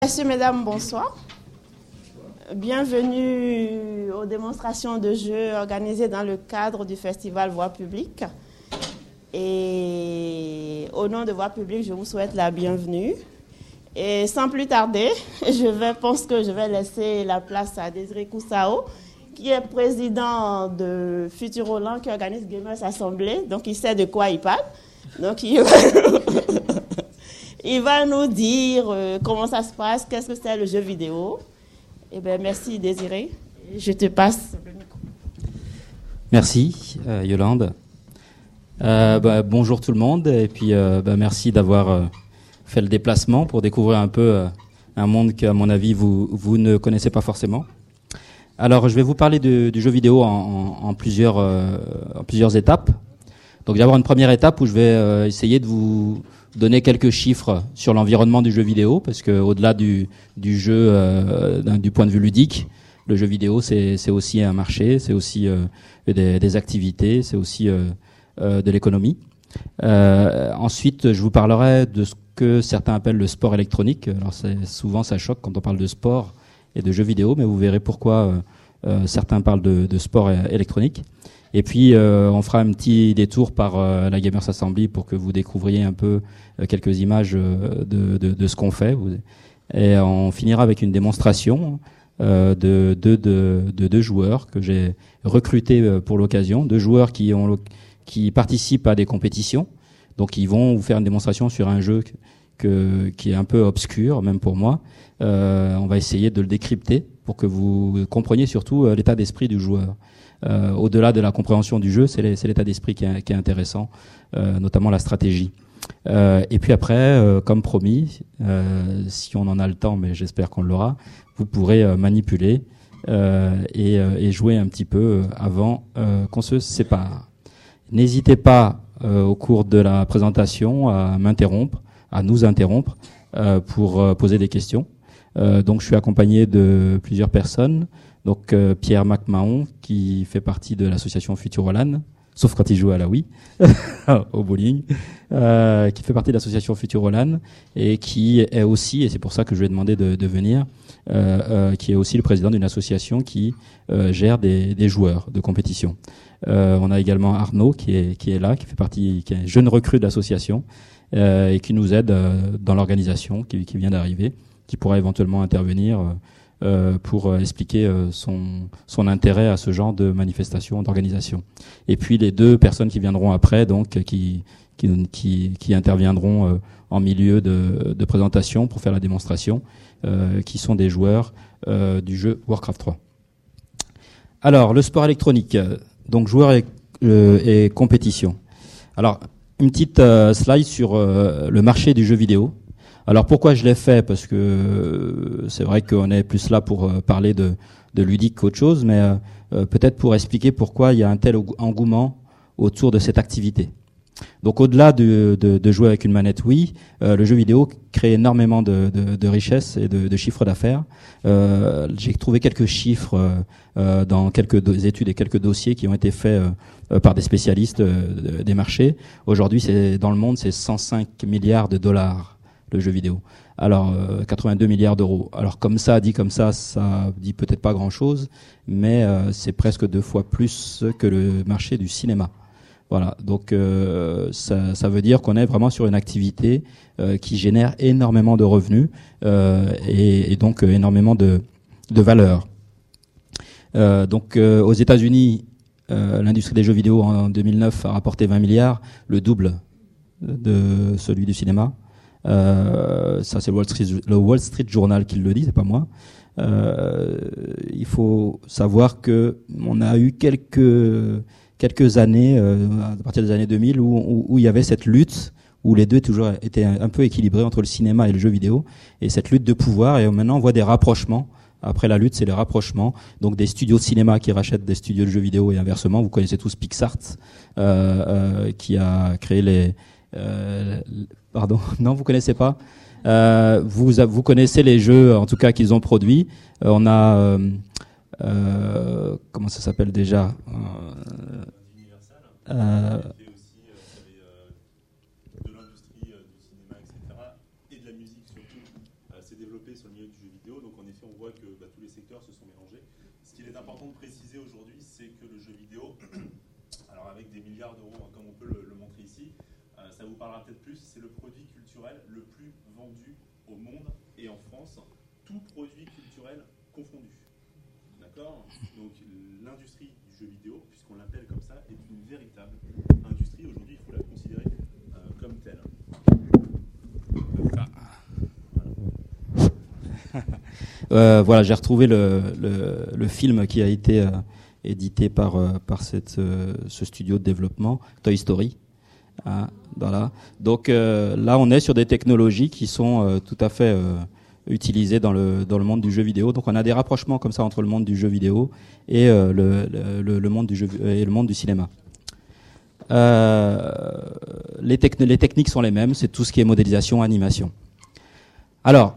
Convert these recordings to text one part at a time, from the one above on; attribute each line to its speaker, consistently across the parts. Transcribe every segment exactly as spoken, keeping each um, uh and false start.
Speaker 1: Messieurs, mesdames, bonsoir. Bienvenue aux démonstrations de jeux organisées dans le cadre du festival Voix publique. Et au nom de Voix publique, je vous souhaite la bienvenue. Et sans plus tarder, je vais, pense que je vais laisser la place à Désiré Koussao, qui est président de Futuroland, qui organise Gamers Assemblée. Donc, il sait de quoi il parle. Donc, il va... Il va nous dire euh, comment ça se passe, qu'est-ce que c'est le jeu vidéo. Eh bien, merci Désiré. Je te passe le micro.
Speaker 2: Merci euh, Yolande. Euh, bah, bonjour tout le monde et puis euh, bah, merci d'avoir euh, fait le déplacement pour découvrir un peu euh, un monde qu'à mon avis vous, vous ne connaissez pas forcément. Alors je vais vous parler de, du jeu vidéo en, en, en, plusieurs, euh, en plusieurs étapes. Donc d'abord une première étape où je vais euh, essayer de vous donner quelques chiffres sur l'environnement du jeu vidéo, parce que au-delà du, du jeu, euh, du point de vue ludique, le jeu vidéo c'est, c'est aussi un marché, c'est aussi euh, des, des activités, c'est aussi euh, euh, de l'économie. Euh, ensuite, je vous parlerai de ce que certains appellent le sport électronique. Alors c'est, souvent ça choque quand on parle de sport et de jeux vidéo, mais vous verrez pourquoi euh, euh, certains parlent de, de sport électronique. Et puis, euh, on fera un petit détour par euh, la Gamers Assembly pour que vous découvriez un peu euh, quelques images euh, de, de, de ce qu'on fait. Et on finira avec une démonstration euh, de deux de, de, de deux joueurs que j'ai recrutés euh, pour l'occasion, deux joueurs qui ont qui participent à des compétitions. Donc, ils vont vous faire une démonstration sur un jeu que, que, qui est un peu obscur, même pour moi. Euh, on va essayer de le décrypter pour que vous compreniez surtout euh, l'état d'esprit du joueur. Euh, au-delà de la compréhension du jeu, c'est, les, c'est l'état d'esprit qui est, qui est intéressant, euh, notamment la stratégie. Euh, et puis après, euh, comme promis, euh, si on en a le temps, mais j'espère qu'on l'aura, vous pourrez euh, manipuler euh, et, euh, et jouer un petit peu avant euh, qu'on se sépare. N'hésitez pas euh, au cours de la présentation à m'interrompre, à nous interrompre euh, pour euh, poser des questions. Euh, donc je suis accompagné de plusieurs personnes. Donc euh, Pierre McMahon, qui fait partie de l'association Futuroland, sauf quand il joue à la Wii, au bowling, euh, qui fait partie de l'association Futuroland et qui est aussi, et c'est pour ça que je lui ai demandé de, de venir, euh, euh, qui est aussi le président d'une association qui euh, gère des, des joueurs de compétition. Euh, on a également Arnaud qui est, qui est là, qui fait partie, qui est un jeune recrue de l'association euh, et qui nous aide euh, dans l'organisation, qui, qui vient d'arriver, qui pourra éventuellement intervenir euh, Euh, pour euh, expliquer euh, son, son intérêt à ce genre de manifestation, d'organisation. Et puis les deux personnes qui viendront après, donc qui qui qui, qui interviendront euh, en milieu de, de présentation pour faire la démonstration, euh, qui sont des joueurs euh, du jeu Warcraft trois. Alors le sport électronique, donc joueurs et, euh, et compétition. Alors une petite euh, slide sur euh, le marché du jeu vidéo. Alors pourquoi je l'ai fait? Parce que euh, c'est vrai qu'on est plus là pour euh, parler de, de ludique qu'autre chose, mais euh, peut-être pour expliquer pourquoi il y a un tel engouement autour de cette activité. Donc au-delà de, de, de jouer avec une manette Wii, euh, le jeu vidéo crée énormément de, de, de richesses et de, de chiffres d'affaires. Euh, j'ai trouvé quelques chiffres euh, dans quelques do- études et quelques dossiers qui ont été faits euh, par des spécialistes euh, des marchés. Aujourd'hui, c'est dans le monde, c'est cent cinq milliards de dollars. Le jeu vidéo. Alors, euh, quatre-vingt-deux milliards d'euros. Alors, comme ça, dit comme ça, ça dit peut-être pas grand-chose, mais euh, c'est presque deux fois plus que le marché du cinéma. Voilà. Donc, euh, ça, ça veut dire qu'on est vraiment sur une activité euh, qui génère énormément de revenus euh, et, et donc euh, énormément de, de valeur. Euh, donc, euh, aux États-Unis, euh, l'industrie des jeux vidéo en deux mille neuf a rapporté vingt milliards, le double de celui du cinéma. Euh, ça c'est le Wall Street, le Wall Street Journal qui le dit, c'est pas moi. Euh, il faut savoir que on a eu quelques quelques années euh, à partir des années deux mille où, où où il y avait cette lutte où les deux toujours étaient un peu équilibrés entre le cinéma et le jeu vidéo et cette lutte de pouvoir, et maintenant on voit des rapprochements. Après la lutte, c'est les rapprochements. Donc des studios de cinéma qui rachètent des studios de jeux vidéo et inversement. Vous connaissez tous Pixar euh, euh, qui a créé les Euh, pardon, non, vous connaissez pas. Euh, vous vous connaissez les jeux, en tout cas qu'ils ont produits. Euh, on a euh, euh, comment ça s'appelle déjà euh, euh,
Speaker 3: de l'industrie du cinéma, et cetera, et de la musique surtout, s'est développé sur le milieu du jeu vidéo. Donc en effet, on voit que bah, tous les secteurs se sont mélangés. Ce qu'il est important de préciser aujourd'hui, c'est que le jeu vidéo, alors avec des milliards d'euros, hein, comme on peut le, le montrer ici, euh, ça vous parlera peut-être plus, c'est le produit culturel le plus vendu au monde et en France, tout produit culturel confondu. D'accord ? Donc l'industrie du jeu vidéo, puisqu'on l'appelle comme ça, est une véritable industrie. Aujourd'hui, il faut la considérer euh, comme telle.
Speaker 2: Ah. Euh, voilà, j'ai retrouvé le, le, le film qui a été euh, édité par, euh, par cette, euh, ce studio de développement, Toy Story. Hein, voilà. Donc euh, là, on est sur des technologies qui sont euh, tout à fait euh, utilisées dans le, dans le monde du jeu vidéo. Donc on a des rapprochements comme ça entre le monde du jeu vidéo et, euh, le, le, le, monde du jeu, et le monde du cinéma. Euh, les, techn- les techniques sont les mêmes, c'est tout ce qui est modélisation, animation. Alors,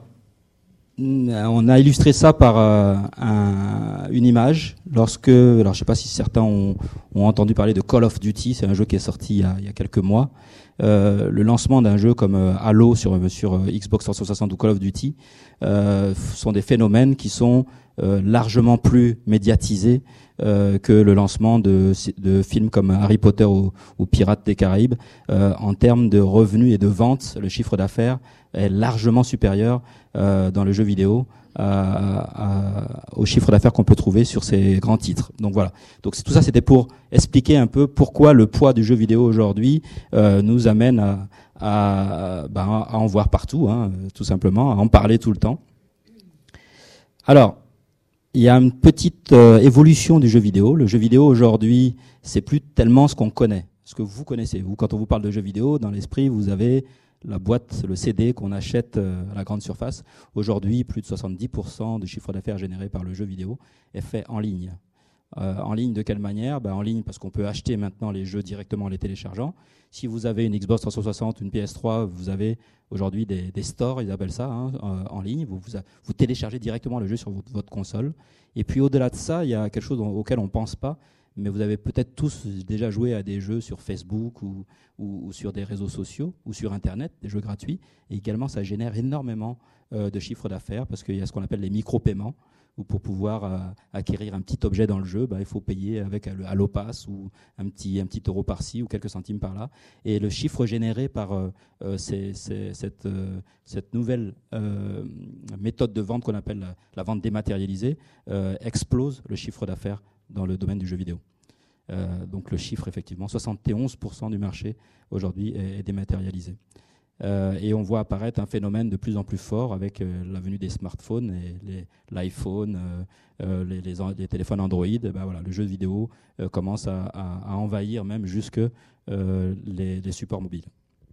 Speaker 2: on a illustré ça par euh, un, une image lorsque, alors je sais pas si certains ont, ont entendu parler de Call of Duty, c'est un jeu qui est sorti il y a, il y a quelques mois. Euh, le lancement d'un jeu comme euh, Halo sur, sur euh, Xbox trois cent soixante ou Call of Duty euh, sont des phénomènes qui sont euh, largement plus médiatisés euh, que le lancement de, de films comme Harry Potter ou, ou Pirates des Caraïbes. Euh, en termes de revenus et de ventes, le chiffre d'affaires est largement supérieur euh, dans le jeu vidéo à, à, au chiffre d'affaires qu'on peut trouver sur ces grands titres. Donc voilà. Donc tout ça, c'était pour expliquer un peu pourquoi le poids du jeu vidéo aujourd'hui euh, nous amène à, à, ben, à en voir partout, hein, tout simplement, à en parler tout le temps. Alors, il y a une petite euh, évolution du jeu vidéo. Le jeu vidéo aujourd'hui, c'est plus tellement ce qu'on connaît, ce que vous connaissez. Vous, quand on vous parle de jeu vidéo, dans l'esprit, vous avez la boîte, le C D qu'on achète à la grande surface. Aujourd'hui, plus de soixante-dix pour cent du chiffre d'affaires généré par le jeu vidéo est fait en ligne. Euh, en ligne de quelle manière ? Ben, en ligne parce qu'on peut acheter maintenant les jeux directement en les téléchargeant. Si vous avez une Xbox trois cent soixante, une P S trois, vous avez aujourd'hui des, des stores, ils appellent ça, hein, en ligne. Vous, vous, vous téléchargez directement le jeu sur votre, votre console. Et puis au-delà de ça, il y a quelque chose auquel on ne pense pas, mais vous avez peut-être tous déjà joué à des jeux sur Facebook ou, ou, ou sur des réseaux sociaux ou sur Internet, des jeux gratuits. Et également, ça génère énormément euh, de chiffre d'affaires parce qu'il y a ce qu'on appelle les micro-paiements, où pour pouvoir euh, acquérir un petit objet dans le jeu, bah, il faut payer avec le Halo Pass ou un petit, un petit euro par-ci ou quelques centimes par-là. Et le chiffre généré par euh, euh, ces, ces, cette, euh, cette nouvelle euh, méthode de vente qu'on appelle la, la vente dématérialisée euh, explose le chiffre d'affaires dans le domaine du jeu vidéo. Euh, donc le chiffre, effectivement, soixante et onze pour cent du marché aujourd'hui est, est dématérialisé. Euh, et on voit apparaître un phénomène de plus en plus fort avec euh, la venue des smartphones, et les, l'iPhone, euh, euh, les, les, les téléphones Android. Ben voilà, le jeu vidéo euh, commence à, à, à envahir même jusque euh, les, les supports mobiles.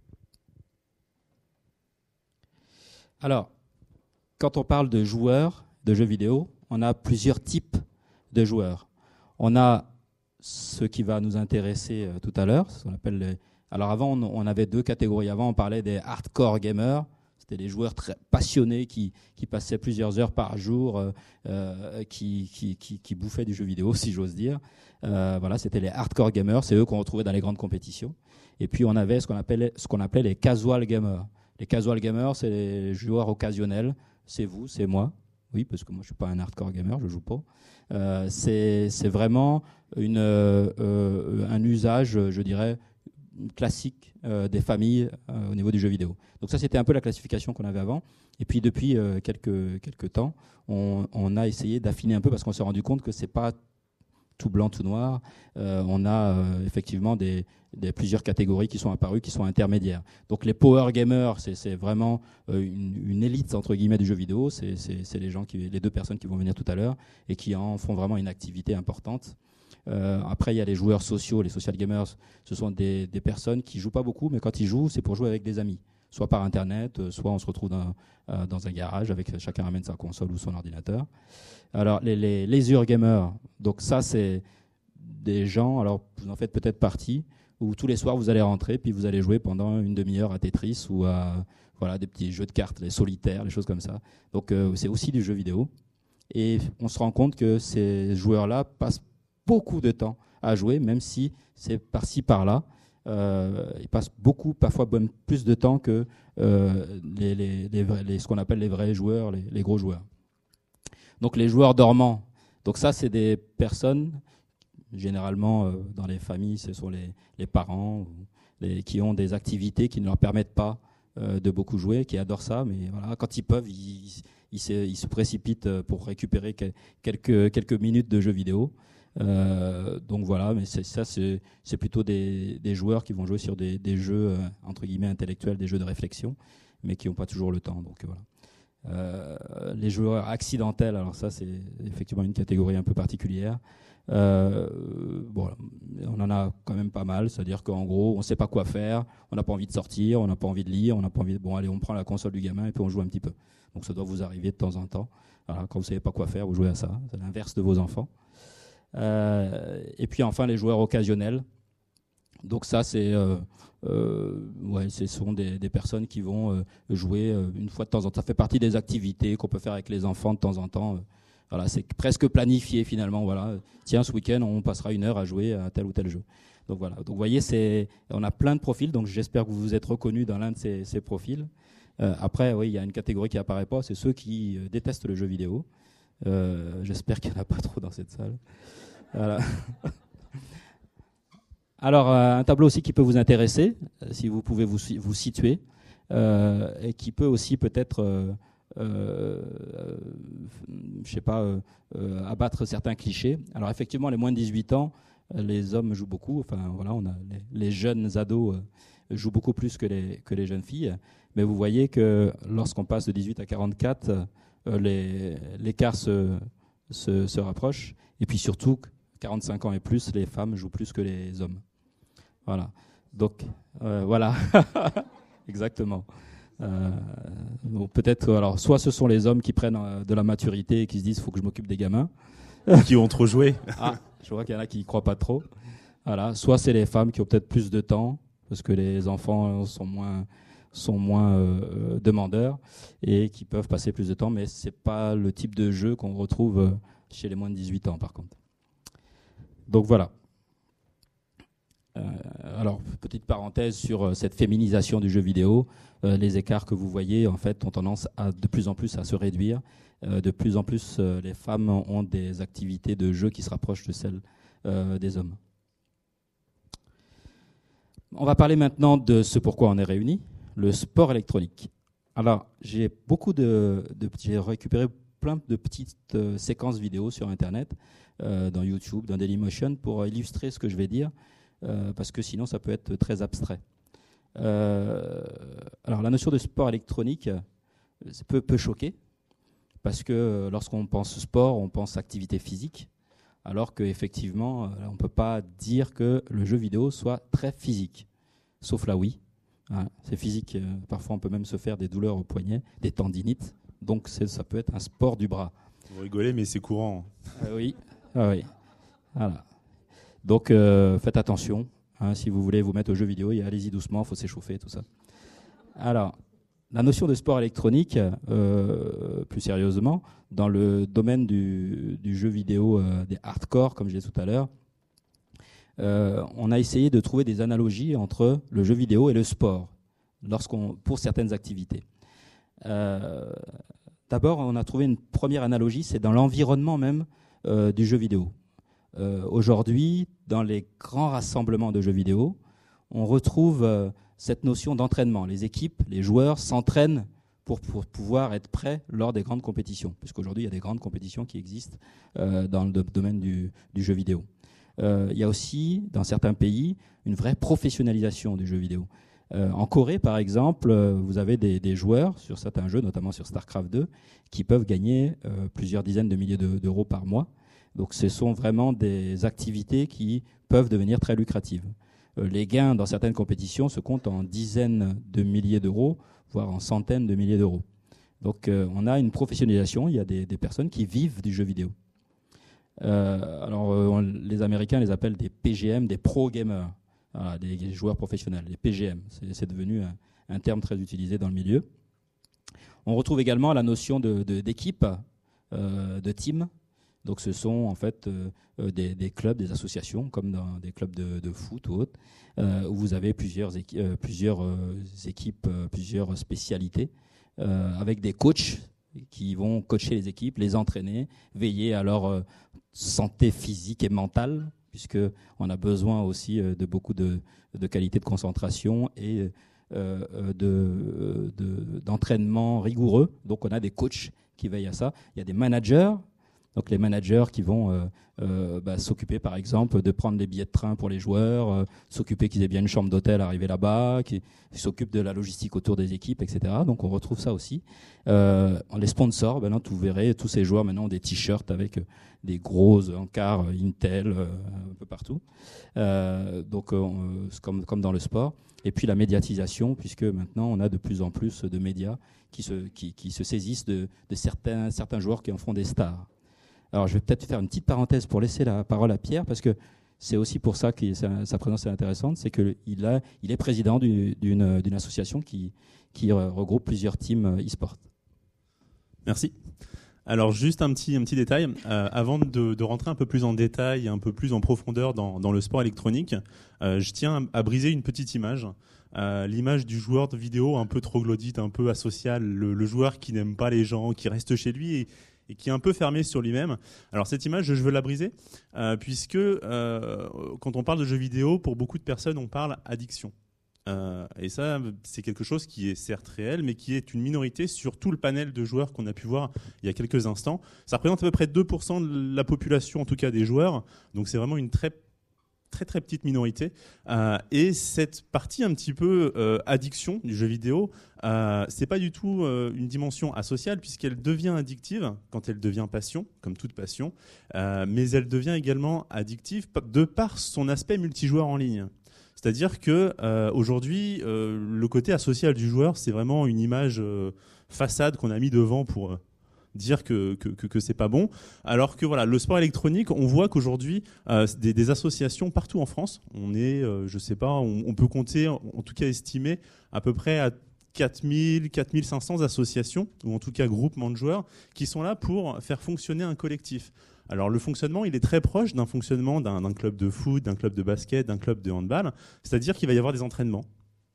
Speaker 2: Alors, quand on parle de joueurs de jeux vidéo, on a plusieurs types de joueurs. On a ce qui va nous intéresser euh, tout à l'heure, ce qu'on appelle les... Alors avant, on, on avait deux catégories. Avant, on parlait des hardcore gamers. C'était des joueurs très passionnés qui, qui passaient plusieurs heures par jour, euh, euh, qui, qui, qui, qui bouffaient du jeu vidéo, si j'ose dire. Euh, voilà, c'était les hardcore gamers. C'est eux qu'on retrouvait dans les grandes compétitions. Et puis, on avait ce qu'on appelait, ce qu'on appelait les casual gamers. Les casual gamers, c'est les joueurs occasionnels. C'est vous, c'est moi. Oui, parce que moi, je suis pas un hardcore gamer, je joue pas. Euh, c'est, c'est vraiment une, euh, euh, un usage, je dirais, classique euh, des familles euh, au niveau du jeu vidéo. Donc ça, c'était un peu la classification qu'on avait avant. Et puis depuis euh, quelques, quelques temps, on, on a essayé d'affiner un peu parce qu'on s'est rendu compte que c'est pas tout blanc, tout noir. Euh, on a euh, effectivement des, des, plusieurs catégories qui sont apparues, qui sont intermédiaires. Donc les power gamers, c'est, c'est vraiment euh, une, une élite entre guillemets du jeu vidéo. C'est, c'est, c'est les gens qui, les deux personnes qui vont venir tout à l'heure et qui en font vraiment une activité importante. Euh, après, il y a les joueurs sociaux, les social gamers. Ce sont des, des personnes qui jouent pas beaucoup, mais quand ils jouent, c'est pour jouer avec des amis. Soit par Internet, soit on se retrouve dans, euh, dans un garage avec chacun ramène sa console ou son ordinateur. Alors, les, les leisure gamers, donc ça, c'est des gens, alors vous en faites peut-être partie, où tous les soirs, vous allez rentrer, puis vous allez jouer pendant une demi-heure à Tetris ou à voilà, des petits jeux de cartes, les solitaires, les choses comme ça. Donc, euh, c'est aussi du jeu vidéo. Et on se rend compte que ces joueurs-là passent beaucoup de temps à jouer, même si c'est par-ci, par-là. euh, ils passent beaucoup, parfois même plus de temps que euh, les, les, les, les, ce qu'on appelle les vrais joueurs, les, les gros joueurs. Donc les joueurs dormants, donc ça c'est des personnes, généralement euh, dans les familles, ce sont les, les parents les, qui ont des activités qui ne leur permettent pas euh, de beaucoup jouer, qui adorent ça, mais voilà, quand ils peuvent, ils, ils, se, ils se précipitent pour récupérer que, quelques, quelques minutes de jeux vidéo. Euh, donc voilà, mais c'est, ça c'est, c'est plutôt des, des joueurs qui vont jouer sur des, des jeux euh, entre guillemets intellectuels, des jeux de réflexion, mais qui n'ont pas toujours le temps. Donc voilà. Euh, les joueurs accidentels, alors ça c'est effectivement une catégorie un peu particulière. Euh, bon, on en a quand même pas mal, c'est-à-dire qu'en gros on ne sait pas quoi faire, on n'a pas envie de sortir, on n'a pas envie de lire, on n'a pas envie de... bon allez on prend la console du gamin et puis on joue un petit peu. Donc ça doit vous arriver de temps en temps. Alors, quand vous ne savez pas quoi faire, vous jouez à ça, c'est l'inverse de vos enfants. Euh, et puis enfin les joueurs occasionnels. Donc ça c'est euh, euh, ouais, ce sont des, des personnes qui vont euh, jouer euh, une fois de temps en temps. Ça fait partie des activités qu'on peut faire avec les enfants de temps en temps. Voilà, c'est presque planifié finalement. Voilà, tiens, ce week-end on passera une heure à jouer à tel ou tel jeu. Donc voilà. Donc vous voyez, c'est, on a plein de profils. Donc j'espère que vous vous êtes reconnus dans l'un de ces, ces profils. Euh, après, oui, il y a une catégorie qui apparaît pas, c'est ceux qui euh, détestent le jeu vidéo. Euh, j'espère qu'il n'y en a pas trop dans cette salle. Voilà. Alors, euh, un tableau aussi qui peut vous intéresser, euh, si vous pouvez vous, vous situer, euh, et qui peut aussi peut-être, euh, euh, euh, je sais pas, euh, euh, abattre certains clichés. Alors, effectivement, les moins de dix-huit ans, euh, les hommes jouent beaucoup. Enfin, voilà, on a les, les jeunes ados euh, jouent beaucoup plus que les, que les jeunes filles. Mais vous voyez que lorsqu'on passe de dix-huit à quarante-quatre, euh, les, l'écart se, se, se rapproche. Et puis surtout, quarante-cinq ans et plus, les femmes jouent plus que les hommes. Voilà. Donc, euh, voilà. Exactement. Euh, bon, peut-être, alors, soit ce sont les hommes qui prennent euh, de la maturité et qui se disent, il faut que je m'occupe des gamins.
Speaker 3: Qui ont trop joué.
Speaker 2: Ah, je vois qu'il y en a qui y croient pas trop. Voilà. Soit c'est les femmes qui ont peut-être plus de temps, parce que les enfants sont moins, sont moins euh, demandeurs et qui peuvent passer plus de temps, mais c'est pas le type de jeu qu'on retrouve chez les moins de dix-huit ans, par contre. Donc voilà. Euh, alors, petite parenthèse sur euh, cette féminisation du jeu vidéo. Euh, les écarts que vous voyez, en fait, ont tendance à de plus en plus à se réduire. Euh, de plus en plus, euh, les femmes ont des activités de jeu qui se rapprochent de celles euh, des hommes. On va parler maintenant de ce pourquoi on est réunis, le sport électronique. Alors, j'ai beaucoup de, de j'ai récupéré plein de petites euh, séquences vidéo sur Internet, euh, dans YouTube, dans Dailymotion, pour illustrer ce que je vais dire. Euh, parce que sinon ça peut être très abstrait. Euh, alors la notion de sport électronique peut, peut choquer, parce que lorsqu'on pense sport, on pense activité physique, alors qu'effectivement, on ne peut pas dire que le jeu vidéo soit très physique, sauf là oui. Hein, c'est physique, euh, parfois on peut même se faire des douleurs au poignet, des tendinites, donc c'est, ça peut être un sport du bras.
Speaker 3: Vous rigolez, mais c'est courant.
Speaker 2: Euh, oui, ah, oui, voilà. Donc euh, faites attention, hein, si vous voulez vous mettre au jeu vidéo, allez-y doucement, il faut s'échauffer, tout ça. Alors, la notion de sport électronique, euh, plus sérieusement, dans le domaine du, du jeu vidéo, euh, des hardcore, comme je disais tout à l'heure, euh, on a essayé de trouver des analogies entre le jeu vidéo et le sport, lorsqu'on, pour certaines activités. Euh, d'abord, on a trouvé une première analogie, c'est dans l'environnement même euh, du jeu vidéo. Euh, aujourd'hui, dans les grands rassemblements de jeux vidéo, on retrouve euh, cette notion d'entraînement. Les équipes, les joueurs s'entraînent pour, pour pouvoir être prêts lors des grandes compétitions, puisqu'aujourd'hui, il y a des grandes compétitions qui existent euh, dans le domaine du, du jeu vidéo. Euh, il y a aussi, dans certains pays, une vraie professionnalisation du jeu vidéo. Euh, en Corée, par exemple, euh, vous avez des, des joueurs sur certains jeux, notamment sur StarCraft deux, qui peuvent gagner euh, plusieurs dizaines de milliers de, d'euros par mois. Donc ce sont vraiment des activités qui peuvent devenir très lucratives. Euh, les gains dans certaines compétitions se comptent en dizaines de milliers d'euros, voire en centaines de milliers d'euros. Donc euh, on a une professionnalisation, il y a des, des personnes qui vivent du jeu vidéo. Euh, alors euh, on, les Américains les appellent des P G M, des pro gamers, voilà, des joueurs professionnels, des P G M. C'est, c'est devenu un, un terme très utilisé dans le milieu. On retrouve également la notion de, de, d'équipe, euh, de team. Donc ce sont en fait euh, des, des clubs, des associations, comme dans des clubs de, de foot ou autres, euh, où vous avez plusieurs, équi- euh, plusieurs euh, équipes, euh, plusieurs spécialités, euh, avec des coachs qui vont coacher les équipes, les entraîner, veiller à leur euh, santé physique et mentale, puisqu'on a besoin aussi euh, de beaucoup de, de qualité de concentration et euh, de, de, d'entraînement rigoureux. Donc on a des coachs qui veillent à ça. Il y a des managers. Donc les managers qui vont euh, euh, bah, s'occuper par exemple de prendre les billets de train pour les joueurs, euh, s'occuper qu'ils aient bien une chambre d'hôtel arrivée là-bas, qui s'occupent de la logistique autour des équipes, et cetera. Donc on retrouve ça aussi. Euh, les sponsors, ben là, vous verrez, tous ces joueurs maintenant ont des t-shirts avec des gros encarts Intel euh, un peu partout. Euh, donc euh, c'est comme, comme dans le sport. Et puis la médiatisation, puisque maintenant on a de plus en plus de médias qui se, qui, qui se saisissent de, de certains, certains joueurs qui en font des stars. Alors, je vais peut-être faire une petite parenthèse pour laisser la parole à Pierre, parce que c'est aussi pour ça que sa, sa présence est intéressante, c'est qu'il a, il est président du, d'une, d'une association qui, qui regroupe plusieurs teams e-sport.
Speaker 3: Merci. Alors, juste un petit, un petit détail. Euh, avant de, de rentrer un peu plus en détail, un peu plus en profondeur dans, dans le sport électronique, euh, je tiens à briser une petite image. Euh, l'image du joueur de vidéo un peu troglodyte, un peu asocial, le, le joueur qui n'aime pas les gens, qui reste chez lui et et qui est un peu fermé sur lui-même. Alors cette image, je veux la briser, euh, puisque euh, quand on parle de jeux vidéo, pour beaucoup de personnes, on parle addiction. Euh, et ça, c'est quelque chose qui est certes réel, mais qui est une minorité sur tout le panel de joueurs qu'on a pu voir il y a quelques instants. Ça représente à peu près deux pour cent de la population, en tout cas des joueurs, donc c'est vraiment une très très très petite minorité, euh, et cette partie un petit peu euh, addiction du jeu vidéo, euh, c'est pas du tout euh, une dimension asociale, puisqu'elle devient addictive quand elle devient passion, comme toute passion, euh, mais elle devient également addictive de par son aspect multijoueur en ligne. C'est-à-dire que euh, aujourd'hui, euh, le côté asocial du joueur, c'est vraiment une image euh, façade qu'on a mis devant pour euh, dire que, que, que, que c'est pas bon, alors que voilà, le sport électronique, on voit qu'aujourd'hui euh, des, des associations partout en France, on est, euh, je sais pas, on, on peut compter, en, en tout cas estimer à peu près à quatre mille, quatre mille cinq cents associations, ou en tout cas groupements de joueurs, qui sont là pour faire fonctionner un collectif. Alors le fonctionnement, il est très proche d'un fonctionnement d'un, d'un club de foot, d'un club de basket, d'un club de handball, c'est-à-dire qu'il va y avoir des entraînements,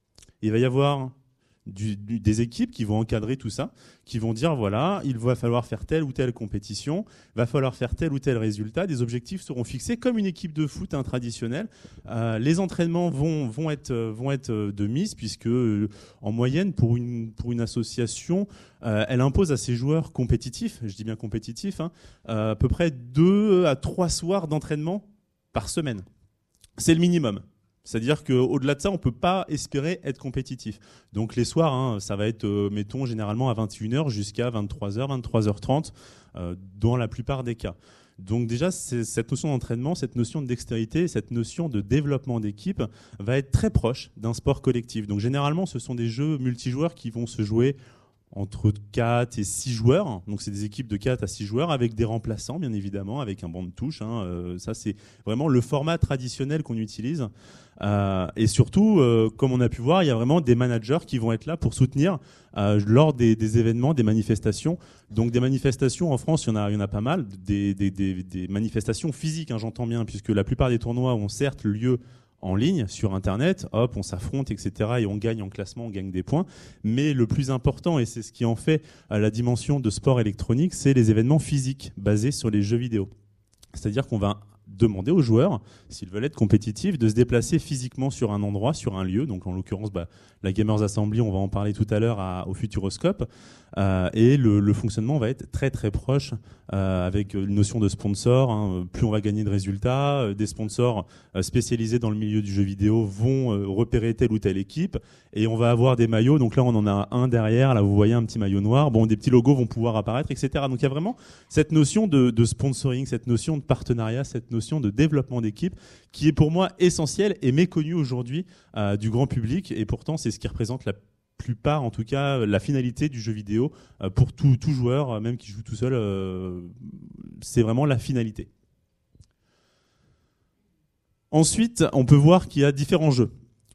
Speaker 3: il va y avoir Du, du, des équipes qui vont encadrer tout ça, qui vont dire voilà, il va falloir faire telle ou telle compétition, va falloir faire tel ou tel résultat, des objectifs seront fixés comme une équipe de foot hein, traditionnelle. Euh, les entraînements vont, vont, être, vont être de mise, puisque euh, en moyenne, pour une, pour une association, euh, elle impose à ses joueurs compétitifs, je dis bien compétitifs, hein, euh, à peu près deux à trois soirs d'entraînement par semaine. C'est le minimum. C'est-à-dire qu'au-delà de ça, on ne peut pas espérer être compétitif. Donc les soirs, hein, ça va être, euh, mettons, généralement à vingt et une heures jusqu'à vingt-trois heures, vingt-trois heures trente, euh, dans la plupart des cas. Donc déjà, c'est, cette notion d'entraînement, cette notion de dextérité, cette notion de développement d'équipe va être très proche d'un sport collectif. Donc généralement, ce sont des jeux multijoueurs qui vont se jouer entre quatre et six joueurs, donc c'est des équipes de quatre à six joueurs avec des remplaçants bien évidemment, avec un banc de touche, hein. Euh, ça c'est vraiment le format traditionnel qu'on utilise, euh, et surtout euh, comme on a pu voir, il y a vraiment des managers qui vont être là pour soutenir euh, lors des, des événements, des manifestations. Donc des manifestations en France, il y en a, il y en a pas mal, des, des, des, des manifestations physiques, hein, j'entends bien, puisque la plupart des tournois ont certes lieu en ligne, sur Internet, hop, on s'affronte, et cetera, et on gagne en classement, on gagne des points. Mais le plus important, et c'est ce qui en fait la dimension de sport électronique, c'est les événements physiques basés sur les jeux vidéo. C'est-à-dire qu'on va demander aux joueurs, s'ils veulent être compétitifs, de se déplacer physiquement sur un endroit, sur un lieu. Donc en l'occurrence, bah, la Gamers Assembly, on va en parler tout à l'heure à, au Futuroscope. Euh, et le, le fonctionnement va être très très proche, euh, avec une notion de sponsor. Hein. Plus on va gagner de résultats, euh, des sponsors euh, spécialisés dans le milieu du jeu vidéo vont euh, repérer telle ou telle équipe, et on va avoir des maillots. Donc là, on en a un derrière. Là, vous voyez un petit maillot noir. Bon, des petits logos vont pouvoir apparaître, et cetera. Donc il y a vraiment cette notion de, de sponsoring, cette notion de partenariat, cette notion de développement d'équipe qui est pour moi essentielle et méconnue aujourd'hui euh, du grand public. Et pourtant, c'est ce qui représente la plupart, en tout cas, la finalité du jeu vidéo euh, pour tout, tout joueur, même qui joue tout seul, euh, c'est vraiment la finalité. Ensuite, on peut voir qu'il y a différents jeux.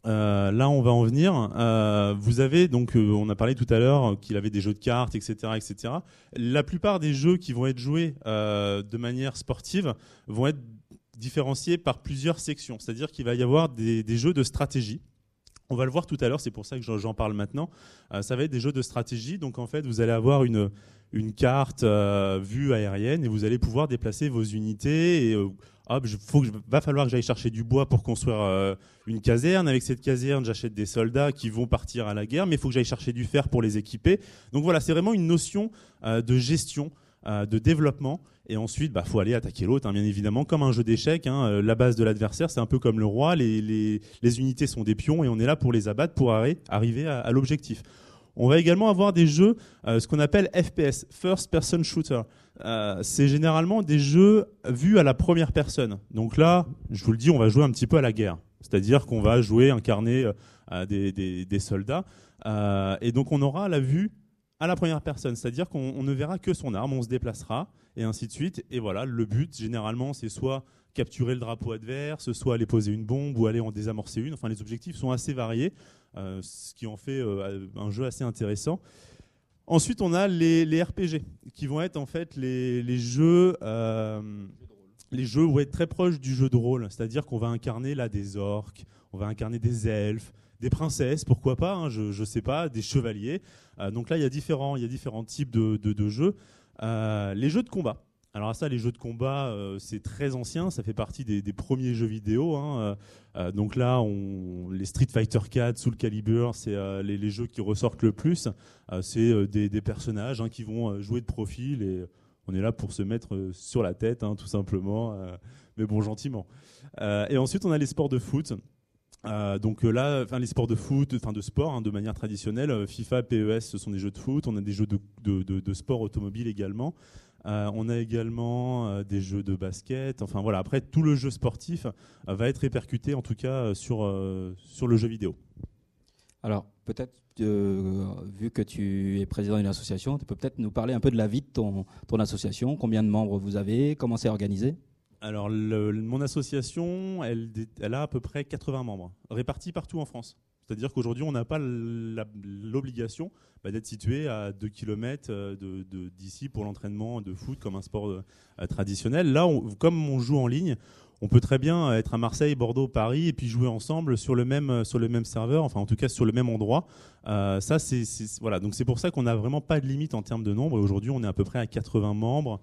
Speaker 3: Euh, là, on va en venir. Euh, vous avez donc, euh, on a parlé tout à l'heure qu'il avait des jeux de cartes, et cetera, et cetera. La plupart des jeux qui vont être joués euh, de manière sportive vont être différenciés par plusieurs sections. C'est-à-dire qu'il va y avoir des, des jeux de stratégie. On va le voir tout à l'heure. C'est pour ça que j'en parle maintenant. Euh, ça va être des jeux de stratégie. Donc, en fait, vous allez avoir une une carte euh, vue aérienne et vous allez pouvoir déplacer vos unités et euh, hop, je, faut que je, va falloir que j'aille chercher du bois pour construire euh, une caserne. Avec cette caserne, j'achète des soldats qui vont partir à la guerre, mais il faut que j'aille chercher du fer pour les équiper. Donc voilà, c'est vraiment une notion euh, de gestion, euh, de développement. Et ensuite, bah, faut aller attaquer l'autre, hein, bien évidemment, comme un jeu d'échecs. Hein, euh, la base de l'adversaire, c'est un peu comme le roi. Les, les, les unités sont des pions et on est là pour les abattre pour arri- arriver à, à l'objectif. On va également avoir des jeux, euh, ce qu'on appelle F P S, First Person Shooter. Euh, c'est généralement des jeux vus à la première personne. Donc là, je vous le dis, on va jouer un petit peu à la guerre. C'est-à-dire qu'on va jouer, incarner euh, des, des, des soldats. Euh, et donc on aura la vue à la première personne. C'est-à-dire qu'on on ne verra que son arme, on se déplacera, et ainsi de suite. Et voilà, le but, généralement, c'est soit capturer le drapeau adverse, soit aller poser une bombe ou aller en désamorcer une. Enfin, les objectifs sont assez variés. Euh, ce qui en fait euh, un jeu assez intéressant. Ensuite, on a les, les R P G, qui vont être en fait les, les jeux, euh, les jeux où être très proches du jeu de rôle. C'est-à-dire qu'on va incarner là des orques, on va incarner des elfes, des princesses, pourquoi pas, hein, je ne sais pas, des chevaliers. Euh, donc là, il y a différents, il y a différents types de, de, de jeux. Euh, les jeux de combat. Alors ça, les jeux de combat, euh, c'est très ancien, ça fait partie des, des premiers jeux vidéo. Hein. Euh, donc là, on, les Street Fighter quatre, Soul Calibur, c'est euh, les, les jeux qui ressortent le plus. Euh, c'est euh, des, des personnages hein, qui vont euh, jouer de profil et on est là pour se mettre euh, sur la tête, hein, tout simplement, euh, mais bon, gentiment. Euh, et ensuite, on a les sports de foot. Euh, donc là, enfin les sports de foot, enfin de sport, hein, de manière traditionnelle, FIFA, P E S, ce sont des jeux de foot. On a des jeux de, de, de, de sport automobile également. Euh, on a également euh, des jeux de basket. Enfin voilà, après tout le jeu sportif euh, va être répercuté en tout cas euh, sur euh, sur le jeu vidéo.
Speaker 2: Alors peut-être, euh, vu que tu es président d'une association, tu peux peut-être nous parler un peu de la vie de ton ton association. Combien de membres vous avez? Comment c'est organisé?
Speaker 3: Alors le, mon association, elle, elle a à peu près quatre-vingts membres, répartis partout en France. C'est-à-dire qu'aujourd'hui, on n'a pas la, l'obligation bah, d'être situé à deux kilomètres de, de, d'ici pour l'entraînement de foot comme un sport euh, traditionnel. Là, on, comme on joue en ligne, on peut très bien être à Marseille, Bordeaux, Paris et puis jouer ensemble sur le même, sur le même serveur, enfin en tout cas sur le même endroit. Euh, ça, c'est, c'est, voilà. Donc c'est pour ça qu'on n'a vraiment pas de limite en termes de nombre. Et aujourd'hui, on est à peu près à quatre-vingts membres.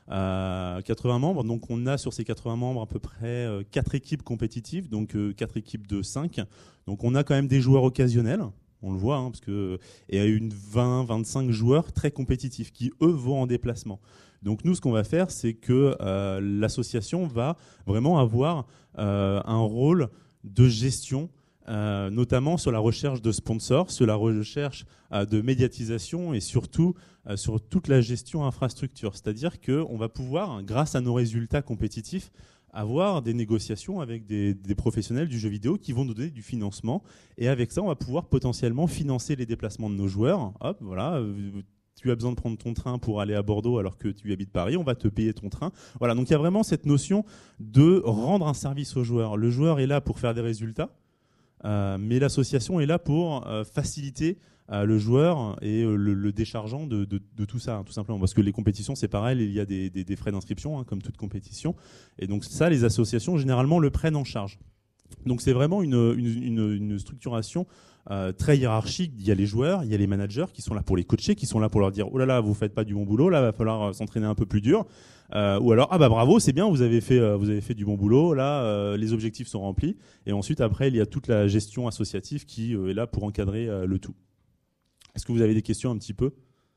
Speaker 3: Euh, quatre-vingts membres, donc on a sur ces quatre-vingts membres à peu près euh, quatre équipes compétitives, donc euh, quatre équipes de cinq. Donc on a quand même des joueurs occasionnels, on le voit, hein, parce que et une vingt, vingt-cinq joueurs très compétitifs qui eux vont en déplacement. Donc nous, ce qu'on va faire, c'est que euh, l'association va vraiment avoir euh, un rôle de gestion. Euh, notamment sur la recherche de sponsors, sur la recherche euh, de médiatisation et surtout euh, sur toute la gestion infrastructure. C'est-à-dire qu'on va pouvoir, grâce à nos résultats compétitifs, avoir des négociations avec des, des professionnels du jeu vidéo qui vont nous donner du financement. Et avec ça, on va pouvoir potentiellement financer les déplacements de nos joueurs. Hop, voilà. Tu as besoin de prendre ton train pour aller à Bordeaux alors que tu habites Paris, on va te payer ton train. Voilà, donc il y a vraiment cette notion de rendre un service au joueur. Le joueur est là pour faire des résultats. Euh, mais l'association est là pour euh, faciliter euh, le joueur et euh, le, le déchargeant de, de, de tout ça, hein, tout simplement. Parce que les compétitions, c'est pareil, il y a des, des, des frais d'inscription, hein, comme toute compétition. Et donc ça, les associations, généralement, le prennent en charge. Donc c'est vraiment une, une, une, une structuration euh, très hiérarchique. Il y a les joueurs, il y a les managers qui sont là pour les coacher, qui sont là pour leur dire « Oh là là, vous faites pas du bon boulot, là, il va falloir s'entraîner un peu plus dur. » Euh, ou alors ah bah bravo, c'est bien, vous avez fait euh, vous avez fait du bon boulot, là euh, les objectifs sont remplis. Et ensuite après il y a toute la gestion associative qui euh, est là pour encadrer euh, le tout. Est-ce que vous avez des questions un petit peu?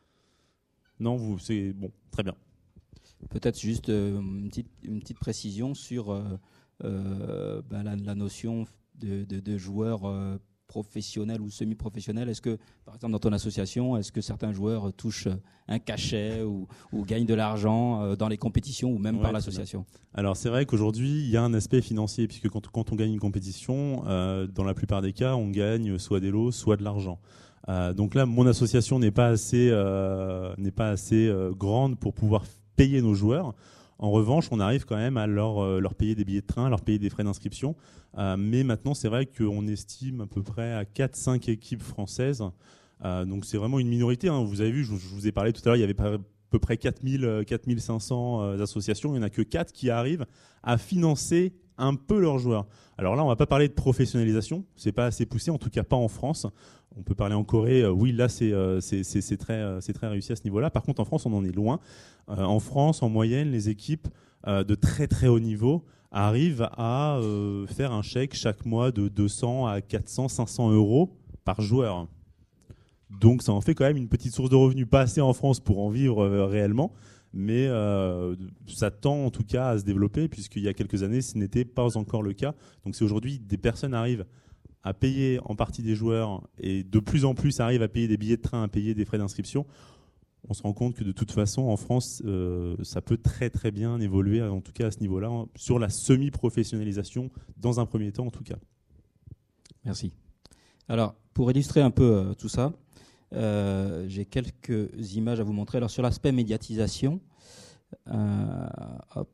Speaker 3: Non, vous c'est bon, très bien.
Speaker 2: Peut-être juste euh, une petite une petite précision sur euh, euh, ben, la, la notion de, de, de joueurs euh, professionnels ou semi-professionnels. Est-ce que, par exemple, dans ton association, est-ce que certains joueurs touchent un cachet ou, ou gagnent de l'argent dans les compétitions ou même ouais, par l'association?
Speaker 3: Alors, c'est vrai qu'aujourd'hui, il y a un aspect financier, puisque quand, quand on gagne une compétition, euh, dans la plupart des cas, on gagne soit des lots, soit de l'argent. Euh, donc là, mon association n'est pas assez, euh, n'est pas assez euh, grande pour pouvoir payer nos joueurs. En revanche, on arrive quand même à leur, euh, leur payer des billets de train, à leur payer des frais d'inscription. Euh, mais maintenant, c'est vrai qu'on estime à peu près à quatre cinq équipes françaises. Euh, donc c'est vraiment une minorité. Hein. Vous avez vu, je, je vous ai parlé tout à l'heure, il y avait à peu près quatre mille, quatre mille cinq cents euh, associations. Il n'y en a que quatre qui arrivent à financer un peu leurs joueurs. Alors là, on ne va pas parler de professionnalisation. C'est pas assez poussé, en tout cas pas en France. On peut parler en Corée. Euh, oui, là, c'est, euh, c'est, c'est, c'est, très, euh, c'est très réussi à ce niveau-là. Par contre, en France, on en est loin. Euh, en France, en moyenne, les équipes euh, de très très haut niveau arrivent à euh, faire un chèque chaque mois de deux cents à quatre cents, cinq cents euros par joueur. Donc ça en fait quand même une petite source de revenus, pas assez en France pour en vivre euh, réellement, mais euh, ça tend en tout cas à se développer, puisqu'il y a quelques années ce n'était pas encore le cas. Donc si aujourd'hui des personnes arrivent à payer en partie des joueurs et de plus en plus arrivent à payer des billets de train, à payer des frais d'inscription, on se rend compte que de toute façon en France euh, ça peut très très bien évoluer, en tout cas à ce niveau-là, sur la semi-professionnalisation dans un premier temps en tout cas.
Speaker 2: Merci. Alors pour illustrer un peu euh, tout ça, Euh, j'ai quelques images à vous montrer. Alors sur l'aspect médiatisation, euh, hop,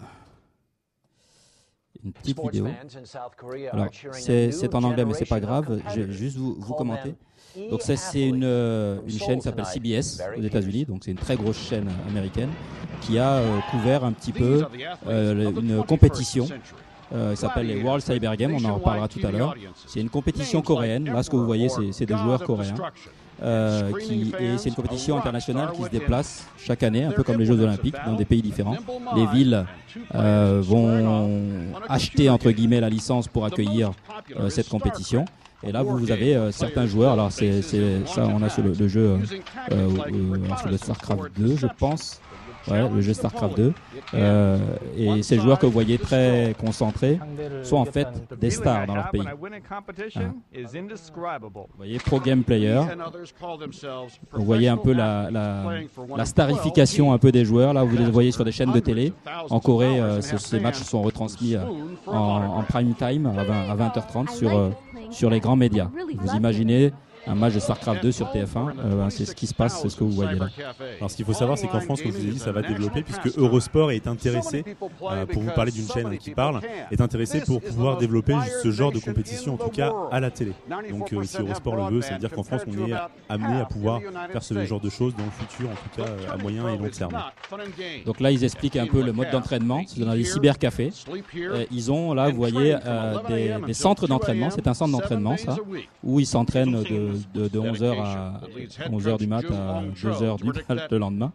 Speaker 2: une petite vidéo. Alors c'est, c'est en anglais, mais c'est pas grave. Je vais juste vous, vous commenter. Donc ça, c'est une, une chaîne qui s'appelle C B S aux États-Unis. Donc c'est une très grosse chaîne américaine qui a euh, couvert un petit peu euh, une compétition. Euh, ça s'appelle les World Cyber Games, on en reparlera tout à l'heure. C'est une compétition coréenne. Là, ce que vous voyez, c'est, c'est des joueurs coréens. Euh, qui, et c'est une compétition internationale qui se déplace chaque année, un peu comme les Jeux Olympiques, dans des pays différents. Les villes euh, vont acheter, entre guillemets, la licence pour accueillir euh, cette compétition. Et là, vous, vous avez euh, certains joueurs. Alors, c'est, c'est, ça, on a sur le, le jeu, euh, euh, alors sur le StarCraft deux, je pense. Ouais, le jeu StarCraft deux. Euh, et ces joueurs que vous voyez très concentrés sont en fait des stars dans leur pays. Ah. Vous voyez, Pro Game Player. Vous voyez un peu la, la, la starification un peu des joueurs. Là, vous les voyez sur des chaînes de télé. En Corée, euh, ces, ces matchs sont retransmis euh, en, en prime time à, vingt, à vingt heures trente sur, euh, sur les grands médias. Vous imaginez un match de StarCraft deux sur T F un, euh, c'est ce qui se passe, c'est ce que vous voyez là.
Speaker 3: Alors ce qu'il faut savoir, c'est qu'en France, comme je vous ai dit, ça va développer, puisque Eurosport est intéressé, euh, pour vous parler d'une chaîne qui parle, est intéressé pour pouvoir développer ce genre de compétition, en tout cas à la télé. Donc euh, si Eurosport le veut, ça veut dire qu'en France, on est amené à pouvoir faire ce genre de choses dans le futur, en tout cas à moyen et long terme.
Speaker 2: Donc là, ils expliquent un peu le mode d'entraînement. C'est dans les cybercafés. Euh, ils ont là, vous voyez, euh, des, des centres d'entraînement. C'est un centre d'entraînement, ça, où ils s'entraînent de De, de onze heures à onze heures du mat à deux heures du mat le lendemain.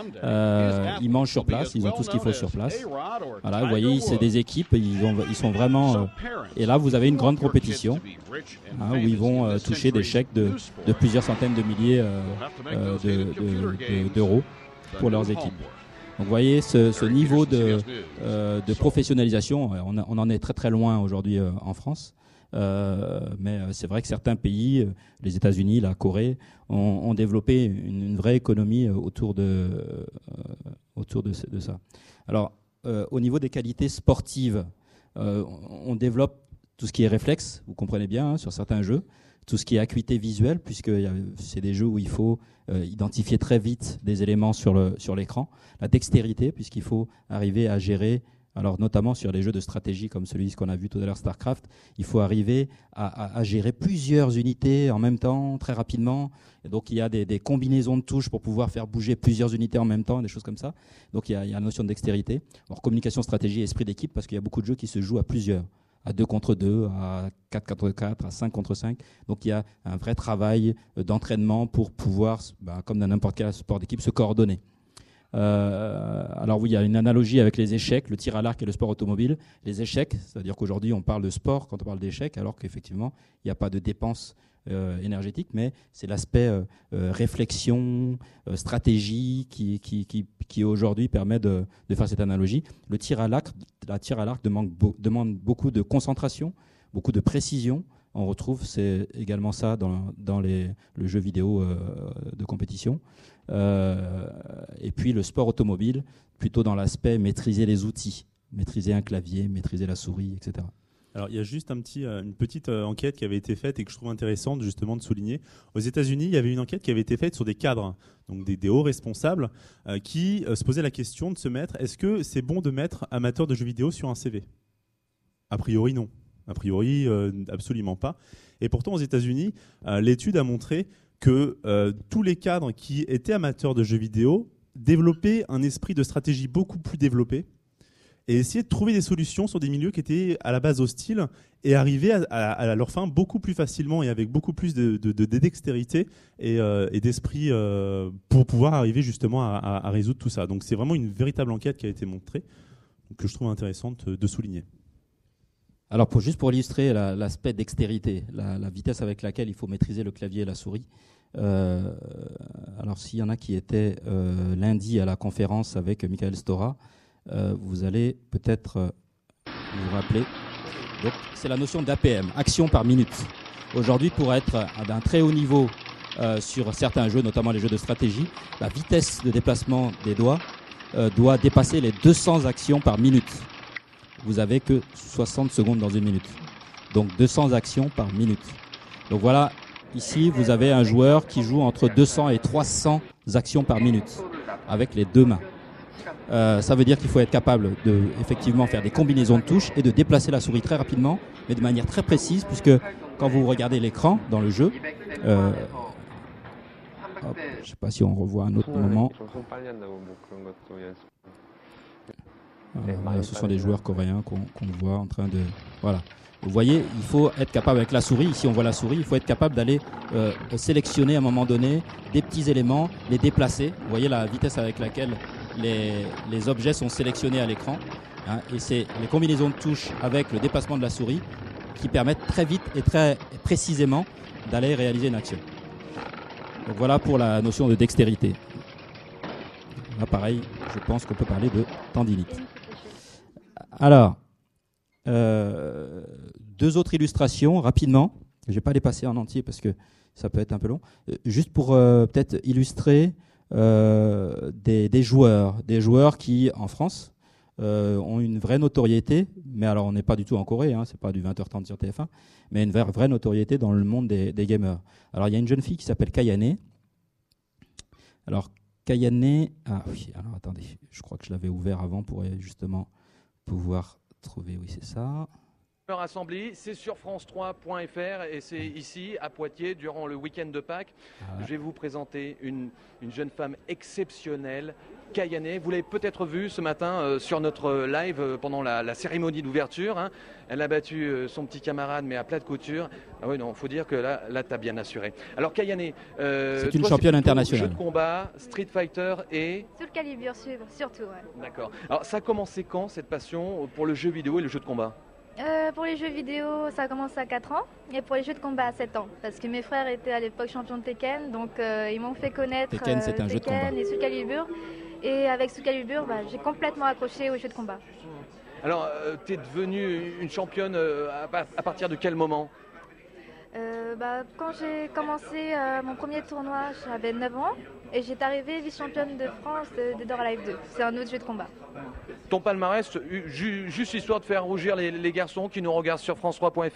Speaker 2: Euh, ils mangent sur place, ils ont tout ce qu'il faut sur place. Voilà, vous voyez, c'est des équipes, ils, ont, ils sont vraiment... Euh, et là, vous avez une grande compétition hein, où ils vont euh, toucher des chèques de, de plusieurs centaines de milliers euh, euh, de, de, de, d'euros pour leurs équipes. Donc vous voyez, ce, ce niveau de, euh, de professionnalisation, on, a, on en est très très loin aujourd'hui euh, en France. Euh, mais c'est vrai que certains pays, les États-Unis, la Corée, ont, ont développé une, une vraie économie autour de, euh, autour de, de ça. Alors, euh, au niveau des qualités sportives, euh, on développe tout ce qui est réflexe, vous comprenez bien, hein, sur certains jeux, tout ce qui est acuité visuelle, puisque y a, c'est des jeux où il faut euh, identifier très vite des éléments sur, le, sur l'écran, la dextérité, puisqu'il faut arriver à gérer. Alors notamment sur les jeux de stratégie comme celui qu'on a vu tout à l'heure, StarCraft, il faut arriver à, à, à gérer plusieurs unités en même temps, très rapidement. Et donc il y a des, des combinaisons de touches pour pouvoir faire bouger plusieurs unités en même temps, des choses comme ça. Donc il y a, il y a la notion de dextérité. Alors communication, stratégie et esprit d'équipe, parce qu'il y a beaucoup de jeux qui se jouent à plusieurs, à deux contre deux, à quatre contre quatre, à cinq contre cinq. Donc il y a un vrai travail d'entraînement pour pouvoir, bah, comme dans n'importe quel sport d'équipe, se coordonner. Euh, alors oui, il y a une analogie avec les échecs, le tir à l'arc et le sport automobile. Les échecs, c'est-à-dire qu'aujourd'hui on parle de sport quand on parle d'échecs, alors qu'effectivement il n'y a pas de dépenses euh, énergétiques, mais c'est l'aspect euh, euh, réflexion, euh, stratégie qui, qui, qui, qui aujourd'hui permet de, de faire cette analogie. Le tir à l'arc, la tir à l'arc demande, demande beaucoup de concentration, beaucoup de précision. On retrouve c'est également ça dans, dans les, le jeu vidéo euh, de compétition. Euh, et puis le sport automobile, plutôt dans l'aspect maîtriser les outils, maîtriser un clavier, maîtriser la souris, et cetera.
Speaker 3: Alors, il y a juste un petit, euh, une petite euh, enquête qui avait été faite et que je trouve intéressante justement de souligner. Aux États-Unis, il y avait une enquête qui avait été faite sur des cadres, donc des, des hauts responsables, euh, qui euh, se posaient la question de se mettre, est-ce que c'est bon de mettre amateur de jeux vidéo sur un C V ? A priori, non. A priori, euh, absolument pas. Et pourtant, aux États-Unis, euh, l'étude a montré que euh, tous les cadres qui étaient amateurs de jeux vidéo développaient un esprit de stratégie beaucoup plus développé et essayer de trouver des solutions sur des milieux qui étaient à la base hostiles et arriver à, à, à leur fin beaucoup plus facilement et avec beaucoup plus de, de, de, de dextérité et, euh, et d'esprit euh, pour pouvoir arriver justement à, à, à résoudre tout ça. Donc c'est vraiment une véritable enquête qui a été montrée, que je trouve intéressante de souligner.
Speaker 2: Alors pour, juste pour illustrer la, l'aspect dextérité, la, la vitesse avec laquelle il faut maîtriser le clavier et la souris, euh, alors s'il y en a qui étaient euh, lundi à la conférence avec Michael Stora, Euh, vous allez peut-être euh, vous rappeler. Donc, c'est la notion d'A P M, action par minute. Aujourd'hui, pour être d'un très haut niveau euh, sur certains jeux, notamment les jeux de stratégie, la vitesse de déplacement des doigts euh, doit dépasser les deux cents actions par minute. Vous avez que soixante secondes dans une minute. Donc, deux cents actions par minute. Donc voilà, ici, vous avez un joueur qui joue entre deux cents et trois cents actions par minute avec les deux mains. Euh, ça veut dire qu'il faut être capable de effectivement faire des combinaisons de touches et de déplacer la souris très rapidement, mais de manière très précise, puisque quand vous regardez l'écran dans le jeu, euh, hop, je ne sais pas si on revoit un autre moment. Euh, ce sont des joueurs coréens qu'on, qu'on voit en train de... Voilà. Vous voyez, il faut être capable avec la souris, ici on voit la souris, il faut être capable d'aller euh, sélectionner à un moment donné des petits éléments, les déplacer. Vous voyez la vitesse avec laquelle les, les objets sont sélectionnés à l'écran. Hein, et c'est les combinaisons de touches avec le déplacement de la souris qui permettent très vite et très précisément d'aller réaliser une action. Donc voilà pour la notion de dextérité. Là pareil, je pense qu'on peut parler de tendinite. Alors... Euh, deux autres illustrations rapidement. Je ne vais pas les passer en entier parce que ça peut être un peu long. Euh, juste pour euh, peut-être illustrer euh, des, des joueurs, des joueurs qui en France euh, ont une vraie notoriété. Mais alors on n'est pas du tout en Corée, hein, c'est pas du vingt heures trente sur T F un, mais une vraie, vraie notoriété dans le monde des, des gamers. Alors il y a une jeune fille qui s'appelle Kayane. Alors Kayane, ah oui, alors attendez, je crois que je l'avais ouvert avant pour justement pouvoir trouver, oui c'est ça.
Speaker 4: Assemblée, c'est sur france trois point f r et c'est ici à Poitiers durant le week-end de Pâques. Ah. Je vais vous présenter une, une jeune femme exceptionnelle, Kayane. Vous l'avez peut-être vue ce matin euh, sur notre live euh, pendant la, la cérémonie d'ouverture. Hein. Elle a battu euh, son petit camarade mais à plat de couture. Ah oui, non, faut dire que là, là t'as bien assuré. Alors Kayane, euh,
Speaker 2: c'est une
Speaker 4: toi,
Speaker 2: championne
Speaker 4: c'est
Speaker 2: internationale.
Speaker 4: Jeu de combat, Street Fighter et
Speaker 5: Soul Calibur surtout. Ouais.
Speaker 4: D'accord. Alors ça a commencé quand cette passion pour le jeu vidéo et le jeu de combat?
Speaker 5: Euh, pour les jeux vidéo, ça a commencé à quatre ans et pour les jeux de combat à sept ans. Parce que mes frères étaient à l'époque champions de Tekken, donc euh, ils m'ont fait connaître
Speaker 2: Tekken, c'est un
Speaker 5: euh,
Speaker 2: jeu de combat.
Speaker 5: et Soul Calibur. Et avec Soul Calibur, bah, j'ai complètement accroché aux jeux de combat.
Speaker 4: Alors, euh, tu es devenue une championne euh, à, à partir de quel moment?
Speaker 5: euh, bah, Quand j'ai commencé euh, mon premier tournoi, j'avais neuf ans et j'étais arrivée vice-championne de France de Dead or Alive deux. C'est un autre jeu de combat.
Speaker 4: Ton palmarès, ju- juste histoire de faire rougir les, les garçons qui nous regardent sur france trois point f r.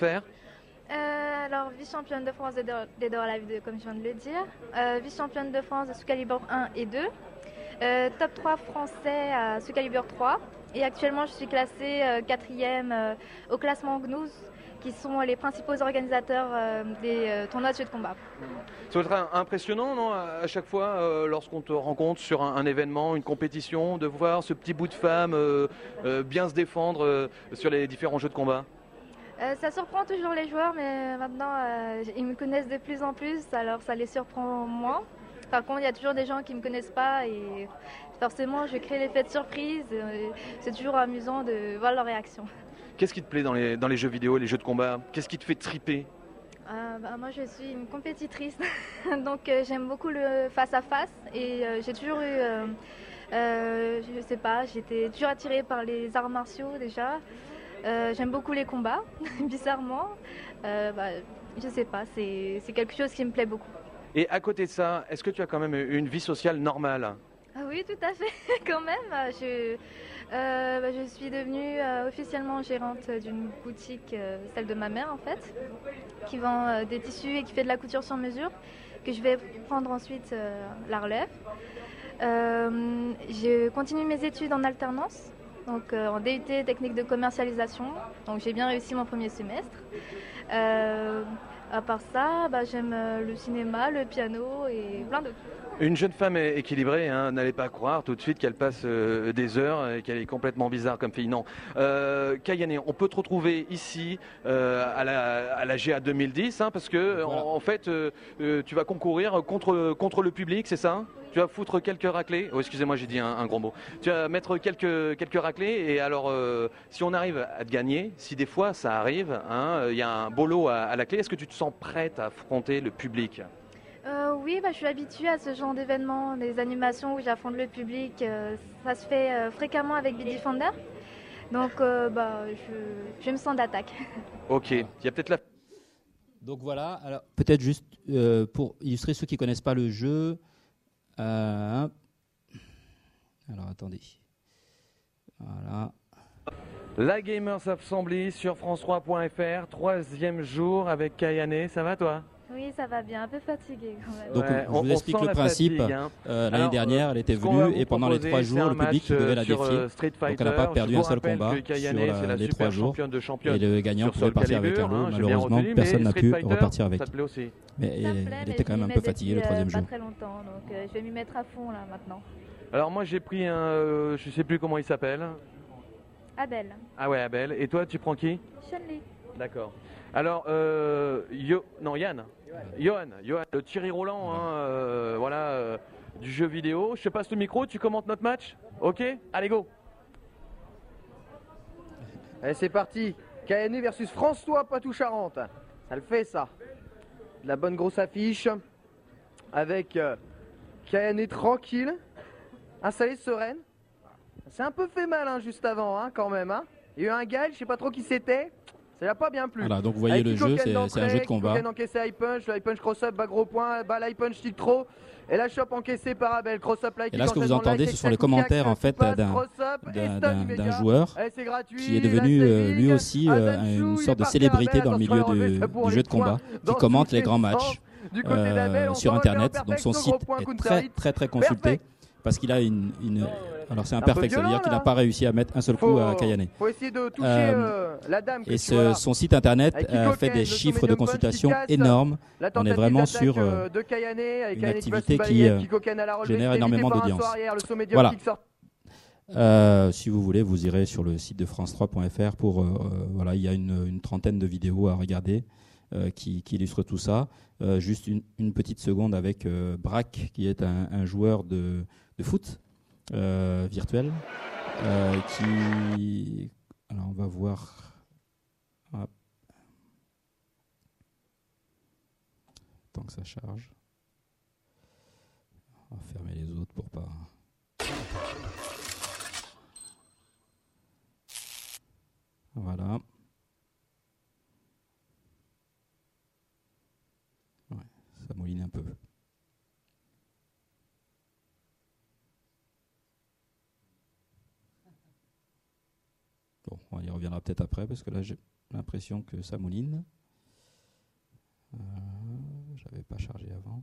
Speaker 5: Euh, alors, vice-championne de France de Dead or Alive deux, comme je viens de le dire. Euh, vice-championne de France de Soul Calibur un et deux. Euh, top trois français à Soul Calibur trois. Et actuellement, je suis classée euh, quatrième euh, au classement G N U S, qui sont les principaux organisateurs euh, des euh, tournois de jeux de combat.
Speaker 4: Ça doit être impressionnant, non, à chaque fois, euh, lorsqu'on te rencontre sur un, un événement, une compétition, de voir ce petit bout de femme euh, euh, bien se défendre euh, sur les différents jeux de combat.
Speaker 5: Euh, ça surprend toujours les joueurs, mais maintenant, euh, ils me connaissent de plus en plus, alors ça les surprend moins. Par contre, il y a toujours des gens qui ne me connaissent pas et forcément, je crée l'effet de surprise. C'est toujours amusant de voir leur réaction.
Speaker 4: Qu'est-ce qui te plaît dans les, dans les jeux vidéo et les jeux de combat? Qu'est-ce qui te fait triper?
Speaker 5: euh, bah, Moi, je suis une compétitrice, donc euh, j'aime beaucoup le face-à-face et euh, j'ai toujours eu, euh, euh, je sais pas, j'étais toujours attirée par les arts martiaux déjà. Euh, j'aime beaucoup les combats, bizarrement. Euh, bah, je sais pas, c'est, c'est quelque chose qui me plaît beaucoup.
Speaker 4: Et à côté de ça, est-ce que tu as quand même une vie sociale normale?
Speaker 5: Ah oui, tout à fait, quand même. Je, euh, bah, je suis devenue euh, officiellement gérante d'une boutique, euh, celle de ma mère en fait, qui vend euh, des tissus et qui fait de la couture sur mesure, que je vais prendre ensuite euh, la relève. Euh, j'ai continué mes études en alternance, donc euh, en D U T technique de commercialisation, donc j'ai bien réussi mon premier semestre. Euh, à part ça, bah, j'aime le cinéma, le piano et plein d'autres.
Speaker 4: Une jeune femme équilibrée, hein, n'allez pas croire tout de suite qu'elle passe euh, des heures et qu'elle est complètement bizarre comme fille. Non. Euh, Kayane, on peut te retrouver ici euh, à, la, à la G A deux mille dix, hein, parce que voilà. en, en fait, euh, euh, tu vas concourir contre, contre le public, c'est ça, hein? Tu vas foutre quelques raclés. Oh, excusez-moi, j'ai dit un, un gros mot. Tu vas mettre quelques, quelques raclés et alors, euh, si on arrive à te gagner, si des fois ça arrive, il hein, y a un beau lot à, à la clé, est-ce que tu te sens prête à affronter le public ?
Speaker 5: Euh, oui, bah, je suis habituée à ce genre d'événements, des animations où j'affronte le public. Euh, ça se fait euh, fréquemment avec Bitdefender. Donc, euh, bah, je, je me sens d'attaque.
Speaker 4: Ok, il y a peut-être la...
Speaker 2: Donc voilà, alors peut-être juste euh, pour illustrer ceux qui ne connaissent pas le jeu. Euh, alors attendez. Voilà.
Speaker 4: La Gamers Assembly sur France trois point F R, troisième jour avec Kayane. Ça va toi ?
Speaker 5: Oui, ça va bien, un peu fatiguée quand même.
Speaker 2: Donc
Speaker 4: ouais,
Speaker 2: je vous
Speaker 4: on,
Speaker 2: explique
Speaker 4: on
Speaker 2: le principe.
Speaker 4: Fatigue, hein.
Speaker 2: euh, L'année dernière, elle était venue et pendant les trois jours, le public devait la défier. Donc elle n'a pas perdu un seul combat sur la, les trois jours. Et le gagnant pouvait partir avec un lot.
Speaker 4: Hein,
Speaker 2: malheureusement,
Speaker 4: retenu,
Speaker 2: personne n'a pu
Speaker 4: Fighter,
Speaker 2: repartir avec.
Speaker 4: Ça te plaît aussi.
Speaker 2: Mais
Speaker 5: ça
Speaker 2: elle,
Speaker 5: plaît,
Speaker 2: elle était quand même un peu fatiguée le troisième jour.
Speaker 5: Pas très longtemps, donc euh, je vais m'y mettre à fond là maintenant.
Speaker 4: Alors moi j'ai pris un, euh, je sais plus comment il s'appelle.
Speaker 5: Abel.
Speaker 4: Ah ouais, Abel. Et toi, tu prends qui ?
Speaker 5: Chun-Li.
Speaker 4: D'accord. Alors, euh, Yo, non, Yann. Johan, Johan, le Thierry Roland, hein, euh, voilà, euh, du jeu vidéo. Je te passe le micro, tu commentes notre match ? Ok ? Allez, go !
Speaker 6: Allez, c'est parti. Kayane versus François Poitou-Charentes. Ça le fait, ça. De la bonne grosse affiche. Avec euh, Kayane tranquille, installée sereine. C'est un peu fait mal hein, juste avant, hein, quand même. Hein. Il y a eu un gars, je sais pas trop qui c'était. Ça n'a pas bien plu.
Speaker 2: Voilà, donc vous voyez le jeu, c'est un jeu de combat.
Speaker 6: Kikoken encaissé high punch, le high punch cross-up, bas gros point, bas high punch stick trop. Et la chope encaissée par Abel, cross-up like.
Speaker 2: Et là, ce que vous entendez, ce sont les commentaires en fait d'un joueur qui est devenu euh, lui aussi euh, une sorte de célébrité dans le milieu du, du jeu de combat, qui commente les grands matchs euh, sur Internet. Donc son site est très très très consulté parce qu'il a une, une alors c'est imperfect, ça veut dire qu'il n'a pas réussi à mettre un seul coup à Kayane.
Speaker 6: Faut essayer de toucher
Speaker 2: euh,
Speaker 6: euh, la dame.
Speaker 2: Et ce, son site internet a fait des chiffres de consultation énormes. On est vraiment sur euh, une activité qui euh, génère énormément d'audience. Voilà. Euh, si vous voulez, vous irez sur le site de France trois point F R pour euh, voilà, il y a une, une trentaine de vidéos à regarder euh, qui, qui illustrent tout ça. Euh, juste une, une petite seconde avec euh, Braque, qui est un, un joueur de, de foot. Euh, virtuel euh, qui alors on va voir hop. Tant que ça charge, on va fermer les autres pour pas voilà ouais, ça mouline un peu. Bon, on y reviendra peut-être après parce que là j'ai l'impression que ça mouline. Euh, J'avais pas chargé avant.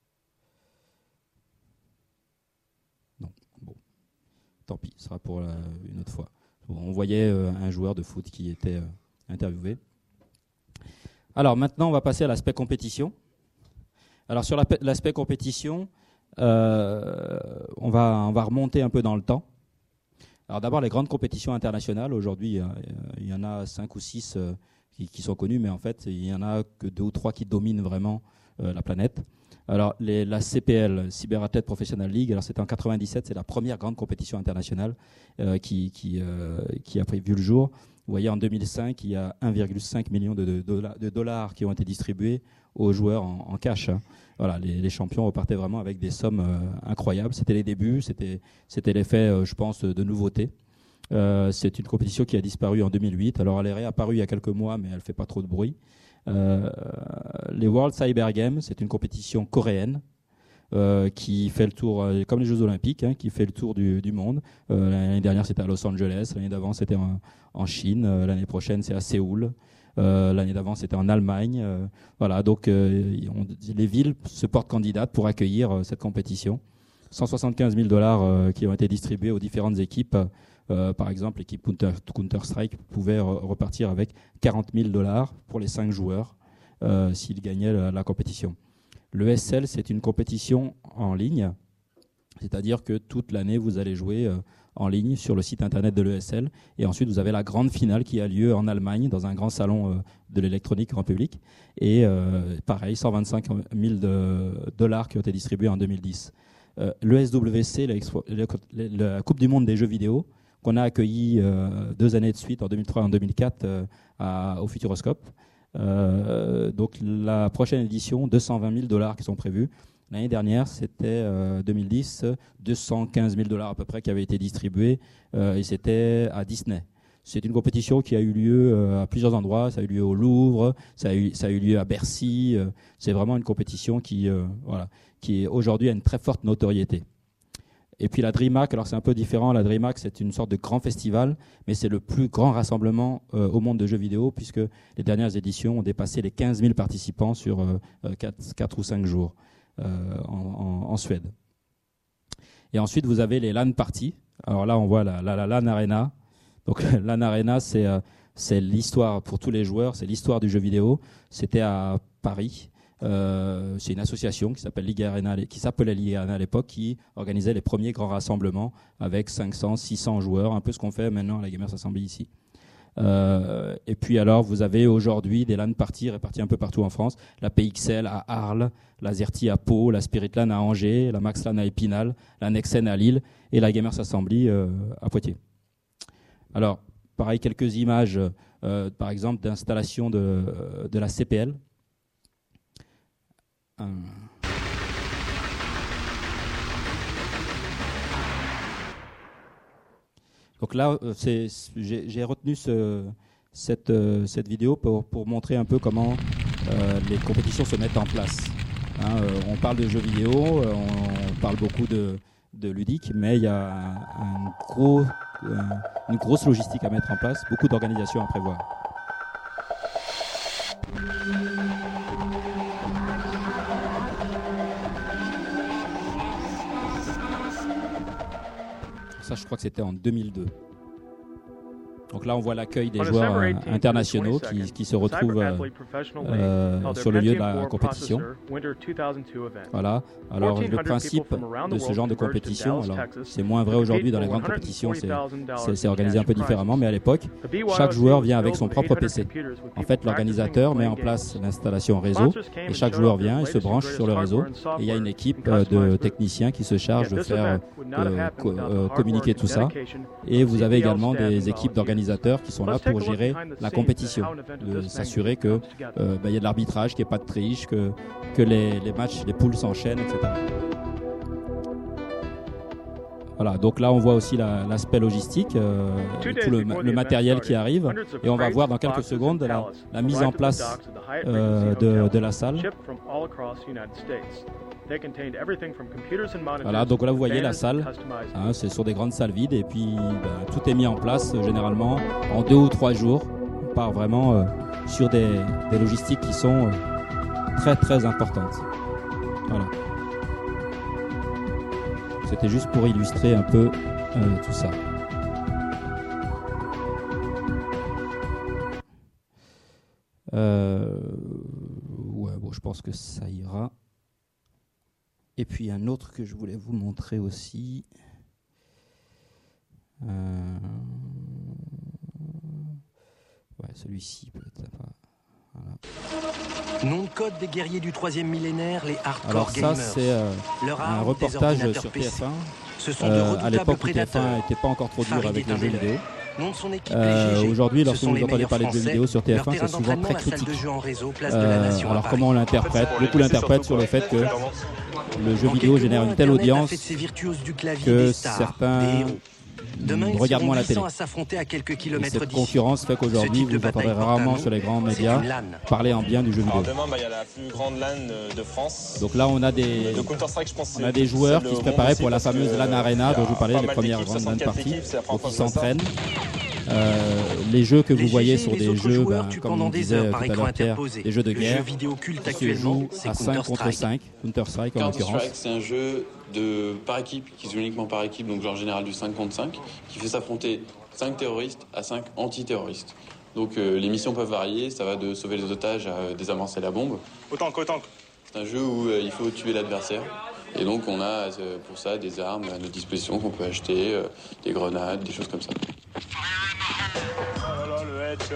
Speaker 2: Non, bon, tant pis, ce sera pour la, une autre fois. Bon, on voyait euh, un joueur de foot qui était euh, interviewé. Alors maintenant, on va passer à l'aspect compétition. Alors sur l'aspect compétition, euh, on va on va remonter un peu dans le temps. Alors d'abord, les grandes compétitions internationales, aujourd'hui, euh, il y en a cinq ou six euh, qui, qui sont connues, mais en fait, il n'y en a que deux ou trois qui dominent vraiment euh, la planète. Alors les, la C P L, Cyber Athlete Professional League, alors c'était en quatre-vingt-dix-sept, c'est la première grande compétition internationale euh, qui, qui, euh, qui a vu le jour. Vous voyez, en deux mille cinq, il y a un virgule cinq million de, de, de, de dollars qui ont été distribués aux joueurs en, en cash. Hein. Voilà, les, les champions repartaient vraiment avec des sommes euh, incroyables. C'était les débuts, c'était, c'était l'effet, euh, je pense, de nouveauté. Euh, c'est une compétition qui a disparu en deux mille huit. Alors, elle est réapparue il y a quelques mois, mais elle ne fait pas trop de bruit. Euh, les World Cyber Games, c'est une compétition coréenne euh, qui fait le tour, euh, comme les Jeux Olympiques, hein, qui fait le tour du, du monde. Euh, l'année dernière, c'était à Los Angeles. L'année d'avant, c'était en, en Chine. Euh, l'année prochaine, c'est à Séoul. Euh, l'année d'avant, c'était en Allemagne. Euh, voilà, donc euh, on, les villes se portent candidates pour accueillir euh, cette compétition. cent soixante-quinze mille dollars euh, qui ont été distribués aux différentes équipes. Euh, par exemple, l'équipe Counter, Counter-Strike pouvait re- repartir avec quarante mille dollars pour les cinq joueurs euh, s'ils gagnaient la, la compétition. Le E S L, c'est une compétition en ligne, c'est-à-dire que toute l'année, vous allez jouer euh, en ligne sur le site internet de l'E S L. Et ensuite, vous avez la grande finale qui a lieu en Allemagne, dans un grand salon euh, de l'électronique grand public. Et euh, pareil, cent vingt-cinq mille dollars qui ont été distribués en deux mille dix. Euh, L'E S W C, la, la Coupe du monde des jeux vidéo, qu'on a accueilli euh, deux années de suite, en deux mille trois et en deux mille quatre, euh, à, au Futuroscope. Euh, donc la prochaine édition, deux cent vingt mille dollars qui sont prévus. L'année dernière, c'était euh, deux mille dix, deux cent quinze mille dollars à peu près qui avaient été distribués, euh, et c'était à Disney. C'est une compétition qui a eu lieu euh, à plusieurs endroits. Ça a eu lieu au Louvre, ça a eu, ça a eu lieu à Bercy. Euh, c'est vraiment une compétition qui, euh, voilà, qui aujourd'hui a une très forte notoriété. Et puis la DreamHack, alors c'est un peu différent. La DreamHack, c'est une sorte de grand festival, mais c'est le plus grand rassemblement euh, au monde de jeux vidéo, puisque les dernières éditions ont dépassé les quinze mille participants sur euh, quatre ou cinq jours euh, en, en, en Suède. Et ensuite, vous avez les LAN parties. Alors là, on voit la, la, la LAN Arena. Donc LAN Arena, c'est euh, c'est l'histoire pour tous les joueurs, c'est l'histoire du jeu vidéo. C'était à Paris. Euh, c'est une association qui s'appelle Ligue Arena, qui s'appelait Ligue Arena à l'époque, qui organisait les premiers grands rassemblements avec cinq cents, six cents joueurs, un peu ce qu'on fait maintenant à la Gamers Assembly ici. Euh, et puis alors, vous avez aujourd'hui des LAN parties réparties un peu partout en France. La P X L à Arles, la Zerti à Pau, la Spirit LAN à Angers, la Max LAN à Épinal, la Nexen à Lille et la Gamers Assembly euh, à Poitiers. Alors, pareil, quelques images, euh, par exemple, d'installation de, de la C P L. Hum. Donc là, c'est, j'ai, j'ai retenu ce, cette, euh, cette vidéo pour, pour montrer un peu comment euh, les compétitions se mettent en place. Hein, euh, on parle de jeux vidéo, euh, on, on parle beaucoup de, de ludique, mais il y a un, un gros, un, une grosse logistique à mettre en place, beaucoup d'organisations à prévoir. Ça, je crois que c'était en deux mille deux. Donc là, on voit l'accueil des joueurs euh, internationaux qui, qui se retrouvent euh, euh, sur le lieu de la compétition. Voilà. Alors, le principe de ce genre de compétition, alors, c'est moins vrai aujourd'hui dans les grandes compétitions, c'est, c'est, c'est organisé un peu différemment, mais à l'époque, chaque joueur vient avec son propre P C. En fait, l'organisateur met en place l'installation réseau et chaque joueur vient et se branche sur le réseau. Et il y a une équipe euh, de techniciens qui se charge de faire euh, co- euh, communiquer tout ça. Et vous avez également des équipes d'organisateurs qui sont là pour gérer la compétition, de s'assurer que euh, bah, y a de l'arbitrage, qu'il n'y ait pas de triche, que, que les, les matchs, les poules s'enchaînent, et cetera. Voilà, donc là on voit aussi la, l'aspect logistique, euh, tout le, le matériel qui arrive, et on va voir dans quelques secondes la, la mise en place euh, de, de la salle. Voilà, donc là vous voyez la salle, hein, c'est sur des grandes salles vides et puis ben, tout est mis en place euh, généralement en deux ou trois jours. On part vraiment euh, sur des, des logistiques qui sont euh, très très importantes. Voilà. C'était juste pour illustrer un peu euh, tout ça. Euh, ouais, bon, je pense que ça ira. Et puis un autre que je voulais vous montrer aussi. Euh... Ouais, celui-ci peut-être pas. Voilà.
Speaker 7: Nom de code des guerriers du troisième millénaire, les hardcore
Speaker 2: Alors ça,
Speaker 7: gamers.
Speaker 2: c'est euh, un reportage sur T F un.
Speaker 7: Ce sont
Speaker 2: euh, à l'époque où T F un n'était pas encore trop dur avec les jeux vidéo. Euh, aujourd'hui, lorsque vous entendez parler de jeux vidéo sur T F un, c'est souvent très critique. Euh, alors comment on l'interprète ? Beaucoup l'interprètent sur le fait que le jeu vidéo génère une telle audience que certains
Speaker 7: Demain, ils
Speaker 2: regarde moins la télé.
Speaker 7: à s'affronter à quelques
Speaker 2: Et
Speaker 7: kilomètres
Speaker 2: cette
Speaker 7: d'ici.
Speaker 2: concurrence fait qu'aujourd'hui, vous entendrez rarement sur les grands médias parler en bien du jeu vidéo.
Speaker 8: Alors demain, bah, il y a la plus grande LAN de France.
Speaker 2: Donc là, on a des,
Speaker 8: de Counter-Strike, je pense,
Speaker 2: on a des joueurs qui se préparaient pour la fameuse LAN Arena dont je vous parlais, les premières grandes LAN parties. Donc ils s'entraînent. Euh, les jeux que vous voyez sont des jeux, ben, comme on disait tout à l'heure Pierre, des jeux de guerre qui se jouent à cinq contre cinq, Counter-Strike en l'occurrence.
Speaker 9: Counter-Strike, c'est un jeu de par équipe, qui se joue uniquement par équipe, donc en général du cinq contre cinq, qui fait s'affronter cinq terroristes à cinq antiterroristes. Donc euh, les missions peuvent varier, ça va de sauver les otages à désamorcer la bombe.
Speaker 8: Autant qu'autant.
Speaker 9: C'est un jeu où euh, il faut tuer l'adversaire. Et donc on a euh, pour ça des armes à notre disposition qu'on peut acheter, euh, des grenades, des choses comme ça.
Speaker 8: Oh là là, le headshot.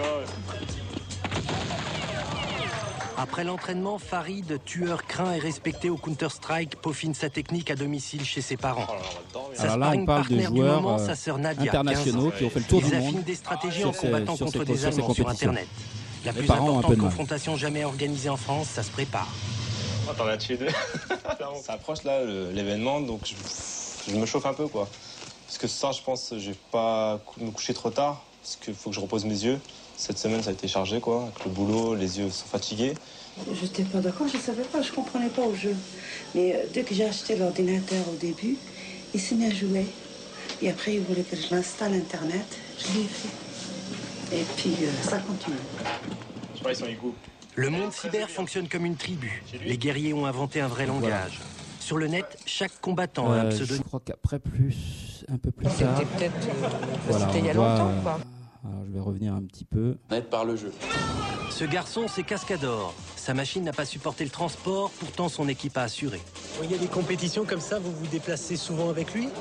Speaker 7: Après l'entraînement, Farid, tueur craint et respecté au Counter-Strike, peaufine sa technique à domicile chez ses parents. Sa
Speaker 2: Alors là, on parle de joueurs
Speaker 7: moment,
Speaker 2: euh,
Speaker 7: sa sœur Nadia,
Speaker 2: internationaux qui ont fait le tour
Speaker 7: Ils
Speaker 2: du monde
Speaker 7: affinent des stratégies en
Speaker 2: sur ces,
Speaker 7: combattant
Speaker 2: sur
Speaker 7: contre
Speaker 2: ces,
Speaker 7: des
Speaker 2: sur ces
Speaker 7: Allemands sur
Speaker 2: compétitions.
Speaker 7: Internet. La
Speaker 2: Les
Speaker 7: plus
Speaker 2: parents ont un peu
Speaker 7: importante
Speaker 2: de mal.
Speaker 7: confrontation jamais organisée en France, ça se prépare.
Speaker 8: Oh, t'en as tué deux. Ça approche là, le- l'événement, donc je, je me chauffe un peu, quoi. Parce que ce soir, je pense, je vais pas cou- me coucher trop tard, parce qu'il faut que je repose mes yeux. Cette semaine, ça a été chargé, quoi, avec le boulot, les yeux sont fatigués.
Speaker 10: Je n'étais pas d'accord, je ne savais pas, je ne comprenais pas au jeu. Mais euh, dès que j'ai acheté l'ordinateur au début, il s'est mis à jouer. Et après, il voulait que je l'installe Internet. Je l'ai fait. Et puis, euh, ça continue.
Speaker 8: Je sais pas, ils sont égaux.
Speaker 7: Le monde cyber fonctionne comme une tribu. Les guerriers ont inventé un vrai langage. Sur le net, chaque combattant a un
Speaker 2: Euh,
Speaker 7: pseudonyme.
Speaker 2: je crois qu'après plus, un peu plus
Speaker 11: C'était
Speaker 2: tard.
Speaker 11: peut-être. euh,
Speaker 2: Voilà,
Speaker 11: c'était il y a
Speaker 2: on voit,
Speaker 11: longtemps,
Speaker 2: euh,
Speaker 11: quoi.
Speaker 2: Alors, je vais revenir un petit peu.
Speaker 9: Net par le jeu.
Speaker 7: Ce garçon, c'est Cascador. Sa machine n'a pas supporté le transport, pourtant son équipe a assuré.
Speaker 12: Il y a des compétitions comme ça, vous vous déplacez souvent avec lui?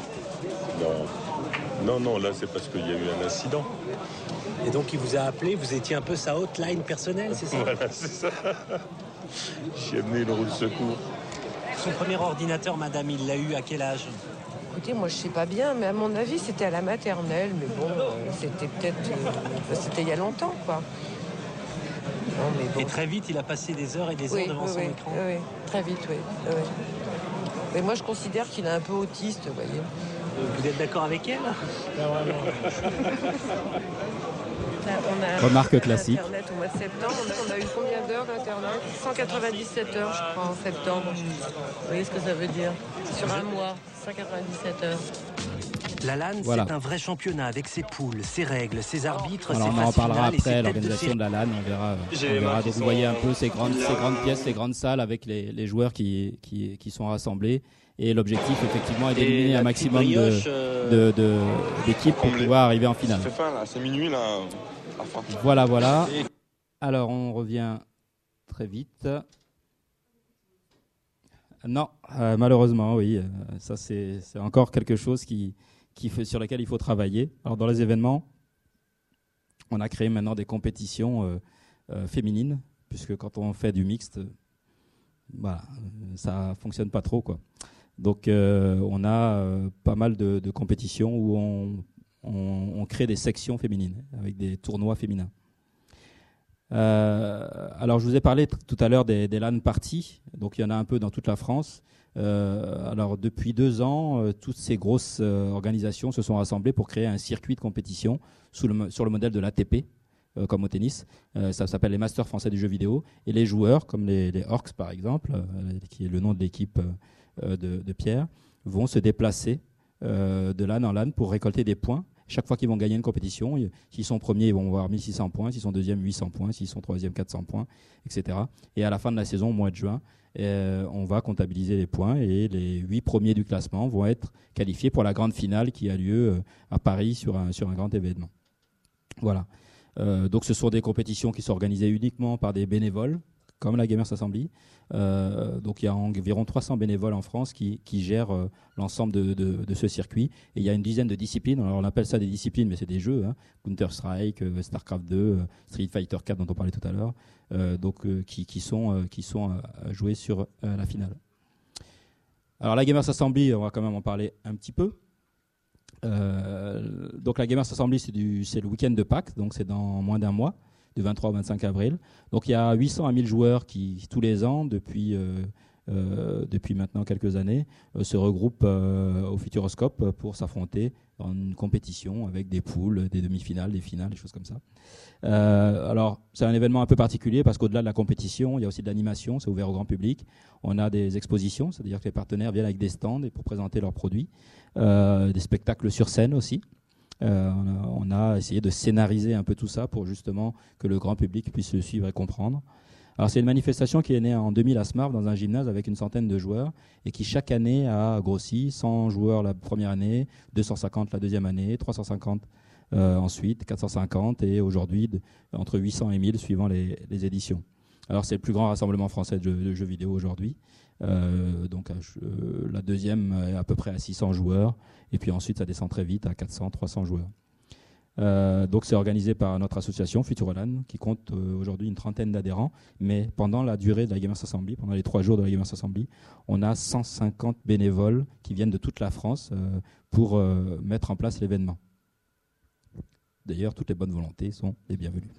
Speaker 13: Non, non, non, là c'est parce qu'il y a eu un incident.
Speaker 12: Et donc il vous a appelé, vous étiez un peu sa hotline personnelle, c'est ça?
Speaker 13: Voilà, c'est ça. J'ai amené une roue de secours.
Speaker 12: Son premier ordinateur, madame, il l'a eu à quel âge?
Speaker 11: Écoutez, moi je sais pas bien, mais à mon avis c'était à la maternelle, mais bon, euh, c'était peut-être. euh, c'était il y a longtemps, quoi. Non, mais bon.
Speaker 12: Et très vite, il a passé des heures et des
Speaker 11: Oui,
Speaker 12: heures devant
Speaker 11: oui,
Speaker 12: son
Speaker 11: oui,
Speaker 12: écran.
Speaker 11: oui, oui, très vite, oui. oui, oui. Mais moi je considère qu'il est un peu autiste, vous voyez.
Speaker 12: Vous êtes d'accord avec elle?
Speaker 11: On a
Speaker 2: Remarque classique.
Speaker 11: Internet au mois de septembre, on a, on a eu combien d'heures d'internet? cent quatre-vingt-dix-sept heures, je crois, en septembre. Vous voyez ce que ça veut dire? Sur un mois, cent quatre-vingt-dix-sept heures.
Speaker 7: La LAN,
Speaker 2: Voilà.
Speaker 7: c'est un vrai championnat avec ses poules, ses règles, ses arbitres,
Speaker 2: Alors
Speaker 7: ses
Speaker 2: on en
Speaker 7: phases
Speaker 2: reparlera
Speaker 7: finales et ses
Speaker 2: après,
Speaker 7: têtes de
Speaker 2: l'organisation
Speaker 7: série.
Speaker 2: de la LAN, on verra. euh,
Speaker 8: J'ai
Speaker 2: on
Speaker 8: les
Speaker 2: verra.
Speaker 8: mains
Speaker 2: Donc
Speaker 8: qui
Speaker 2: vous
Speaker 8: sont-
Speaker 2: voyez un peu ces grandes, ces grandes pièces, ces grandes salles avec les, les joueurs qui, qui, qui sont rassemblés. Et l'objectif, effectivement, est d'éliminer
Speaker 8: la
Speaker 2: un
Speaker 8: petite
Speaker 2: maximum de,
Speaker 8: brioche, euh,
Speaker 2: de, de- d'équipes pour
Speaker 13: Comme les-
Speaker 2: pouvoir arriver en finale.
Speaker 13: Ça fait faim là, c'est minuit là. à fin.
Speaker 2: Voilà, voilà. Alors, on revient très vite. Non, euh, malheureusement, oui. euh, ça, c'est, c'est encore quelque chose qui, qui fait, sur lequel il faut travailler. Alors, dans les événements, on a créé maintenant des compétitions euh, euh, féminines, puisque quand on fait du mixte, euh, voilà, euh, ça fonctionne pas trop, quoi. Donc, euh, on a euh, pas mal de, de compétitions où on, on, on crée des sections féminines avec des tournois féminins. Euh, alors, je vous ai parlé t- tout à l'heure des, des LAN parties. Donc, il y en a un peu dans toute la France. Euh, alors, depuis deux ans, euh, toutes ces grosses euh, organisations se sont rassemblées pour créer un circuit de compétition sous le, mo- sur le modèle de l'A T P, euh, comme au tennis. Euh, ça s'appelle les Masters français du jeu vidéo. Et les joueurs, comme les, les Orcs par exemple, euh, qui est le nom de l'équipe euh, de, de Pierre, vont se déplacer euh, de LAN en LAN pour récolter des points. Chaque fois qu'ils vont gagner une compétition, ils- s'ils sont premiers, ils vont avoir mille six cents points, s'ils sont deuxièmes, huit cents points, s'ils sont troisièmes, quatre cents points, et cetera. Et à la fin de la saison, au mois de juin, euh, on va comptabiliser les points et les huit premiers du classement vont être qualifiés pour la grande finale qui a lieu euh, à Paris sur un, sur un grand événement. Voilà. Euh, donc ce sont des compétitions qui sont organisées uniquement par des bénévoles, comme la Gamers Assembly. Euh, donc il y a environ trois cents bénévoles en France qui, qui gèrent euh, l'ensemble de, de, de ce circuit. Et il y a une dizaine de disciplines. Alors on appelle ça des disciplines, mais c'est des jeux. Hein. Counter-Strike, euh, StarCraft deux, euh, Street Fighter quatre dont on parlait tout à l'heure, euh, donc euh, qui, qui sont, euh, qui sont euh, joués sur euh, la finale. Alors la Gamers Assembly, on va quand même en parler un petit peu. Euh, donc la Gamers Assembly, c'est, du, c'est le week-end de Pâques, donc c'est dans moins d'un mois, du vingt-trois au vingt-cinq avril. Donc il y a huit cents à mille joueurs qui, tous les ans, depuis euh, euh, depuis maintenant quelques années, euh, se regroupent euh, au Futuroscope pour s'affronter dans une compétition avec des poules, des demi-finales, des finales, des choses comme ça. Euh, alors, c'est un événement un peu particulier parce qu'au-delà de la compétition, il y a aussi de l'animation, c'est ouvert au grand public. On a des expositions, c'est-à-dire que les partenaires viennent avec des stands et pour présenter leurs produits, euh, des spectacles sur scène aussi. Euh, on, a, on a essayé de scénariser un peu tout ça pour justement que le grand public puisse le suivre et comprendre. Alors c'est une manifestation qui est née en deux mille à Smart dans un gymnase avec une centaine de joueurs et qui chaque année a grossi, cent joueurs la première année, deux cent cinquante la deuxième année, trois cent cinquante euh, ensuite, quatre cent cinquante et aujourd'hui de, entre huit cents et mille suivant les, les éditions. Alors c'est le plus grand rassemblement français de jeux, de jeux vidéo aujourd'hui. Euh, donc euh, la deuxième est à peu près à six cents joueurs et puis ensuite ça descend très vite à quatre cents, trois cents joueurs. Euh, donc c'est organisé par notre association Futuroland qui compte euh, aujourd'hui une trentaine d'adhérents, mais pendant la durée de la Gamers Assembly, pendant les trois jours de la Gamers Assembly, on a cent cinquante bénévoles qui viennent de toute la France euh, pour euh, mettre en place l'événement. D'ailleurs, toutes les bonnes volontés sont les bienvenues.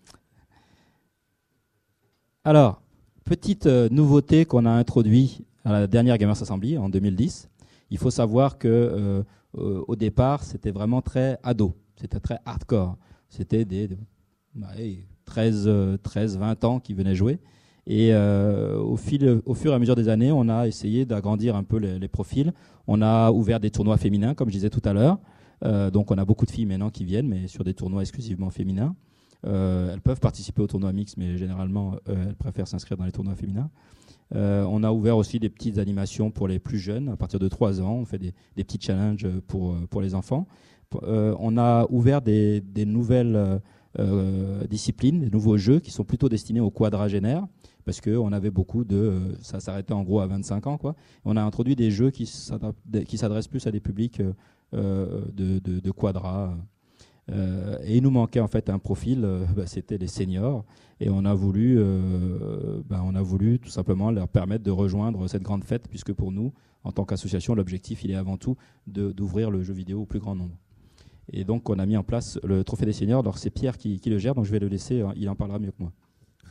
Speaker 2: Alors, petite euh, nouveauté qu'on a introduite à la dernière Gamers Assembly en deux mille dix. Il faut savoir que euh, euh, au départ, c'était vraiment très ado. C'était très hardcore. C'était des, des ouais, treize, vingt ans qui venaient jouer. Et euh, au, fil, au fur et à mesure des années, on a essayé d'agrandir un peu les, les profils. On a ouvert des tournois féminins, comme je disais tout à l'heure. Euh, donc on a beaucoup de filles maintenant qui viennent, mais sur des tournois exclusivement féminins. Euh, elles peuvent participer aux tournois mixtes, mais généralement, euh, elles préfèrent s'inscrire dans les tournois féminins. Euh, on a ouvert aussi des petites animations pour les plus jeunes. À partir de trois ans, on fait des, des petits challenges pour, pour les enfants. Euh, on a ouvert des, des nouvelles euh, disciplines, des nouveaux jeux qui sont plutôt destinés aux quadragénaires parce qu'on avait beaucoup de... Euh, ça s'arrêtait en gros à vingt-cinq ans, quoi. On a introduit des jeux qui s'adressent plus à des publics euh, de, de, de quadras. Euh, et il nous manquait en fait un profil, euh, bah, c'était les seniors. Et on a, voulu, euh, bah, on a voulu tout simplement leur permettre de rejoindre cette grande fête puisque pour nous, en tant qu'association, l'objectif il est avant tout de, d'ouvrir le jeu vidéo au plus grand nombre. Et donc, on a mis en place le Trophée des Seniors. Alors, c'est Pierre qui, qui le gère, donc je vais le laisser. Il en parlera mieux que moi.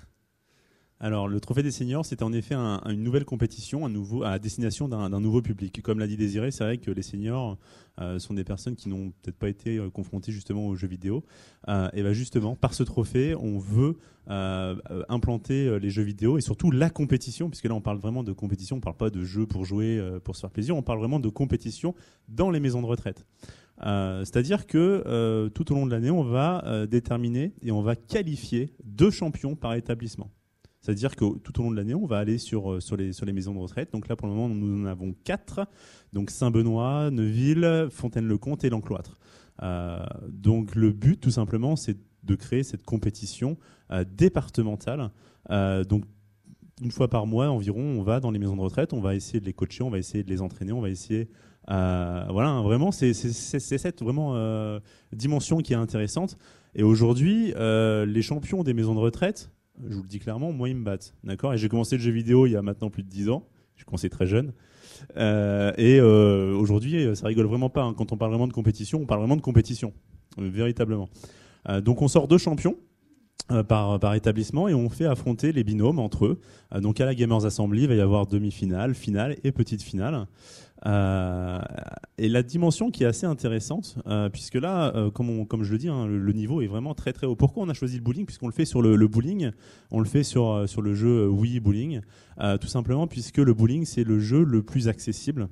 Speaker 14: Alors, le Trophée des Seniors, c'était en effet un, une nouvelle compétition un nouveau, à destination d'un, d'un nouveau public. Comme l'a dit Désiré, c'est vrai que les seniors euh, sont des personnes qui n'ont peut-être pas été euh, confrontées justement aux jeux vidéo. Euh, et bien justement, par ce trophée, on veut euh, implanter les jeux vidéo et surtout la compétition, puisque là, on parle vraiment de compétition. On ne parle pas de jeux pour jouer, euh, pour se faire plaisir. On parle vraiment de compétition dans les maisons de retraite. Euh, c'est-à-dire que euh, tout au long de l'année, on va euh, déterminer et on va qualifier deux champions par établissement. C'est-à-dire que tout au long de l'année, on va aller sur, sur, les, sur les maisons de retraite. Donc là, pour le moment, nous en avons quatre. Donc Saint-Benoît, Neuville, Fontaine-le-Comte et l'Encloître. Euh, donc le but, tout simplement, c'est de créer cette compétition euh, départementale. Euh, donc une fois par mois environ, on va dans les maisons de retraite, on va essayer de les coacher, on va essayer de les entraîner, on va essayer... Euh, voilà, vraiment, c'est, c'est, c'est, c'est cette vraiment euh, dimension qui est intéressante. Et aujourd'hui, euh, les champions des maisons de retraite, je vous le dis clairement, moi ils me battent, d'accord. Et j'ai commencé le jeu vidéo il y a maintenant plus de dix ans. J'ai commencé très jeune. Euh, et euh, aujourd'hui, ça rigole vraiment pas. Hein. Quand on parle vraiment de compétition, on parle vraiment de compétition, euh, véritablement. Euh, donc on sort deux champions. Euh, par, par établissement et on fait affronter les binômes entre eux. Euh, donc à la Gamers Assembly, il va y avoir demi-finale, finale et petite finale. Euh, et la dimension qui est assez intéressante, euh, puisque là, euh, comme, on, comme je le dis, hein, le, le niveau est vraiment très très haut. Pourquoi on a choisi le bowling? Puisqu'on le fait sur le, le bowling, on le fait sur, euh, sur le jeu Wii Bowling, euh, tout simplement puisque le bowling c'est le jeu le plus accessible.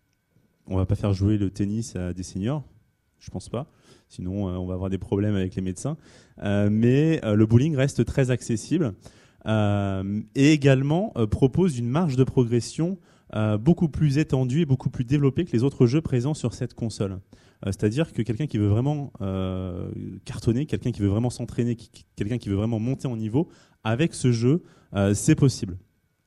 Speaker 14: On va pas faire jouer le tennis à des seniors, je pense pas. Sinon, euh, on va avoir des problèmes avec les médecins. Euh, mais euh, le bowling reste très accessible euh, et également euh, propose une marge de progression euh, beaucoup plus étendue et beaucoup plus développée que les autres jeux présents sur cette console. Euh, c'est-à-dire que quelqu'un qui veut vraiment euh, cartonner, quelqu'un qui veut vraiment s'entraîner, qui, quelqu'un qui veut vraiment monter en niveau, avec ce jeu, euh, c'est possible.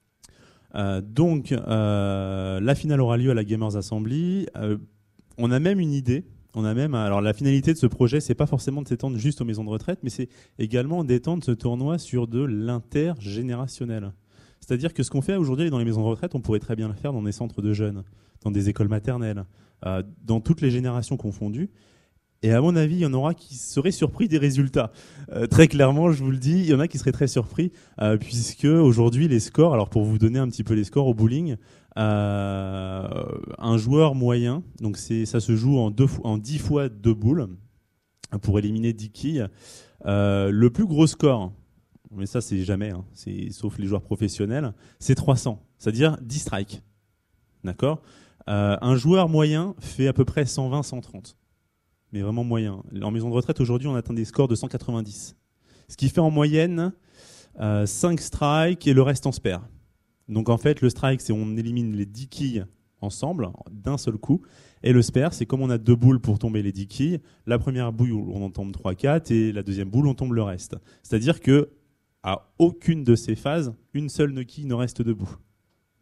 Speaker 14: Euh, donc, euh, la finale aura lieu à la Gamers Assembly. Euh, on a même une idée. On a même, alors la finalité de ce projet, c'est pas forcément de s'étendre juste aux maisons de retraite, mais c'est également d'étendre ce tournoi sur de l'intergénérationnel. C'est-à-dire que ce qu'on fait aujourd'hui dans les maisons de retraite, on pourrait très bien le faire dans des centres de jeunes, dans des écoles maternelles, euh, dans toutes les générations confondues. Et à mon avis, il y en aura qui seraient surpris des résultats. Euh, très clairement, je vous le dis, il y en a qui seraient très surpris, euh, puisque aujourd'hui, les scores, alors pour vous donner un petit peu les scores au bowling, euh, un joueur moyen, donc c'est, ça se joue en, deux, en dix fois deux boules, pour éliminer dix quilles. Euh, le plus gros score, mais ça c'est jamais, hein, c'est, sauf les joueurs professionnels, c'est trois cents, c'est-à-dire dix strikes. D'accord ? euh, Un joueur moyen fait à peu près cent vingt à cent trente. Mais vraiment moyen. En maison de retraite, aujourd'hui, on atteint des scores de cent quatre-vingt-dix. Ce qui fait en moyenne euh, cinq strikes et le reste en spare. Donc en fait, le strike, c'est on élimine les dix quilles ensemble, d'un seul coup. Et le spare, c'est comme on a deux boules pour tomber les dix quilles. La première boule, on en tombe trois quatre et la deuxième boule, on tombe le reste. C'est-à-dire que à aucune de ces phases, une seule quille ne reste debout. D'accord ?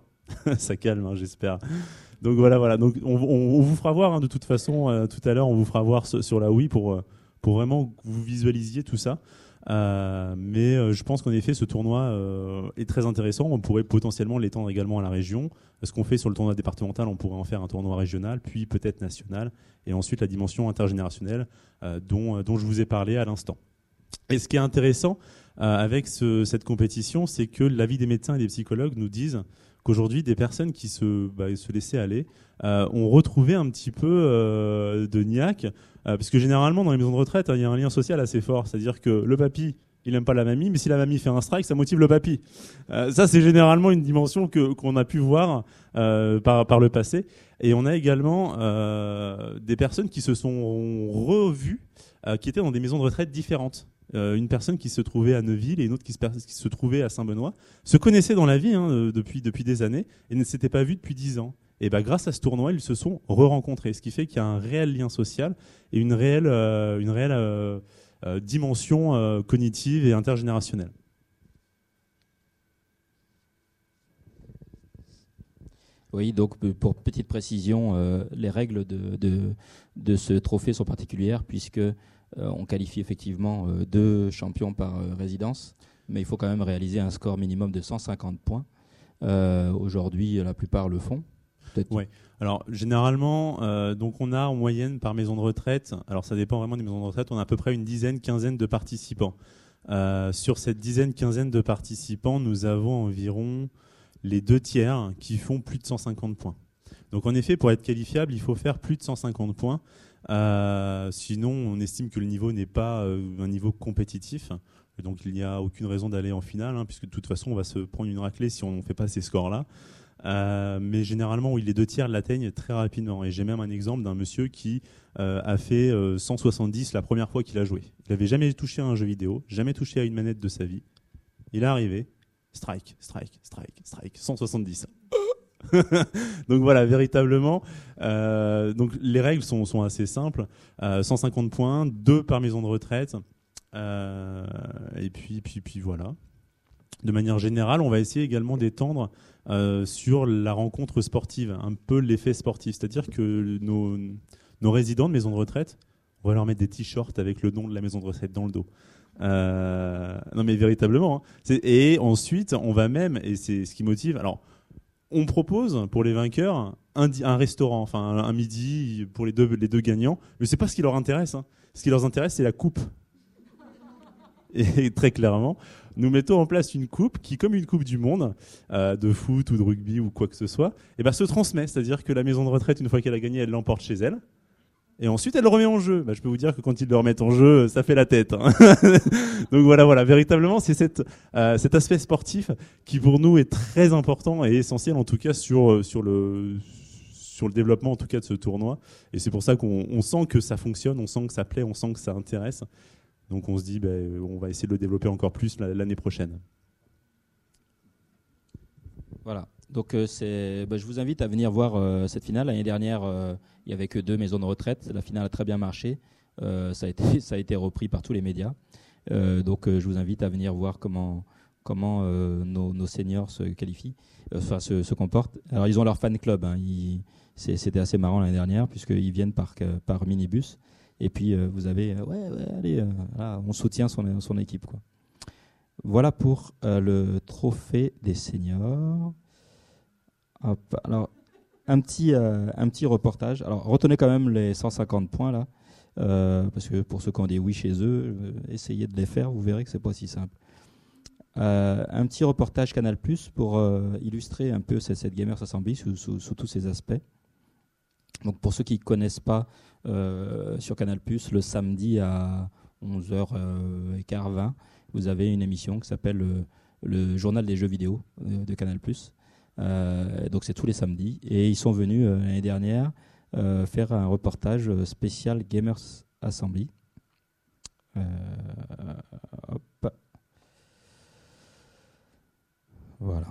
Speaker 14: Ça calme, hein, j'espère. Donc voilà, voilà. Donc on, on, on vous fera voir hein, de toute façon euh, tout à l'heure. On vous fera voir sur, sur la Wii pour euh, pour vraiment que vous visualisiez tout ça. Euh, mais euh, je pense qu'en effet, ce tournoi euh, est très intéressant. On pourrait potentiellement l'étendre également à la région. Ce qu'on fait sur le tournoi départemental, on pourrait en faire un tournoi régional, puis peut-être national, et ensuite la dimension intergénérationnelle euh, dont euh, dont je vous ai parlé à l'instant. Et ce qui est intéressant euh, avec ce, cette compétition, c'est que l'avis des médecins et des psychologues nous disent qu'aujourd'hui, des personnes qui se, bah, se laissaient aller euh, ont retrouvé un petit peu euh, de niaque, euh, parce que généralement, dans les maisons de retraite, il hein, y a un lien social assez fort. C'est-à-dire que le papy, il n'aime pas la mamie, mais si la mamie fait un strike, ça motive le papy. Euh, ça, c'est généralement une dimension que, qu'on a pu voir euh, par, par le passé. Et on a également euh, des personnes qui se sont revues, euh, qui étaient dans des maisons de retraite différentes. Euh, une personne qui se trouvait à Neuville et une autre qui se, qui se trouvait à Saint-Benoît, se connaissaient dans la vie hein, euh, depuis, depuis des années et ne s'étaient pas vus depuis dix ans. Et bah, grâce à ce tournoi, ils se sont re-rencontrés, ce qui fait qu'il y a un réel lien social et une réelle, euh, une réelle euh, euh, dimension euh, cognitive et intergénérationnelle.
Speaker 2: Oui, donc pour petite précision, euh, les règles de, de, de ce trophée sont particulières puisque Euh, on qualifie effectivement euh, deux champions par euh, résidence, mais il faut quand même réaliser un score minimum de cent cinquante points. Euh, aujourd'hui, la plupart le font.
Speaker 14: Oui. Alors généralement, euh, donc on a en moyenne par maison de retraite. Alors ça dépend vraiment des maisons de retraite. On a à peu près une dizaine, quinzaine de participants. Euh, sur cette dizaine, quinzaine de participants, nous avons environ les deux tiers qui font plus de cent cinquante points. Donc en effet, pour être qualifiable, il faut faire plus de cent cinquante points. Euh, sinon, on estime que le niveau n'est pas euh, un niveau compétitif. Et donc, il n'y a aucune raison d'aller en finale, hein, puisque de toute façon, on va se prendre une raclée si on ne fait pas ces scores-là. Euh, mais généralement, oui, les deux tiers l'atteignent très rapidement. Et j'ai même un exemple d'un monsieur qui euh, a fait euh, cent soixante-dix la première fois qu'il a joué. Il n'avait jamais touché à un jeu vidéo, jamais touché à une manette de sa vie. Il est arrivé, strike, strike, strike, strike, cent soixante-dix. Donc voilà, véritablement, euh, donc les règles sont, sont assez simples. Euh, cent cinquante points, deux par maison de retraite, euh, et puis, puis, puis voilà. De manière générale, on va essayer également d'étendre euh, sur la rencontre sportive, un peu l'effet sportif. C'est-à-dire que nos, nos résidents de maison de retraite, on va leur mettre des t-shirts avec le nom de la maison de retraite dans le dos. Euh, non mais véritablement. Hein. C'est, et ensuite, on va même, et c'est ce qui motive. Alors, on propose pour les vainqueurs un, un restaurant, enfin un, un midi pour les deux, les deux gagnants. Mais c'est pas ce qui leur intéresse. Hein. Ce qui leur intéresse, c'est la coupe. Et très clairement, nous mettons en place une coupe qui, comme une coupe du monde, euh, de foot ou de rugby ou quoi que ce soit, et ben se transmet. C'est-à-dire que la maison de retraite, une fois qu'elle a gagné, elle l'emporte chez elle. Et ensuite, elle le remet en jeu. Bah, je peux vous dire que quand ils le remettent en jeu, ça fait la tête. Hein. Donc voilà, voilà. Véritablement, c'est cette, euh, cet aspect sportif qui pour nous est très important et essentiel, en tout cas sur sur le sur le développement, en tout cas de ce tournoi. Et c'est pour ça qu'on on sent que ça fonctionne, on sent que ça plaît, on sent que ça intéresse. Donc on se dit, ben, on va essayer de le développer encore plus l'année prochaine.
Speaker 2: Voilà. Donc euh, c'est, bah, je vous invite à venir voir euh, cette finale. L'année dernière, euh, il n'y avait que deux maisons de retraite. La finale a très bien marché. Euh, ça a été, ça a été repris par tous les médias. Euh, donc euh, je vous invite à venir voir comment, comment euh, nos, nos seniors se qualifient, euh, enfin se, se comportent. Alors ils ont leur fan club. Hein. Ils, c'est, c'était assez marrant l'année dernière puisqu'ils viennent par, par minibus. Et puis euh, vous avez, euh, ouais, ouais, allez, euh, là, on soutient son, son équipe, quoi. Voilà pour euh, le trophée des seniors. Hop, alors, un petit, euh, un petit reportage. Alors, retenez quand même les cent cinquante points là, euh, parce que pour ceux qui ont des oui chez eux, euh, essayez de les faire, vous verrez que c'est pas si simple. Euh, un petit reportage Canal Plus pour euh, illustrer un peu cette, cette Gamers Assembly sous, sous, sous tous ses aspects. Donc, pour ceux qui ne connaissent pas, euh, sur Canal Plus, le samedi à onze heures quinze, vous avez une émission qui s'appelle euh, le journal des jeux vidéo euh, de Canal Plus. Euh, donc c'est tous les samedis et ils sont venus euh, l'année dernière euh, faire un reportage spécial Gamers Assembly. Euh, hop. Voilà.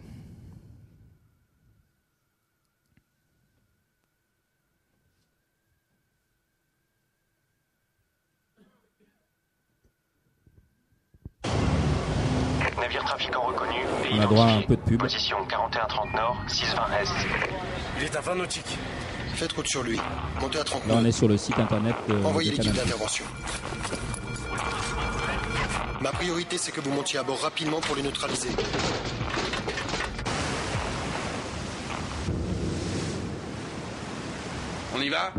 Speaker 15: Navire trafiquant reconnu.
Speaker 2: On a droit à un peu de pub.
Speaker 15: Position quarante et un trente nord, six vingt est.
Speaker 16: Il est à vingt nautiques. Faites route sur lui. Montez à trente
Speaker 2: Là, on est sur le site internet de,
Speaker 16: Envoyez
Speaker 2: de
Speaker 16: l'équipe
Speaker 2: Canal+.
Speaker 16: d'intervention. Ma priorité, c'est que vous montiez à bord rapidement pour les neutraliser.
Speaker 17: On y va ?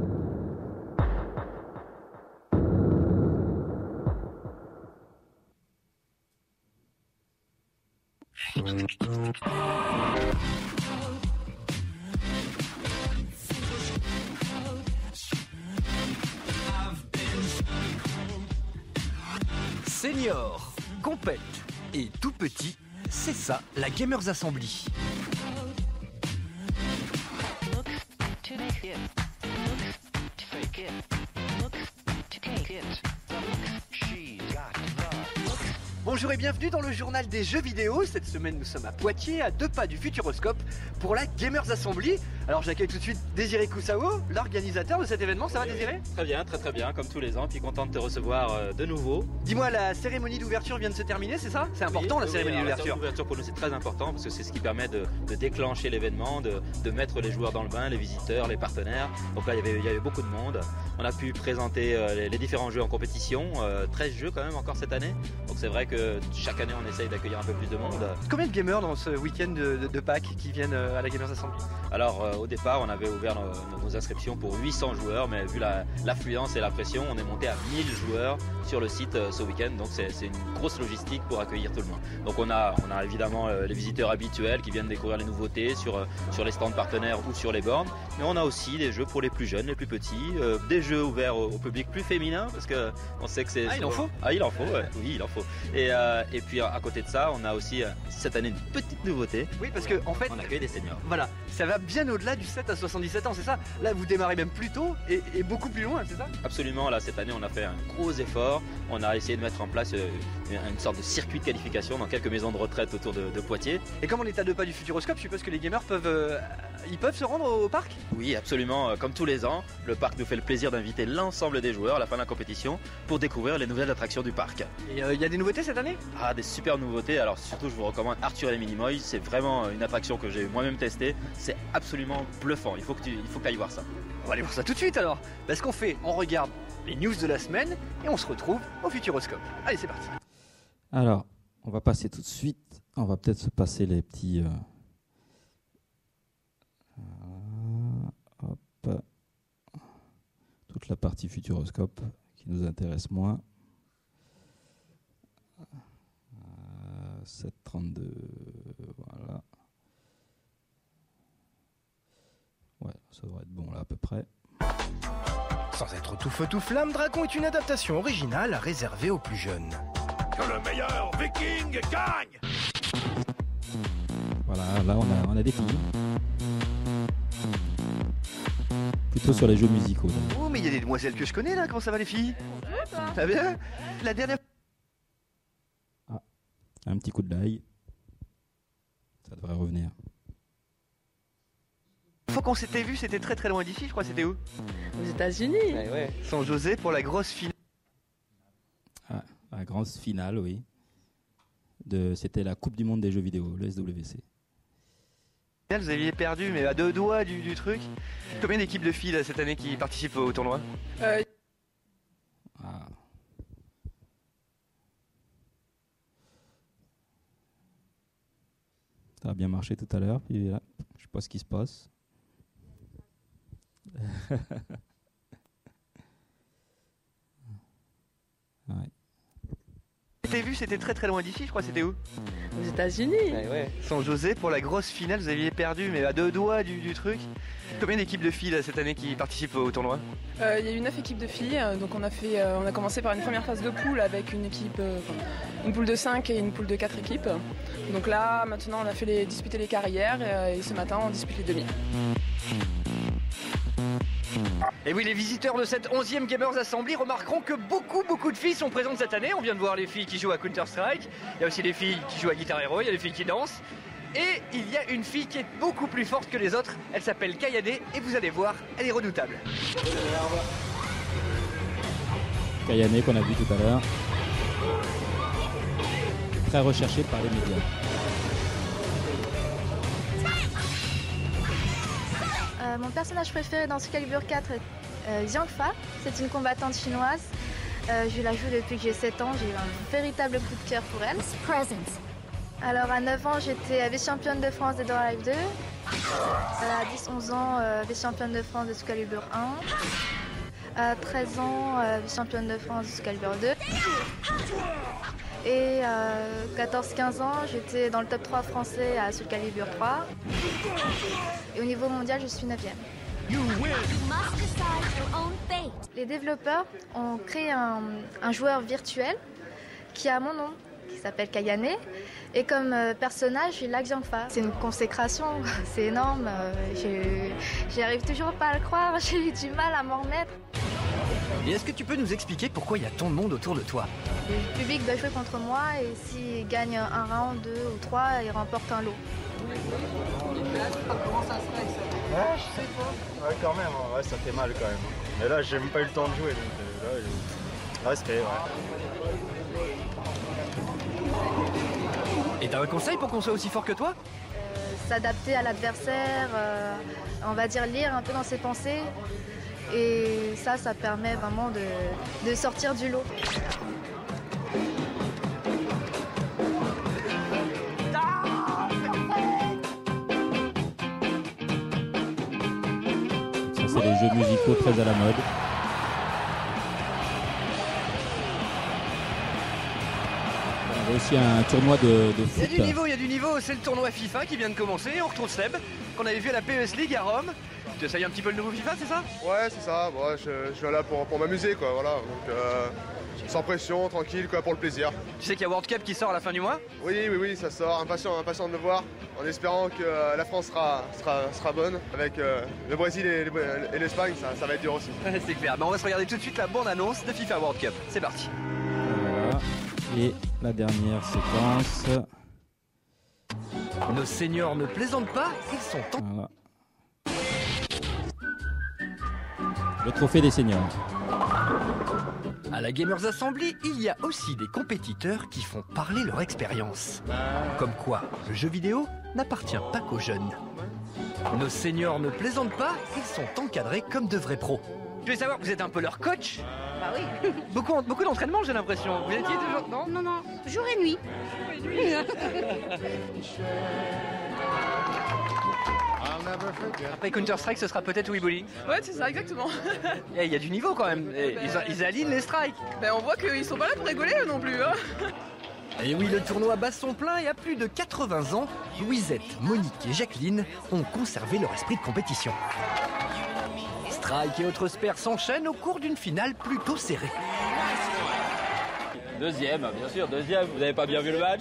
Speaker 18: Senior, compète et tout petit, c'est ça la Gamers Assembly. Bonjour et bienvenue dans le journal des jeux vidéo. Cette semaine nous sommes à Poitiers, à deux pas du Futuroscope, pour la Gamers Assembly. Alors j'accueille tout de suite Désiré Coussao, l'organisateur de cet événement. Ça va Désiré ?
Speaker 19: Très bien, très très bien, comme tous les ans, puis content de te recevoir euh, de nouveau.
Speaker 18: Dis-moi, la cérémonie d'ouverture vient de se terminer, c'est ça ? C'est important
Speaker 19: Oui,
Speaker 18: la
Speaker 19: oui,
Speaker 18: cérémonie
Speaker 19: alors,
Speaker 18: d'ouverture.
Speaker 19: La cérémonie d'ouverture pour nous c'est très important parce que c'est ce qui permet de, de déclencher l'événement, de, de mettre les joueurs dans le bain, les visiteurs, les partenaires. Donc là il y avait, il y avait beaucoup de monde. On a pu présenter euh, les, les différents jeux en compétition, euh, treize jeux quand même encore cette année. Donc c'est vrai que chaque année on essaye d'accueillir un peu plus de monde.
Speaker 18: Combien de gamers dans ce week-end de, de, de Pâques qui viennent à la Gamers Assembly ?
Speaker 19: Alors euh, au départ on avait ouvert nos, nos inscriptions pour huit cents joueurs, mais vu la, l'affluence et la pression, on est monté à mille joueurs sur le site euh, ce week-end. Donc c'est, c'est une grosse logistique pour accueillir tout le monde. Donc on a, on a évidemment euh, les visiteurs habituels qui viennent découvrir les nouveautés sur, euh, sur les stands partenaires ou sur les bornes. Mais on a aussi des jeux pour les plus jeunes, les plus petits, euh, des jeux ouverts au, au public plus féminin parce que on sait que c'est...
Speaker 18: Ah il en faut ?
Speaker 19: Ah il en faut, ouais. Oui il en faut. Et, euh, et puis à côté de ça, on a aussi euh, cette année une petite nouveauté.
Speaker 18: Oui parce que en fait...
Speaker 19: On accueille des seniors.
Speaker 18: Voilà, ça va bien au-delà du sept à soixante-dix-sept ans, c'est ça ? Là vous démarrez même plus tôt et, et beaucoup plus loin, c'est ça ?
Speaker 19: Absolument, là cette année on a fait un gros effort. On a essayé de mettre en place euh, une sorte de circuit de qualification dans quelques maisons de retraite autour de, de Poitiers.
Speaker 18: Et comme on est à deux pas du Futuroscope, je suppose que les gamers peuvent, euh, ils peuvent se rendre au parc ?
Speaker 19: Oui, absolument. Comme tous les ans, le parc nous fait le plaisir d'inviter l'ensemble des joueurs à la fin de la compétition pour découvrir les nouvelles attractions du parc.
Speaker 18: Et il euh, y a des nouveautés cette année ?
Speaker 19: Ah, des super nouveautés. Alors surtout, je vous recommande Arthur et les Minimoys. C'est vraiment une attraction que j'ai moi-même testée. C'est absolument bluffant. Il faut que tu, il faut que tu ailles voir ça.
Speaker 18: On va aller voir ça tout de suite alors. Bah, ce qu'on fait, on regarde les news de la semaine et on se retrouve au Futuroscope. Allez, c'est parti.
Speaker 2: Alors, on va passer tout de suite. On va peut-être se passer les petits. Euh... Euh, hop. Toute la partie Futuroscope qui nous intéresse moins. Euh, sept trente-deux. Voilà. Ouais, ça devrait être bon là à peu près.
Speaker 20: Sans être tout feu tout flamme, Dragon est une adaptation originale réservée aux plus jeunes.
Speaker 13: Que le meilleur viking gagne!
Speaker 2: Voilà, là on a, on a des filles. Plutôt sur les jeux musicaux. D'ailleurs.
Speaker 18: Oh mais il y a des demoiselles que je connais là, comment ça va les filles? Ça va bien? La dernière...
Speaker 2: Ah, un petit coup de l'ail. Ça devrait revenir.
Speaker 18: La fois qu'on s'était vu, c'était très très loin d'ici, je crois, c'était où?
Speaker 11: Aux États-Unis.
Speaker 18: Ouais, ouais. San José pour la grosse finale.
Speaker 2: Ah, la grosse finale, oui. De, c'était la Coupe du Monde des jeux vidéo, le S W C.
Speaker 18: Vous aviez perdu, mais à deux doigts du, du truc. Combien d'équipes de filles là, cette année qui participent au tournoi? euh...
Speaker 2: ah. Ça a bien marché tout à l'heure, puis là, je sais pas ce qui se passe. Ouais.
Speaker 18: T'as vu, c'était très très loin d'ici, je crois, c'était où?
Speaker 11: Aux États-Unis.
Speaker 18: Ouais, ouais. San José pour la grosse finale, vous aviez perdu, mais à deux doigts du, du truc. Combien d'équipes de filles là, cette année qui participent au tournoi?
Speaker 11: Euh, Il y a eu neuf équipes de filles, euh, donc on a, fait, euh, on a commencé par une première phase de poule avec une équipe, euh, une poule de cinq et une poule de quatre équipes. Donc là, maintenant, on a fait les, disputer les carrières euh, et ce matin, on dispute les demi.
Speaker 18: Et oui, les visiteurs de cette onzième Gamers Assembly remarqueront que beaucoup, beaucoup de filles sont présentes cette année. On vient de voir les filles qui jouent à Counter-Strike. Il y a aussi les filles qui jouent à Guitar Hero, il y a les filles qui dansent. Et il y a une fille qui est beaucoup plus forte que les autres. Elle s'appelle Kayane et vous allez voir, elle est redoutable.
Speaker 2: Kayane qu'on a vu tout à l'heure. Très recherché par les médias.
Speaker 5: Euh, mon personnage préféré dans Soul Calibur quatre est euh, Xiangfa. C'est une combattante chinoise. Euh, je la joue depuis que j'ai sept ans. J'ai eu un véritable coup de cœur pour elle. Alors à neuf ans, j'étais vice-championne de France des Dead or Alive deux. À dix onze ans, euh, vice-championne de France de Soul Calibur un. À treize ans, euh, vice-championne de France de Soul Calibur deux. Et euh, quatorze quinze ans, j'étais dans le top trois français à Soul Calibur trois. Et au niveau mondial, je suis neuvième. Les développeurs ont créé un, un joueur virtuel qui a mon nom, qui s'appelle Kayane. Et comme euh, personnage, j'ai la Xiangfa. C'est une consécration, c'est énorme. Euh, j'y arrive toujours pas à le croire, j'ai eu du mal à m'en remettre.
Speaker 18: Et est-ce que tu peux nous expliquer pourquoi il y a tant de monde autour de toi?
Speaker 5: Le public doit jouer contre moi et s'il gagne un round, deux ou trois, il remporte un lot.
Speaker 17: Comment ça se fait ça? Ouais, je sais pas. Ouais, quand même, ouais, ça fait mal quand même. Mais là, j'ai même pas eu le temps de jouer, donc euh, là, je... respect, ouais.
Speaker 18: Et t'as un conseil pour qu'on soit aussi fort que toi?
Speaker 5: euh, S'adapter à l'adversaire, euh, on va dire lire un peu dans ses pensées. Et ça, ça permet vraiment de, de sortir du lot.
Speaker 2: Ça, c'est les jeux musicaux très à la mode. Il y a aussi un tournoi de, de foot.
Speaker 18: Il y a du niveau, il y a du niveau, c'est le tournoi FIFA qui vient de commencer. On retrouve Seb, qu'on avait vu à la P E S League à Rome. Tu essayes un petit peu le nouveau FIFA, c'est ça?
Speaker 21: Ouais, c'est ça. Bon, je, je viens là pour, pour m'amuser, quoi. Voilà. Donc, euh, sans pression, tranquille, quoi, pour le plaisir.
Speaker 18: Tu sais qu'il y a World Cup qui sort à la fin du mois?
Speaker 21: Oui, oui, oui, ça sort. Impatient, impatient de le voir. En espérant que euh, la France sera, sera, sera bonne. Avec euh, le Brésil et, et l'Espagne, ça, ça va être dur aussi.
Speaker 18: C'est clair. Mais on va se regarder tout de suite la bande-annonce de FIFA World Cup. C'est parti.
Speaker 2: Voilà. Et la dernière séquence.
Speaker 18: Nos seniors ne plaisantent pas, ils sont en...
Speaker 2: Voilà. Le trophée des seniors.
Speaker 18: À la Gamers Assembly, il y a aussi des compétiteurs qui font parler leur expérience. Comme quoi, le jeu vidéo n'appartient pas qu'aux jeunes. Nos seniors ne plaisantent pas, ils sont encadrés comme de vrais pros. Je veux savoir, vous êtes un peu leur coach?
Speaker 22: Bah oui.
Speaker 18: Beaucoup, beaucoup d'entraînement, j'ai l'impression. Vous
Speaker 22: non,
Speaker 18: étiez toujours...
Speaker 22: Non, non, non. Jour et nuit. Jour et nuit.
Speaker 18: Après Counter-Strike, ce sera peut-être Wii Bowling.
Speaker 11: Ouais, c'est ça, exactement.
Speaker 18: Il hey, y a du niveau quand même. Hey,
Speaker 11: bah,
Speaker 18: ils, ils alignent les strikes.
Speaker 11: Ben on voit qu'ils sont pas là pour rigoler eux non plus. Hein.
Speaker 18: Et oui, le tournoi bat son plein et à plus de quatre-vingts ans, Louisette, Monique et Jacqueline ont conservé leur esprit de compétition. Strike et autres spares s'enchaînent au cours d'une finale plutôt serrée.
Speaker 19: Deuxième, bien sûr, deuxième. Vous n'avez pas bien vu le match?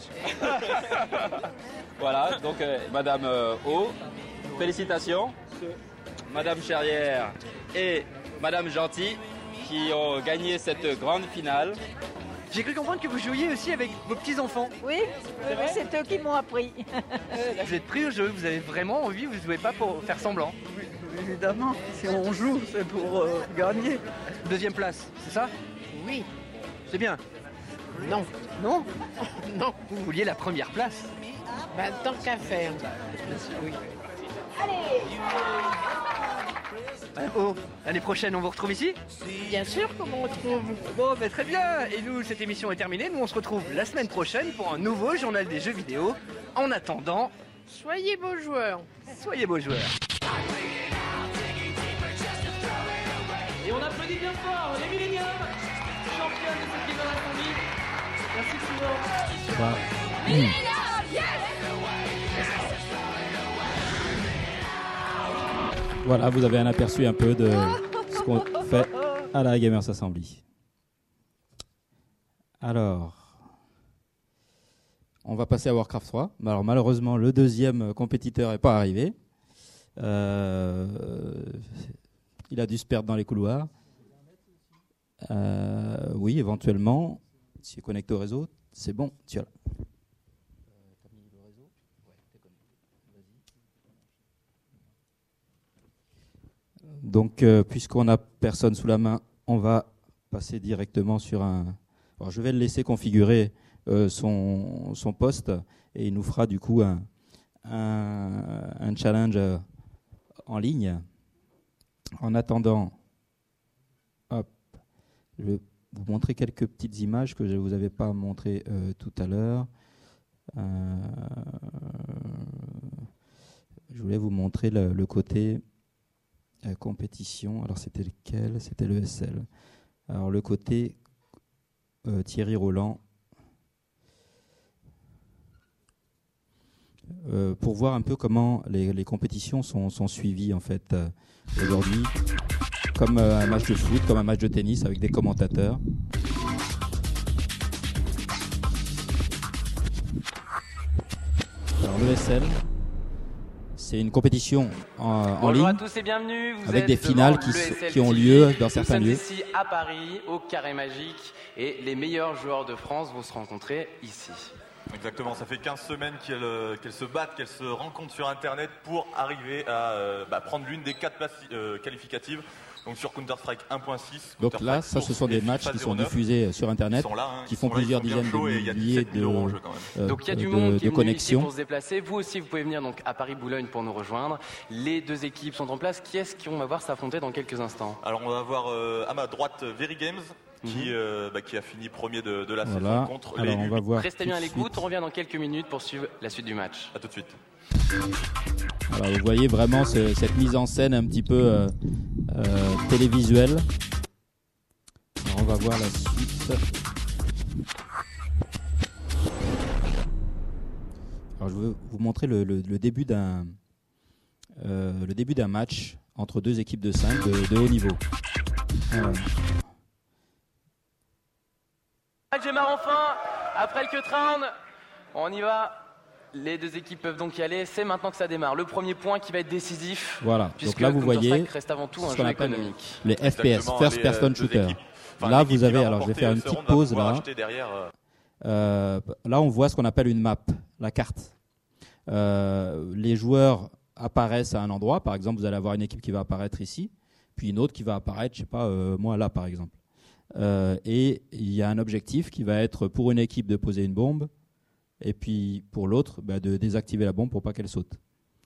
Speaker 19: Voilà, donc euh, Madame euh, O, félicitations. Madame Cherrière et Madame Gentil qui ont gagné cette grande finale.
Speaker 18: J'ai cru comprendre que vous jouiez aussi avec vos petits-enfants.
Speaker 22: Oui, c'est eux qui m'ont appris.
Speaker 18: Vous êtes pris au jeu, vous avez vraiment envie, vous ne jouez pas pour faire semblant.
Speaker 22: Oui, évidemment, si on joue, c'est pour euh, gagner.
Speaker 18: Deuxième place, c'est ça?
Speaker 22: Oui.
Speaker 18: C'est bien?
Speaker 22: Non.
Speaker 18: Non?
Speaker 22: Non.
Speaker 18: Vous vouliez la première place?
Speaker 22: Ben, tant qu'à faire. Oui.
Speaker 18: Allez! Oh, l'année prochaine, on vous retrouve ici?
Speaker 22: Bien sûr qu'on vous retrouve.
Speaker 18: Bon, ben très bien. Et nous, cette émission est terminée. Nous, on se retrouve la semaine prochaine pour un nouveau journal des jeux vidéo. En attendant,
Speaker 22: soyez beaux joueurs.
Speaker 18: Soyez beaux joueurs.
Speaker 1: applaudit bien fort les Millennium, championnes de cette Gamer Assembly. Merci Simon.
Speaker 2: Bah, voilà, vous avez un aperçu un peu de ce qu'on fait à la Gamers Assembly. Alors, on va passer à Warcraft trois. Alors malheureusement, le deuxième compétiteur n'est pas arrivé. Euh, il a dû se perdre dans les couloirs. Euh, oui, éventuellement, s'il est connecté au réseau, c'est bon. Tu as là. Donc, euh, puisqu'on n'a personne sous la main, on va passer directement sur un... Alors, je vais le laisser configurer euh, son, son poste et il nous fera du coup un, un, un challenge euh, en ligne. En attendant, hop, je vais vous montrer quelques petites images que je ne vous avais pas montrées euh, tout à l'heure. Euh, je voulais vous montrer le, le côté... Euh, compétition, alors c'était lequel? C'était le S L. Alors le côté euh, Thierry Roland, euh, pour voir un peu comment les, les compétitions sont, sont suivies en fait euh, aujourd'hui, comme euh, un match de foot, comme un match de tennis avec des commentateurs. Alors le S L, c'est une compétition en, en
Speaker 1: Bonjour
Speaker 2: ligne
Speaker 1: à tous et bienvenue. Vous
Speaker 2: avec
Speaker 1: êtes
Speaker 2: des finales qui, qui ont lieu dans certains lieux.
Speaker 1: Nous sommes ici à Paris, au Carré Magique, et les meilleurs joueurs de France vont se rencontrer ici.
Speaker 3: Exactement, ça fait quinze semaines qu'elles euh, qu'elles se battent, qu'elles se rencontrent sur Internet pour arriver à euh, bah, prendre l'une des quatre places euh, qualificatives. Donc sur Counter-Strike un point six.
Speaker 2: Donc là, ça, ce sont des matchs qui sont diffusés sur Internet,
Speaker 3: là, hein,
Speaker 2: qui font plusieurs
Speaker 3: là,
Speaker 2: dizaines de milliers de, euh,
Speaker 1: donc il y a du
Speaker 2: de,
Speaker 1: monde
Speaker 2: de
Speaker 1: qui est venu
Speaker 2: connexions.
Speaker 1: ici pour se déplacer. Vous aussi, vous pouvez venir donc à Paris-Boulogne pour nous rejoindre. Les deux équipes sont en place. Qui est-ce qu'on va voir s'affronter dans quelques instants?
Speaker 3: Alors on va voir euh, à ma droite Very Games. Qui, euh, bah, qui a fini premier de, de la
Speaker 2: voilà.
Speaker 3: saison contre
Speaker 2: Alors,
Speaker 3: les
Speaker 2: on va voir
Speaker 1: Restez bien à l'écoute, on revient dans quelques minutes pour suivre la suite du match.
Speaker 3: A tout de suite.
Speaker 2: Alors, vous voyez vraiment ce, cette mise en scène un petit peu euh, euh, télévisuelle. Alors, on va voir la suite. Alors, je vais vous montrer le, le, le début d'un euh, le début d'un match entre deux équipes de cinq de, de haut niveau. Alors,
Speaker 1: match démarre enfin, après le cut round, on y va, les deux équipes peuvent donc y aller, c'est maintenant que ça démarre, le premier point qui va être décisif,
Speaker 2: voilà.
Speaker 1: puisque
Speaker 2: Donc là vous voyez
Speaker 1: reste avant tout
Speaker 2: ce
Speaker 1: un
Speaker 2: qu'on
Speaker 1: jeu
Speaker 2: appelle
Speaker 1: économique.
Speaker 2: les F P S, First Person Shooter. Enfin, là vous avez, alors je vais faire une petite pause là,
Speaker 3: derrière, euh...
Speaker 2: Euh, là on voit ce qu'on appelle une map, la carte. Euh, les joueurs apparaissent à un endroit, par exemple vous allez avoir une équipe qui va apparaître ici, puis une autre qui va apparaître, je sais pas, euh, moi là par exemple. Euh, et il y a un objectif qui va être pour une équipe de poser une bombe et puis pour l'autre bah, de désactiver la bombe pour pas qu'elle saute.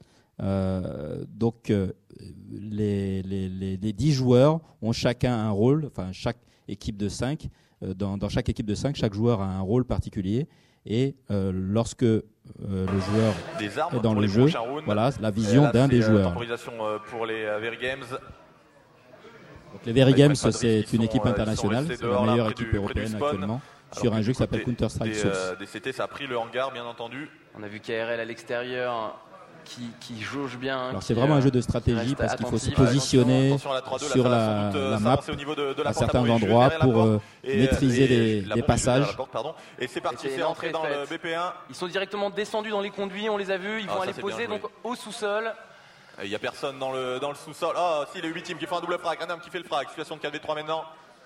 Speaker 2: Euh, donc euh, les, les, les, les dix joueurs ont chacun un rôle, enfin chaque équipe de cinq, euh, dans, dans chaque équipe de cinq, chaque joueur a un rôle particulier et euh, lorsque euh, le joueur
Speaker 3: des armes
Speaker 2: est dans
Speaker 3: pour
Speaker 2: le
Speaker 3: les
Speaker 2: jeu,
Speaker 3: rounds.
Speaker 2: voilà la vision
Speaker 3: là,
Speaker 2: d'un des
Speaker 3: euh,
Speaker 2: joueurs.
Speaker 3: Temporisation euh, pour les euh, Very Games.
Speaker 2: Donc les Very Games, c'est une équipe internationale, c'est la meilleure équipe européenne actuellement sur un jeu qui s'appelle Counter-Strike Source.
Speaker 3: Euh, des C T, ça a pris le hangar, bien entendu.
Speaker 1: On a vu K R L à l'extérieur qui, qui jauge bien.
Speaker 2: Alors c'est vraiment un jeu de stratégie parce qu'il faut se positionner sur la, la map à certains endroits pour euh, maîtriser les, les passages.
Speaker 3: Et c'est parti, c'est entré dans le B P un.
Speaker 1: Ils sont directement descendus dans les conduits, on les a vus, ils vont
Speaker 3: ah,
Speaker 1: aller poser donc au sous-sol.
Speaker 3: Il n'y a personne dans le, dans le sous-sol. Ah, si, les huit teams qui font un double frag. Un homme qui fait le frag. Situation de quatre v trois maintenant.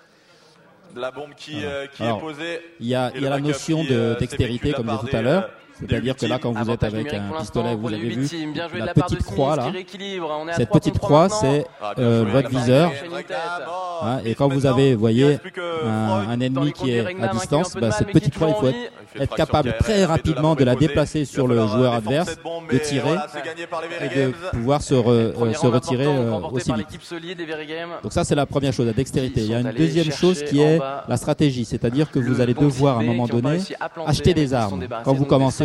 Speaker 3: La bombe qui, euh, qui
Speaker 2: Alors,
Speaker 3: est posée.
Speaker 2: Il y a, il y a la notion de euh, dextérité, comme je disais tout à l'heure. C'est-à-dire que là, quand vous êtes avec un pistolet, vous avez vu la petite croix là. Cette petite croix, c'est euh, votre viseur. Hein, et quand vous avez, vous voyez, un, un ennemi qui est à distance, bah, cette petite croix, il faut être, être capable très rapidement de la déplacer sur le joueur adverse, de tirer et de pouvoir se, re, euh, se retirer euh, aussi vite. Donc ça, c'est la première chose, la dextérité. Il y a une deuxième chose qui est la stratégie, c'est-à-dire que vous allez devoir à un moment donné acheter des armes. Quand vous commencez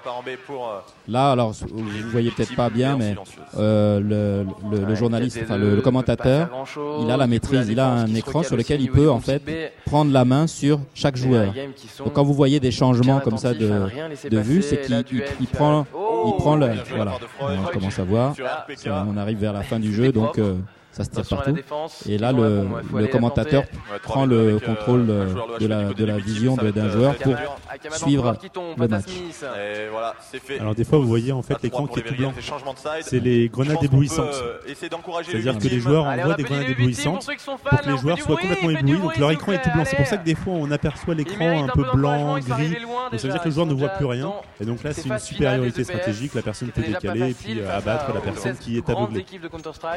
Speaker 3: repart en B pour. Euh,
Speaker 2: Là, alors, vous voyez peut-être pas bien, mais euh, le, le, le journaliste, enfin le, le commentateur, il a la maîtrise, il a un écran sur lequel il peut en fait prendre la main sur chaque joueur. Donc quand vous voyez des changements comme ça de, de vue, c'est qu'il il, il prend, il prend le, voilà, on commence à voir, on arrive vers la fin du jeu, donc. Euh, ça se tire partout. Et là, le, le commentateur prend le contrôle de la, de la vision d'un joueur pour suivre le match.
Speaker 14: Alors des fois, vous voyez en fait l'écran qui est tout blanc. C'est les grenades éblouissantes. C'est-à-dire que les joueurs envoient des grenades éblouissantes pour que les joueurs soient complètement éblouis. Donc leur écran est tout blanc. C'est pour ça que des fois, on aperçoit l'écran un peu blanc, gris. Donc ça veut dire que le joueur ne voit plus rien. Et donc là, c'est une supériorité stratégique. La personne peut décaler et puis abattre la personne qui est aveuglée.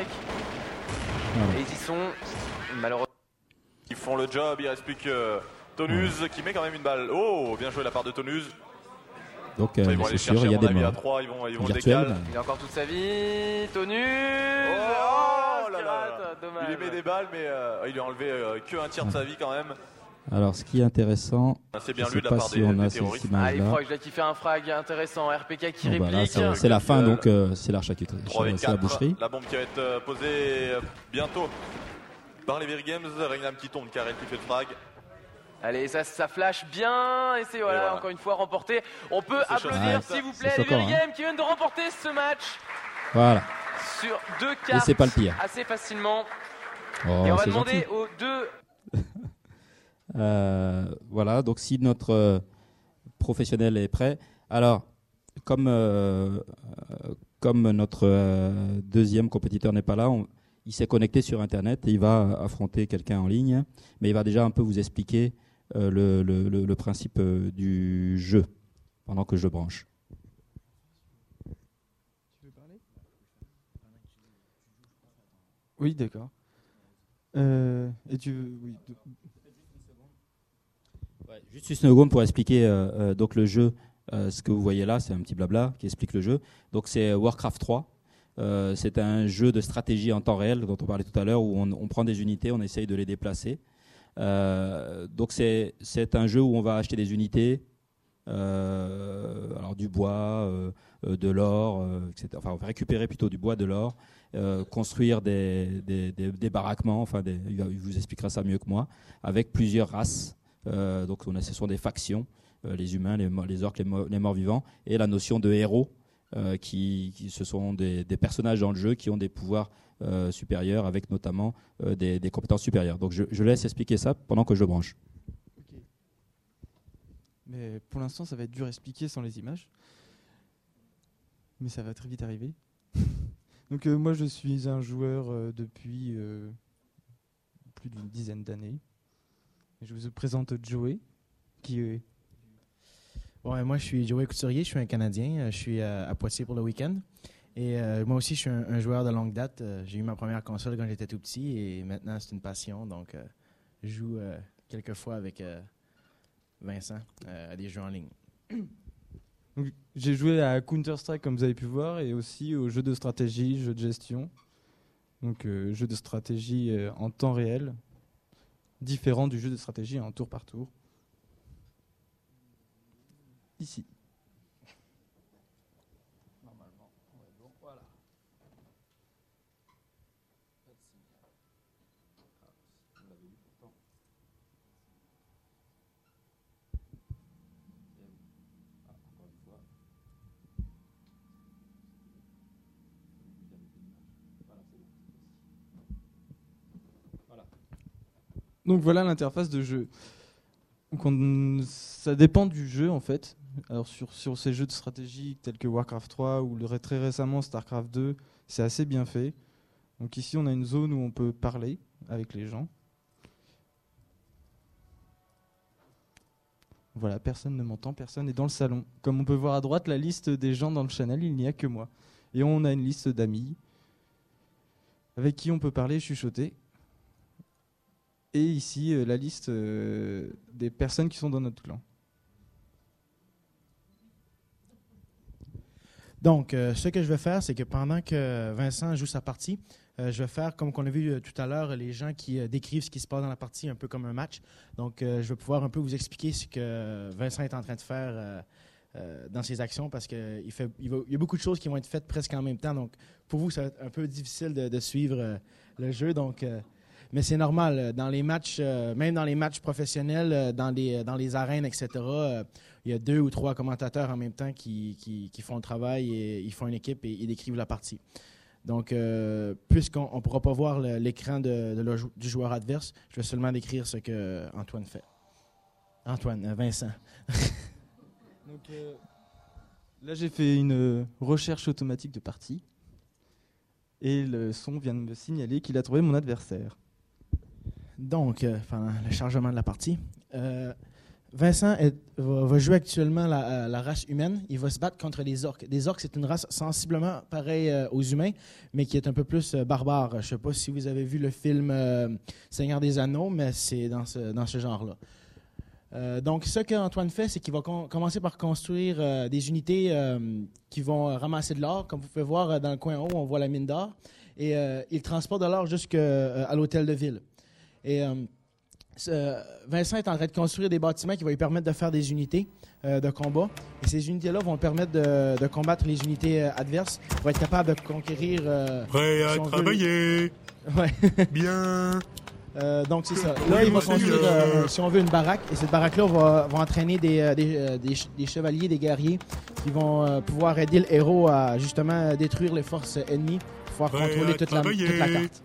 Speaker 1: Voilà. Et ils y sont, malheureusement.
Speaker 3: Ils font le job, il reste plus que Tonus ouais. qui met quand même une balle. Oh, bien joué de la part de Tonus.
Speaker 2: Donc, euh,
Speaker 3: ils vont aller
Speaker 2: sûr,
Speaker 3: chercher,
Speaker 2: il y a des morts.
Speaker 3: À trois, ils vont, ils vont
Speaker 2: virtuels.
Speaker 3: décaler.
Speaker 1: Il a encore toute sa vie. Tonus.
Speaker 3: Oh,
Speaker 1: oh
Speaker 3: là là.
Speaker 1: dommage.
Speaker 3: Il lui met des balles, mais euh, il lui a enlevé euh, que un tiers de sa vie quand même.
Speaker 2: Alors, ce qui est intéressant,
Speaker 3: c'est bien
Speaker 2: je
Speaker 3: lui
Speaker 2: sais
Speaker 3: de la
Speaker 2: pas
Speaker 3: part
Speaker 2: si
Speaker 3: des,
Speaker 2: on a
Speaker 3: des
Speaker 2: ces
Speaker 3: terroristes.
Speaker 2: images-là.
Speaker 1: Ah, il faudra que je la kiffe un frag intéressant. R P K qui
Speaker 2: bon,
Speaker 1: réplique.
Speaker 2: bah là, c'est la fin, donc euh, c'est la charcuterie. C'est la boucherie.
Speaker 3: La bombe qui va être euh, posée euh, bientôt par les Very Games. Regnam qui tombe, Karel qui fait le frag.
Speaker 1: Allez, ça, ça flash bien. Et c'est voilà, voilà. encore une fois remporté. On peut
Speaker 3: c'est
Speaker 1: applaudir,
Speaker 2: ouais,
Speaker 1: s'il vous plaît,
Speaker 2: les
Speaker 1: Very
Speaker 2: hein.
Speaker 1: Games qui viennent de remporter ce match.
Speaker 2: Voilà.
Speaker 1: Sur deux cartes.
Speaker 2: Et c'est pas le pire.
Speaker 1: Assez facilement.
Speaker 2: Oh,
Speaker 1: et on va demander
Speaker 2: gentil.
Speaker 1: aux deux.
Speaker 2: euh, voilà, donc si notre euh, professionnel est prêt. Alors, comme, euh, comme notre euh, deuxième compétiteur n'est pas là, on, il s'est connecté sur Internet et il va affronter quelqu'un en ligne. Mais il va déjà un peu vous expliquer euh, le, le, le, le principe euh, du jeu pendant que je branche.
Speaker 4: Tu veux parler ? Oui, d'accord. Euh, et tu veux, oui.
Speaker 2: Ouais, juste une seconde pour expliquer euh, euh, donc le jeu. Euh, ce que vous voyez là, c'est un petit blabla qui explique le jeu. Donc c'est Warcraft trois. Euh, c'est un jeu de stratégie en temps réel dont on parlait tout à l'heure où on, on prend des unités, on essaye de les déplacer. Euh, donc c'est, c'est un jeu où on va acheter des unités, euh, alors du bois, euh, de l'or, euh, et cetera. Enfin, on va récupérer plutôt du bois, de l'or, euh, construire des, des, des, des baraquements. Enfin, des, il vous expliquera ça mieux que moi, avec plusieurs races. Euh, donc on a, ce sont des factions, euh, les humains, les, les orques, les, mo- les morts-vivants, et la notion de héros. Euh, qui, qui ce sont des, des personnages dans le jeu qui ont des pouvoirs euh, supérieurs avec notamment euh, des, des compétences supérieures. Donc je, je laisse expliquer ça pendant que je branche.
Speaker 4: Okay. Mais pour l'instant, ça va être dur à expliquer sans les images. Mais ça va très vite arriver. Donc euh, moi, je suis un joueur euh, depuis euh, plus d'une dizaine d'années. Et je vous présente Joey, qui est...
Speaker 6: Bon, moi, je suis Joey Couturier, je suis un Canadien, je suis à, à Poitiers pour le week-end. Et euh, moi aussi, je suis un, un joueur de longue date. J'ai eu ma première console quand j'étais tout petit et maintenant, c'est une passion. Donc, euh, je joue euh, quelques fois avec euh, Vincent euh, à des jeux en ligne.
Speaker 4: Donc, j'ai joué à Counter-Strike, comme vous avez pu voir, et aussi aux jeux de stratégie, jeux de gestion. Donc, euh, jeux de stratégie euh, en temps réel, différent du jeu de stratégie en tour par tour. Ici.
Speaker 2: Normalement, ouais, bon, voilà. On l'avait vu pourtant. Ah, encore une fois. Voilà, c'est bon. Voilà.
Speaker 4: Donc voilà l'interface de jeu. Donc on, ça dépend du jeu en fait. Alors sur, sur ces jeux de stratégie tels que Warcraft trois ou le, très récemment Starcraft deux, c'est assez bien fait. Donc ici on a une zone où on peut parler avec les gens. Voilà, personne ne m'entend, personne n'est dans le salon. Comme on peut voir à droite, la liste des gens dans le channel, il n'y a que moi. Et on a une liste d'amis avec qui on peut parler et chuchoter. Et ici, euh, la liste euh, des personnes qui sont dans notre clan.
Speaker 6: Donc, euh, ce que je vais faire, c'est que pendant que Vincent joue sa partie, euh, je vais faire, comme on a vu euh, tout à l'heure, les gens qui euh, décrivent ce qui se passe dans la partie, un peu comme un match. Donc, euh, je vais pouvoir un peu vous expliquer ce que Vincent est en train de faire euh, euh, dans ses actions, parce qu'il fait, il, va, il y a beaucoup de choses qui vont être faites presque en même temps. Donc, pour vous, ça va être un peu difficile de, de suivre euh, le jeu. Donc, euh, mais c'est normal. Dans les matchs, euh, même dans les matchs professionnels, euh, dans les dans les arènes, et cetera, euh, il y a deux ou trois commentateurs en même temps qui, qui, qui font le travail et ils font une équipe et ils décrivent la partie. Donc, euh, puisqu'on ne pourra pas voir le, l'écran de, de le, du joueur adverse, je vais seulement décrire ce que Antoine fait. Antoine, euh, Vincent.
Speaker 4: Donc, euh, là, j'ai fait une recherche automatique de partie et le son vient de me signaler qu'il a trouvé mon adversaire.
Speaker 6: Donc, euh, pendant le chargement de la partie, euh, Vincent est, va, va jouer actuellement la, la race humaine. Il va se battre contre les orques. Les orques, c'est une race sensiblement pareille euh, aux humains, mais qui est un peu plus euh, barbare. Je ne sais pas si vous avez vu le film euh, Seigneur des Anneaux, mais c'est dans ce, dans ce genre-là. Euh, donc, ce qu'Antoine fait, c'est qu'il va com- commencer par construire euh, des unités euh, qui vont euh, ramasser de l'or. Comme vous pouvez voir euh, dans le coin en haut, on voit la mine d'or. Et euh, il transporte de l'or jusqu'à euh, l'hôtel de ville. Et euh, ce- Vincent est en train de construire des bâtiments qui vont lui permettre de faire des unités euh, de combat. Et ces unités-là vont permettre de, de combattre les unités euh, adverses pour être capable de conquérir... Euh,
Speaker 13: Prêt à
Speaker 6: si on veut-
Speaker 13: travailler.
Speaker 6: Ouais.
Speaker 13: Bien.
Speaker 6: Euh, donc, c'est ça.
Speaker 13: Oui,
Speaker 6: Là, il va
Speaker 13: monseigneur.
Speaker 6: construire, euh, si on veut, une baraque. Et cette baraque-là va, va entraîner des, euh, des, euh, des, ch- des chevaliers, des guerriers qui vont euh, pouvoir aider le héros à, justement, euh, détruire les forces ennemies pour pouvoir
Speaker 13: Prêt
Speaker 6: contrôler
Speaker 13: à
Speaker 6: toute la,
Speaker 13: travailler.
Speaker 6: toute la carte.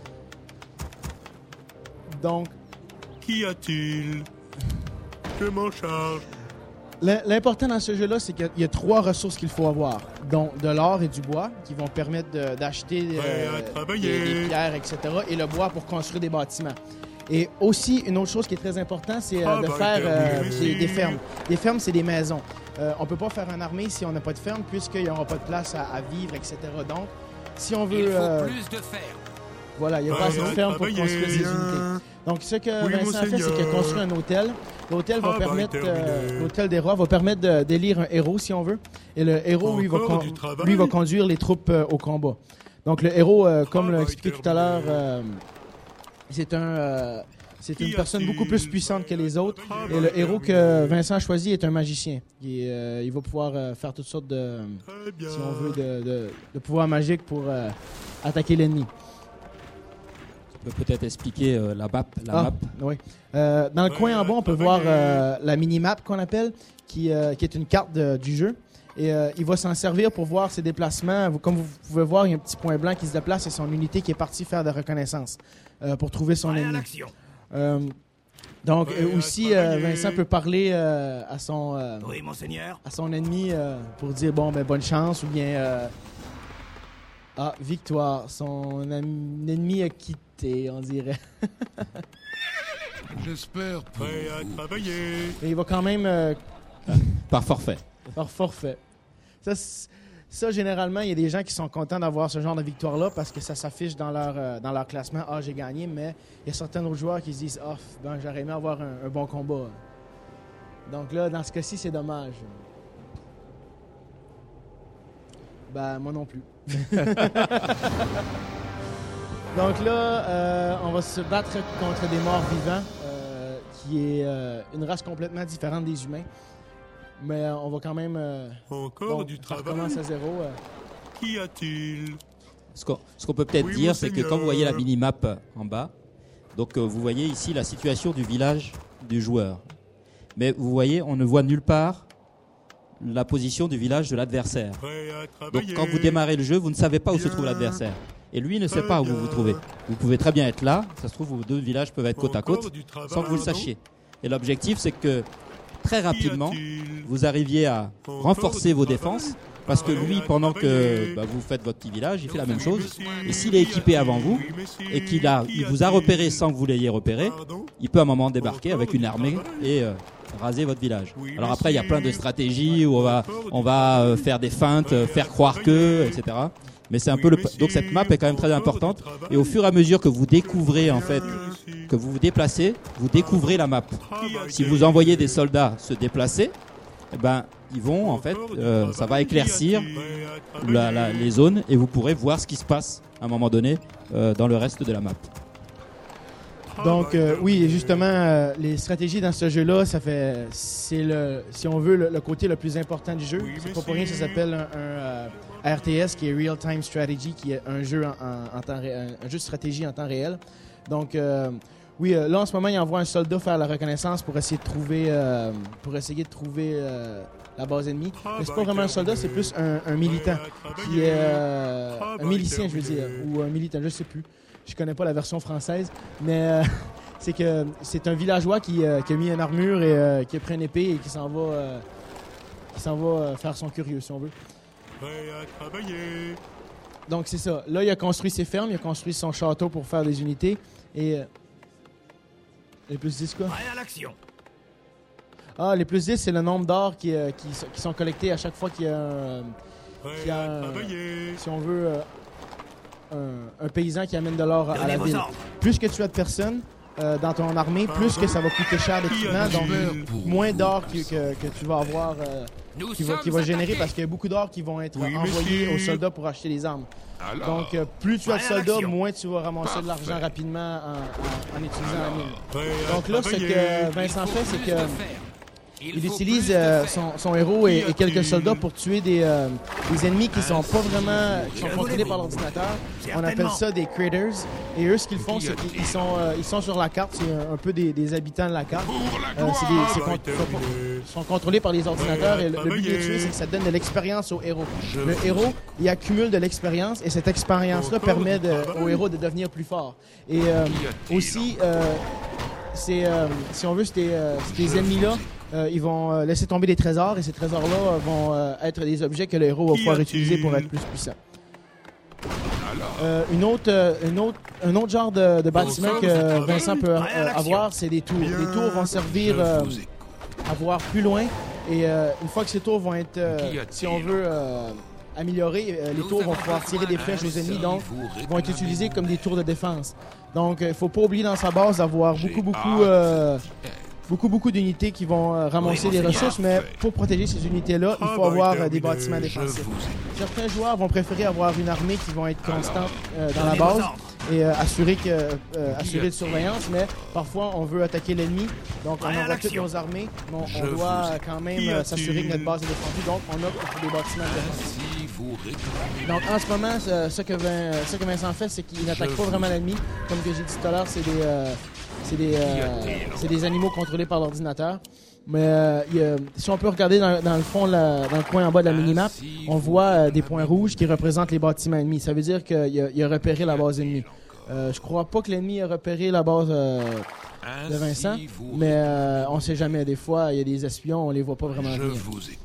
Speaker 6: Donc,
Speaker 13: Qu'y a-t-il? Je m'en charge.
Speaker 6: l'im- l'important dans ce jeu-là, c'est qu'il y a trois ressources qu'il faut avoir, dont de l'or et du bois, qui vont permettre de- d'acheter
Speaker 13: Prêt à
Speaker 6: euh,
Speaker 13: travailler.
Speaker 6: des, des pierres, et cetera, et le bois pour construire des bâtiments. Et aussi, une autre chose qui est très importante, c'est euh, de
Speaker 13: Travail
Speaker 6: faire euh,
Speaker 13: terminé,
Speaker 6: des, des
Speaker 13: messieurs.
Speaker 6: fermes. Des fermes, c'est des maisons. Euh, on ne peut pas faire une armée si on n'a pas de ferme, puisqu'il n'y aura pas de place à, à vivre, et cetera. Donc, si on veut...
Speaker 9: Il faut
Speaker 6: euh,
Speaker 9: plus de fer.
Speaker 6: Voilà, il n'y a pas
Speaker 13: Prêt
Speaker 6: assez de
Speaker 13: à
Speaker 6: ferme pour
Speaker 13: travailler.
Speaker 6: construire ces
Speaker 13: Bien.
Speaker 6: unités. Donc, ce que
Speaker 13: Oui,
Speaker 6: Vincent a fait, c'est qu'il a
Speaker 13: monseigneur.
Speaker 6: construit un hôtel. L'hôtel va
Speaker 13: Travail
Speaker 6: permettre, euh,
Speaker 13: terminé.
Speaker 6: l'hôtel des rois va permettre de- d'élire un héros, si on veut. Et le héros, lui, va,
Speaker 13: Encore
Speaker 6: con-
Speaker 13: du travail.
Speaker 6: lui, va conduire les troupes euh, au combat. Donc, le héros, euh, comme l'a
Speaker 13: Travail
Speaker 6: expliqué tout à l'heure,
Speaker 13: terminé.
Speaker 6: euh, c'est un... euh, c'est une
Speaker 13: Qu'y
Speaker 6: personne
Speaker 13: a-t-il?
Speaker 6: beaucoup plus puissante que les autres.
Speaker 13: Travail
Speaker 6: Et le héros que
Speaker 13: terminé.
Speaker 6: Vincent a choisi est un magicien. Il, euh, il va pouvoir euh, faire toutes sortes de,
Speaker 13: Très bien.
Speaker 6: si on veut, de, de, de pouvoirs magiques pour euh, attaquer l'ennemi.
Speaker 2: Tu peux peut-être expliquer euh, la map. La
Speaker 6: Ah,
Speaker 2: map.
Speaker 6: oui. Euh, dans le coin en bas, on peut voir euh, la mini-map qu'on appelle, qui, euh, qui est une carte de- du jeu. Et euh, il va s'en servir pour voir ses déplacements. Vous- Comme vous pouvez voir, il y a un petit point blanc qui se déplace et son unité qui est partie faire de reconnaissance euh, pour trouver son
Speaker 9: Prêt à
Speaker 6: ennemi.
Speaker 9: l'action.
Speaker 6: Euh, donc
Speaker 13: Prêt
Speaker 6: euh,
Speaker 13: à
Speaker 6: aussi, euh,
Speaker 13: travailler.
Speaker 6: Vincent peut parler euh, à, son, euh,
Speaker 9: Oui, monseigneur.
Speaker 6: à son ennemi euh, pour dire bon, ben, bonne chance ou bien euh, ah, victoire. Son am- ennemi a quitté, on dirait.
Speaker 9: J'espère pour
Speaker 13: Prêt à
Speaker 9: vous.
Speaker 13: travailler.
Speaker 6: Et il va quand même euh,
Speaker 2: Par forfait.
Speaker 6: par forfait. Ça, c- ça, généralement, il y a des gens qui sont contents d'avoir ce genre de victoire-là parce que ça s'affiche dans leur, euh, dans leur classement. Ah, j'ai gagné, mais il y a certains autres joueurs qui se disent ah, f- ben, j'aurais aimé avoir un, un bon combat. Donc là, dans ce cas-ci, c'est dommage. Ben, moi non plus. Donc là, euh, on va se battre contre des morts vivants, euh, qui est euh, une race complètement différente des humains. Mais euh, on va quand même... euh,
Speaker 13: Encore
Speaker 6: bon,
Speaker 13: du
Speaker 6: ça
Speaker 13: travail.
Speaker 6: recommence à zéro. euh.
Speaker 13: Qu'y a-t-il?
Speaker 2: Ce qu'on ce qu'on peut peut-être
Speaker 13: Oui,
Speaker 2: dire, c'est que
Speaker 13: monseigneur.
Speaker 2: quand vous voyez la mini-map euh, en bas, donc euh, vous voyez ici la situation du village du joueur. Mais vous voyez, on ne voit nulle part la position du village de l'adversaire.
Speaker 13: Prêt à
Speaker 2: Donc
Speaker 13: travailler.
Speaker 2: quand vous démarrez le jeu, vous ne savez pas où se
Speaker 13: Bien.
Speaker 2: trouve l'adversaire. Et lui ne sait
Speaker 13: Très
Speaker 2: pas où
Speaker 13: bien.
Speaker 2: vous vous trouvez. Vous pouvez très bien être là, ça se trouve vos deux villages peuvent être côte à
Speaker 13: Encore
Speaker 2: côte
Speaker 13: du travail,
Speaker 2: sans que vous le
Speaker 13: pardon.
Speaker 2: sachiez. Et l'objectif c'est que très rapidement,
Speaker 13: a-t-il?
Speaker 2: vous arriviez à
Speaker 13: Encore
Speaker 2: renforcer
Speaker 13: du
Speaker 2: vos
Speaker 13: travail.
Speaker 2: défenses parce que
Speaker 13: Prêt
Speaker 2: lui,
Speaker 13: à
Speaker 2: pendant que
Speaker 13: travailler.
Speaker 2: bah, vous faites votre petit village, il fait la même
Speaker 13: Oui,
Speaker 2: chose.
Speaker 13: monsieur.
Speaker 2: Et s'il est équipé avant vous
Speaker 13: Oui, monsieur.
Speaker 2: et qu'il a,
Speaker 13: Qu'y
Speaker 2: il vous a
Speaker 13: a-t-il?
Speaker 2: repéré sans que vous l'ayez repéré,
Speaker 13: Pardon?
Speaker 2: il peut à un moment débarquer
Speaker 13: Encore
Speaker 2: avec une
Speaker 13: du
Speaker 2: armée
Speaker 13: travail.
Speaker 2: et euh, raser votre village.
Speaker 13: Oui,
Speaker 2: Alors après, il y a plein de
Speaker 13: monsieur.
Speaker 2: stratégies où on va,
Speaker 13: Encore du
Speaker 2: on va euh,
Speaker 13: travail.
Speaker 2: faire des feintes, euh,
Speaker 13: Prêt
Speaker 2: faire
Speaker 13: à
Speaker 2: croire que,
Speaker 13: travailler.
Speaker 2: et cetera. Mais c'est un
Speaker 13: Oui,
Speaker 2: peu le
Speaker 13: monsieur.
Speaker 2: donc cette map est quand même très
Speaker 13: Encore du
Speaker 2: importante.
Speaker 13: travail.
Speaker 2: Et au fur et à mesure que vous découvrez en fait,
Speaker 13: Merci.
Speaker 2: que vous vous déplacez, vous découvrez la map.
Speaker 13: Travail
Speaker 2: Si vous envoyez des soldats se déplacer, eh ben ils vont en fait, euh, ça va éclaircir la- la- les zones et vous pourrez voir ce qui se passe à un moment donné euh, dans le reste de la map.
Speaker 6: Donc euh, oui, et justement, euh, les stratégies dans ce jeu-là, ça fait, c'est le, si on veut, le, le côté le plus important du jeu.
Speaker 13: Oui,
Speaker 6: C'est pas pour rien que ça
Speaker 13: monsieur.
Speaker 6: s'appelle un, un, euh, R T S, qui est Real Time Strategy, qui est un jeu en, en- en temps ré- un, un jeu de stratégie en temps réel. Donc euh, oui, euh, là en ce moment, il envoie un soldat faire la reconnaissance pour essayer de trouver, euh, pour essayer de trouver euh, la base ennemie. Mais c'est pas vraiment un soldat, c'est plus un, un militant qui est euh, un milicien, je veux dire, ou un militant, je sais plus. Je connais pas la version française, mais euh, c'est que c'est un villageois qui, euh, qui a mis une armure et euh, qui a pris une épée et qui s'en va, euh, qui s'en va euh, faire son curieux, si on veut.
Speaker 13: Prêt à travailler.
Speaker 6: Donc c'est ça. Là, il a construit ses fermes, il a construit son château pour faire des unités et euh, les plus dix quoi?
Speaker 9: Prêt à l'action.
Speaker 6: Ah, les plus dix, c'est le nombre d'or qui, euh, qui, qui sont collectés à chaque fois qu'il y a un, qu'il y a un- si on veut, euh, un, un paysan qui amène de l'or à
Speaker 9: Donnez
Speaker 6: la
Speaker 9: vos
Speaker 6: ville.
Speaker 9: ordres.
Speaker 6: Plus que tu as de personnes, euh, dans ton armée, plus que ça va coûter cher d'équipement, donc moins d'or que, que, que tu vas avoir, euh, qui, va, qui va générer, parce qu'il y a beaucoup d'or qui vont être oui, envoyés aux soldats pour acheter des armes. Alors, donc, euh, plus tu as de soldats, moins tu vas ramasser Parfait. de l'argent rapidement en, en, en utilisant la mine. Donc là, ce que Vincent fait, c'est que il utilise euh, son, son héros et, et quelques soldats pour tuer des, euh, des ennemis qui sont pas vraiment qui sont contrôlés par l'ordinateur. On appelle ça des critters. Et eux, ce qu'ils font, c'est qu'ils sont, euh, ils sont sur la carte. C'est un, un peu des, des habitants de la carte. Euh, c'est des, c'est con, sont, sont contrôlés par les ordinateurs. Et le, le but de les tuer, c'est que ça donne de l'expérience au héros. Le héros, il accumule de l'expérience et cette expérience-là permet de, au héros de devenir plus fort. Et euh, aussi, euh, c'est, euh, si on veut, ces euh, ennemis-là, Euh, ils vont euh, laisser tomber des trésors et ces trésors-là euh, vont euh, être des objets que le héros va pouvoir utiliser pour être plus puissant. Euh, une autre, euh, une autre, un autre genre de, de bâtiment que Vincent peut euh, avoir, c'est des tours. Les tours vont servir euh, à voir plus loin et euh, une fois que ces tours vont être, euh, si on veut, euh, améliorés, euh, les tours vont pouvoir tirer des flèches aux ennemis, donc vont être utilisés comme des tours de défense. Donc il euh, ne faut pas oublier dans sa base d'avoir beaucoup, beaucoup... Euh, Beaucoup, beaucoup d'unités qui vont euh, ramasser des ressources, mais pour protéger ces unités-là, il faut avoir euh, des bâtiments défensifs. Certains joueurs vont préférer avoir une armée qui va être constante euh, dans la base et euh, assurer, que, euh, assurer de surveillance, mais parfois on veut attaquer l'ennemi, donc on envoie toutes nos armées, mais on, on doit euh, quand même euh, s'assurer que notre base est défendue, donc on opte pour des bâtiments défensifs. Donc en ce moment, ce, ce, que, Vin, ce que Vincent fait, c'est qu'il n'attaque pas vraiment l'ennemi. Comme que j'ai dit tout à l'heure, c'est des... Euh, C'est des, euh, c'est des animaux contrôlés par l'ordinateur. Mais euh, y a, si on peut regarder dans, dans le fond, la, dans le coin en bas de la minimap, on voit euh, des points rouges qui représentent les bâtiments ennemis. Ça veut dire qu'il a, il a repéré la base ennemie. Euh, je crois pas que l'ennemi a repéré la base euh, de Vincent, mais euh, on sait jamais. Des fois, il y a des espions, on les voit pas vraiment venir.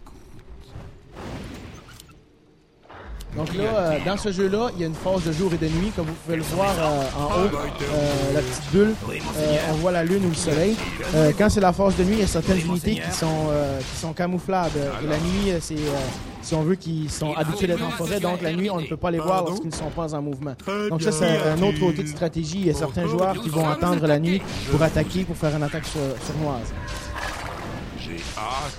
Speaker 6: Donc là, euh, dans ce jeu-là, il y a une phase de jour et de nuit, comme vous pouvez le voir euh, en haut, euh, la petite bulle, euh, on voit la lune ou le soleil. Euh, quand c'est la phase de nuit, il y a certaines unités qui sont, euh, qui sont camouflables. Et la nuit, c'est, euh, si on veut, qu'ils sont habitués d'être en forêt, donc la nuit, on ne peut pas les voir lorsqu'ils ne sont pas en mouvement. Donc ça, c'est un autre côté de stratégie. Il y a certains joueurs qui vont attendre la nuit pour attaquer, pour faire une attaque sur, sournoise. J'ai hâte.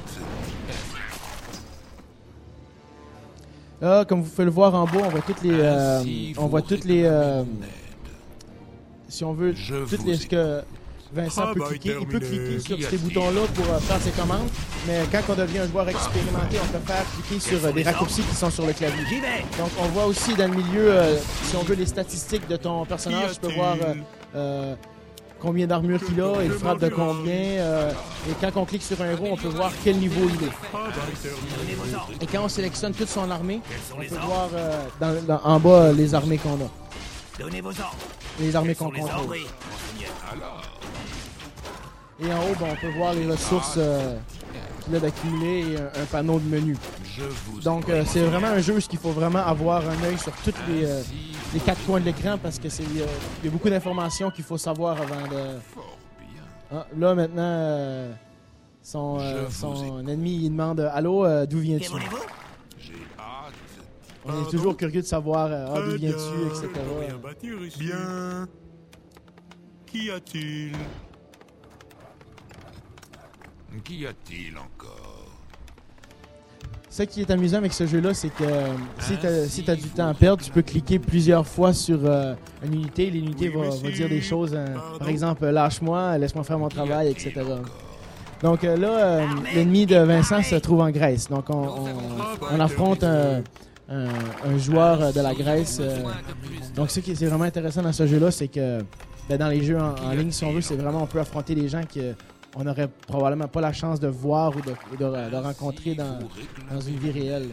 Speaker 6: Là, comme vous pouvez le voir en bas, on voit toutes les, euh, on voit toutes les, euh, si on veut, toutes les ce que Vincent peut cliquer. Il peut cliquer sur ces boutons-là pour euh, faire ses commandes, mais quand on devient un joueur expérimenté, on peut faire cliquer sur euh, des raccourcis qui sont sur le clavier. Donc, on voit aussi dans le milieu, euh, si on veut, les statistiques de ton personnage. Tu peux voir euh, euh, combien d'armure qu'il a, il frappe de combien. Euh, et quand on clique sur un héros, on peut voir quel niveau il est. Et quand on sélectionne toute son armée, on peut voir euh, dans, dans, en bas les armées qu'on a. Les armées qu'on contrôle. Et en haut, ben, on peut voir les ressources euh, qu'il a d'accumuler et un, un panneau de menu. Donc euh, c'est vraiment un jeu où il faut vraiment avoir un œil sur toutes les... Euh, les quatre coins de l'écran parce que c'est il y, y a beaucoup d'informations qu'il faut savoir avant de. Ah, là maintenant, euh, son, euh, son ennemi il demande allô, euh, d'où viens-tu? On est toujours curieux de savoir euh, ah, d'où viens-tu, et cetera.
Speaker 13: Bien. Qu'y a-t-il? Qu'y a-t-il encore?
Speaker 6: Ce qui est amusant avec ce jeu-là, c'est que euh, si tu as si du temps à perdre, tu peux cliquer plusieurs fois sur euh, une unité. L'unité va, va dire des choses, hein, par exemple, lâche-moi, laisse-moi faire mon travail, et cetera. Donc euh, là, euh, l'ennemi de Vincent se trouve en Grèce. Donc on, on, on affronte un, un, un joueur de la Grèce. Euh, donc ce qui est vraiment intéressant dans ce jeu-là, c'est que ben, dans les jeux en, en ligne, si on veut, c'est vraiment on peut affronter des gens qui... on n'aurait probablement pas la chance de voir ou de, de, de rencontrer dans, dans une vie réelle.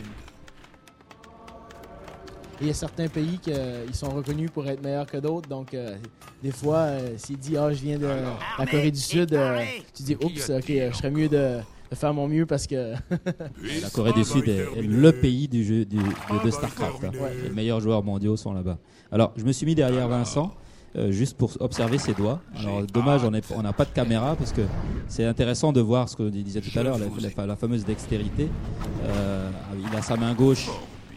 Speaker 6: Et il y a certains pays qui euh, sont reconnus pour être meilleurs que d'autres. Donc, euh, des fois, euh, s'il dit « Ah, je viens de la Corée du Sud euh, », tu dis « Oups, ok, je serais mieux de, de faire mon mieux parce que... »
Speaker 2: La Corée du Sud est, est le pays du jeu, du, de, de StarCraft. Hein. Ouais. Les meilleurs joueurs mondiaux sont là-bas. Alors, je me suis mis derrière Vincent. Euh, juste pour observer ses doigts. Alors dommage, on n'a pas de caméra parce que c'est intéressant de voir ce que je disais tout à l'heure, la, la, la fameuse dextérité. Euh, il a sa main gauche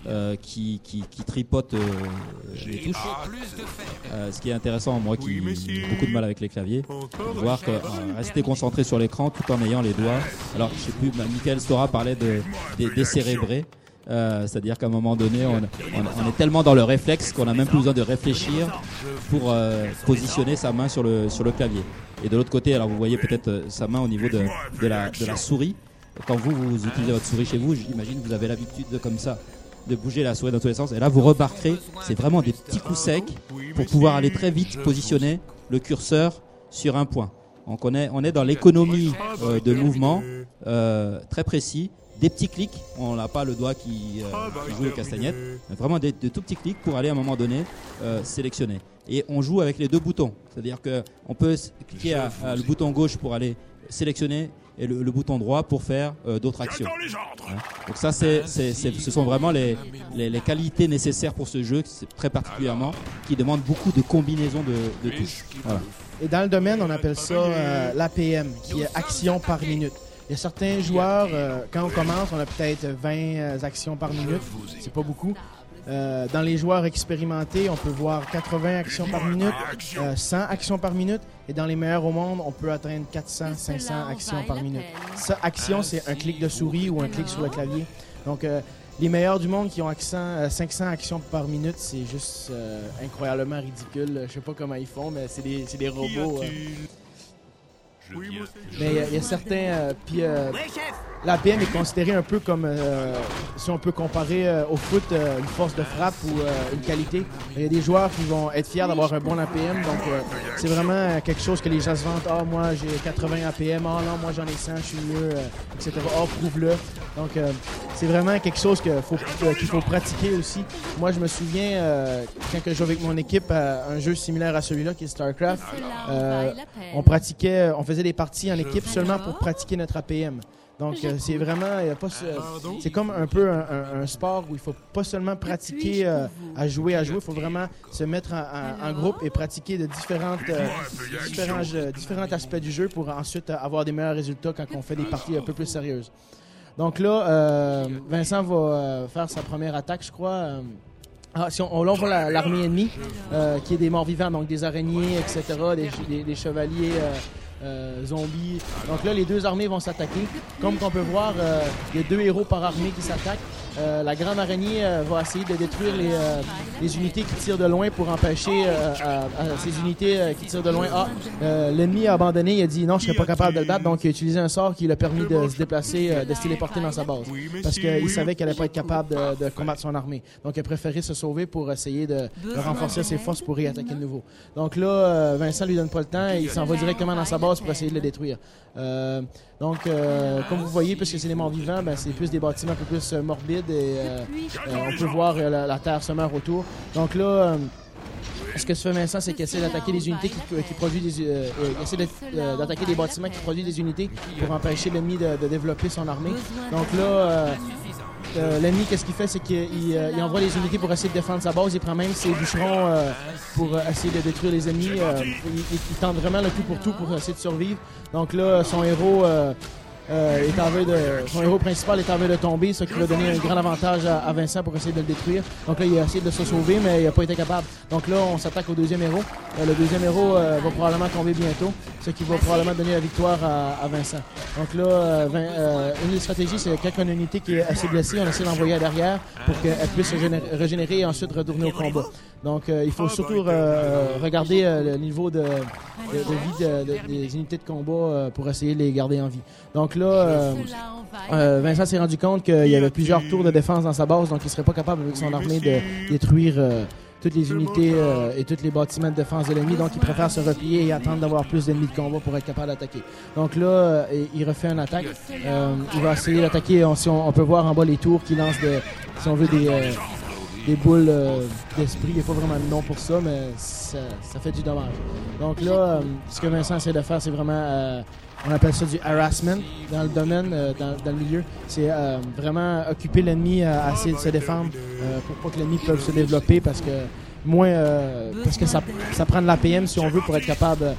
Speaker 2: euh, qui, qui, qui tripotent euh, les touches. Euh, ce qui est intéressant, moi qui ai beaucoup de mal avec les claviers, voir que euh, rester concentré sur l'écran tout en ayant les doigts. Alors, je sais plus, Michael Stora parlait de, de décérébrer. Euh, c'est-à-dire qu'à un moment donné, on, on, on est tellement dans le réflexe qu'on n'a même plus besoin de réfléchir pour euh, positionner sa main sur le, sur le clavier. Et de l'autre côté, alors vous voyez peut-être euh, sa main au niveau de, de, la, de la souris. Quand vous, vous utilisez votre souris chez vous, j'imagine que vous avez l'habitude de comme ça, de bouger la souris dans tous les sens. Et là, vous remarquerez, c'est vraiment des petits coups secs pour pouvoir aller très vite positionner le curseur sur un point. Donc on est, on est dans l'économie euh, de mouvement euh, très précis. Des petits clics, on n'a pas le doigt qui, euh, qui joue les castagnettes, mais vraiment des, des tout petits clics pour aller à un moment donné euh, sélectionner. Et on joue avec les deux boutons, c'est-à-dire qu'on peut cliquer à, à le bouton gauche pour aller sélectionner et le, le bouton droit pour faire euh, d'autres actions. Hein. Donc ça, c'est, c'est, c'est, ce sont vraiment les, les, les qualités nécessaires pour ce jeu, très particulièrement, qui demande beaucoup de combinaisons de, de touches. Voilà.
Speaker 6: Et dans le domaine, on appelle ça euh, l'A P M, qui est action par minute. Il y a certains joueurs, euh, quand on commence, on a peut-être vingt euh, actions par minute. C'est pas beaucoup. Euh, dans les joueurs expérimentés, on peut voir quatre-vingts actions par minute, euh, cent actions par minute. Et dans les meilleurs au monde, on peut atteindre quatre cents, cinq cents actions par minute. Ça, action, c'est un clic de souris ou un clic sur le clavier. Donc, euh, les meilleurs du monde qui ont accent, euh, cinq cents actions par minute, c'est juste euh, incroyablement ridicule. Je sais pas comment ils font, mais c'est des, c'est des robots. Euh. Mais il y, y a certains... Euh, puis euh, l'A P M est considéré un peu comme, euh, si on peut comparer euh, au foot, euh, une force de frappe ou euh, une qualité. Il y a des joueurs qui vont être fiers d'avoir un bon A P M, donc euh, c'est vraiment quelque chose que les gens se vantent. Ah, oh, moi j'ai quatre-vingts A P M, ah oh, non, moi j'en ai cent, je suis mieux, euh, et cetera. Ah, oh, prouve-le. Donc euh, c'est vraiment quelque chose qu'il faut, euh, qu'il faut pratiquer aussi. Moi je me souviens, euh, quand je jouais avec mon équipe à un jeu similaire à celui-là qui est StarCraft, euh, on pratiquait, on faisait des parties en équipe seulement pour pratiquer notre A P M. Donc euh, c'est vraiment, y a pas, c'est comme un peu un, un, un sport où il faut pas seulement pratiquer euh, à jouer à jouer, il faut vraiment se mettre en, en, en groupe et pratiquer de différentes, euh, différents, euh, différents aspects du jeu pour ensuite avoir des meilleurs résultats quand on fait des parties un peu plus sérieuses. Donc là, euh, Vincent va euh, faire sa première attaque, je crois. Euh, Ah, si on, là, on voit la, l'armée ennemie, euh, qui est des morts vivants, donc des araignées, et cetera, des, des, des chevaliers euh, euh, zombies. Donc là, les deux armées vont s'attaquer. Comme qu'on peut voir, euh, il y a deux héros par armée qui s'attaquent. Euh, la grande araignée euh, va essayer de détruire les, euh, les unités qui tirent de loin pour empêcher euh, à, à ces unités euh, qui tirent de loin. Ah, euh, l'ennemi a abandonné, il a dit non, je serais pas capable de le battre, donc il a utilisé un sort qui lui a permis de se déplacer, euh, de se téléporter dans sa base. Parce qu'il savait qu'elle allait pas être capable de, de combattre son armée. Donc il a préféré se sauver pour essayer de, de renforcer ses forces pour réattaquer de nouveau. Donc là, euh, Vincent lui donne pas le temps et il s'en va directement dans sa base pour essayer de le détruire. Euh, donc, euh, comme vous voyez, puisque c'est des morts vivants, ben, c'est plus des bâtiments un peu plus euh, morbides et euh, euh, on peut voir euh, la, la terre se meurt autour. Donc là, euh, ce que se fait Vincent, c'est qu'il essaie d'attaquer des unités qui, qui produisent des, euh, il essaie de, euh, d'attaquer des bâtiments qui produisent des unités pour empêcher l'ennemi de, de développer son armée. Donc là, euh, Euh, l'ennemi, qu'est-ce qu'il fait, c'est qu'il euh, il envoie les unités pour essayer de défendre sa base. Il prend même ses bûcherons euh, pour euh, essayer de détruire les ennemis. Euh, il, il, il tente vraiment le tout pour tout pour essayer de survivre. Donc là, son héros euh, euh, est en veille de, son héros principal est en veille de tomber, ce qui va donner un grand avantage à, à Vincent pour essayer de le détruire. Donc là, il a essayé de se sauver, mais il n'a pas été capable. Donc là, on s'attaque au deuxième héros. Euh, le deuxième héros euh, va probablement tomber bientôt, ce qui va probablement donner la victoire à, à Vincent. Donc là, euh, vingt, euh, une des stratégies, c'est quand on a une unité qui est assez blessée, on essaie d'envoyer à derrière pour qu'elle puisse régénérer, régénérer et ensuite retourner au combat. Donc euh, il faut surtout euh, regarder euh, le niveau de, de, de vie de, de, des unités de combat euh, pour essayer de les garder en vie. Donc là, euh, euh, Vincent s'est rendu compte qu'il y avait plusieurs tours de défense dans sa base, donc il serait pas capable avec son armée de détruire euh, toutes les unités euh, et tous les bâtiments de défense de l'ennemi, donc il préfère se replier et attendre d'avoir plus d'ennemis de combat pour être capable d'attaquer. Donc là, euh, il refait une attaque. Euh, il va essayer d'attaquer, on, si on, on peut voir en bas les tours qui lancent, de, si on veut, des, euh, des boules euh, d'esprit. Il n'y a pas vraiment de nom pour ça, mais ça, ça fait du dommage. Donc là, euh, ce que Vincent essaie de faire, c'est vraiment... Euh, on appelle ça du harassment dans le domaine, euh, dans, dans le milieu. C'est euh, vraiment occuper l'ennemi à, à essayer de se défendre euh, pour pas que l'ennemi puisse se développer parce que moins euh, parce que ça, ça prend de l'A P M si on veut pour être capable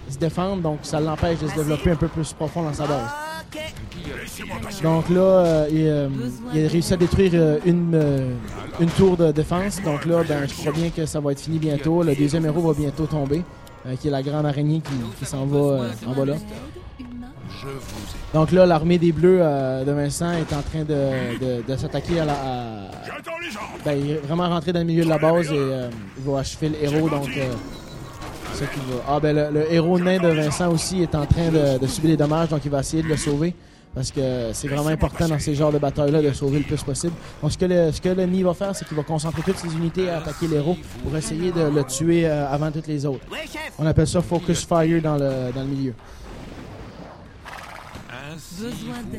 Speaker 6: se défendre, donc ça l'empêche de se développer un peu plus profond dans sa base. Donc là, euh, il, euh, il a réussi à détruire euh, une, euh, une tour de défense. Donc là, ben, je crois bien que ça va être fini bientôt. Le deuxième héros va bientôt tomber, euh, qui est la grande araignée qui, qui s'en va euh, en bas là. Donc là, l'armée des Bleus euh, de Vincent est en train de, de, de s'attaquer à la... À... Ben, il est vraiment rentré dans le milieu de la base et euh, il va achever le héros. Donc, euh, c'est ça qu'il va... Ah, ben, le, le héros nain de Vincent aussi est en train de, de subir des dommages, donc il va essayer de le sauver. Parce que c'est vraiment important dans ces genres de batailles-là de sauver le plus possible. Donc ce que le, ce que l'ennemi va faire, c'est qu'il va concentrer toutes ses unités à attaquer l'héros pour essayer de le tuer euh, avant toutes les autres. On appelle ça Focus Fire dans le, dans le milieu.
Speaker 9: Besoin d'aide,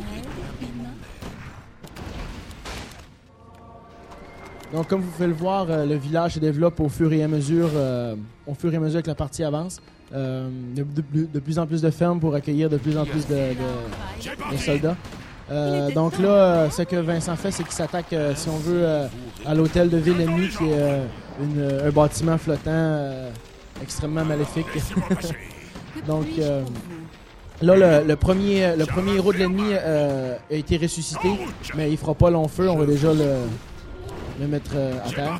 Speaker 6: Donc comme vous pouvez le voir, euh, le village se développe au fur et à mesure, euh, au fur et à mesure que la partie avance. Euh, de, de, de plus en plus de fermes pour accueillir de plus en plus de, de, de soldats. Euh, donc là, euh, ce que Vincent fait, c'est qu'il s'attaque, euh, si on veut, euh, à l'hôtel de ville ennemi, qui est euh, une, un bâtiment flottant euh, extrêmement maléfique. Donc euh, là, le, le, premier, le premier héros de l'ennemi euh, a été ressuscité, mais il fera pas long feu. On va déjà le, le mettre euh, à terre.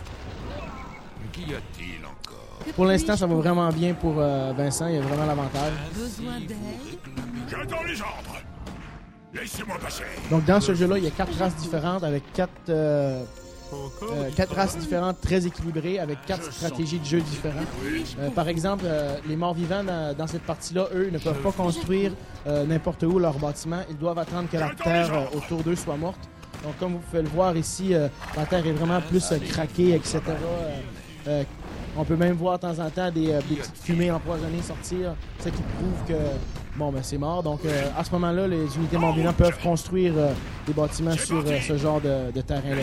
Speaker 6: Pour l'instant, ça va vraiment bien pour euh, Vincent. Il a vraiment l'avantage.
Speaker 9: J'attends les ordres. Laissez-moi passer.
Speaker 6: Donc, dans ce jeu-là, il y a quatre races différentes avec quatre, euh, euh, quatre races différentes très équilibrées avec quatre stratégies de jeu différentes. Euh, par exemple, euh, les morts-vivants dans, dans cette partie-là, eux, ne peuvent pas construire euh, n'importe où leur bâtiment. Ils doivent attendre que la terre euh, autour d'eux soit morte. Donc, comme vous pouvez le voir ici, euh, la terre est vraiment plus euh, craquée, et cetera. Euh, euh, On peut même voir de temps en temps des, euh, des petites fumées empoisonnées sortir, ce qui prouve que bon, ben, c'est mort. Donc euh, à ce moment-là, les unités morts-vivants peuvent construire euh, des bâtiments sur euh, ce genre de, de terrain-là.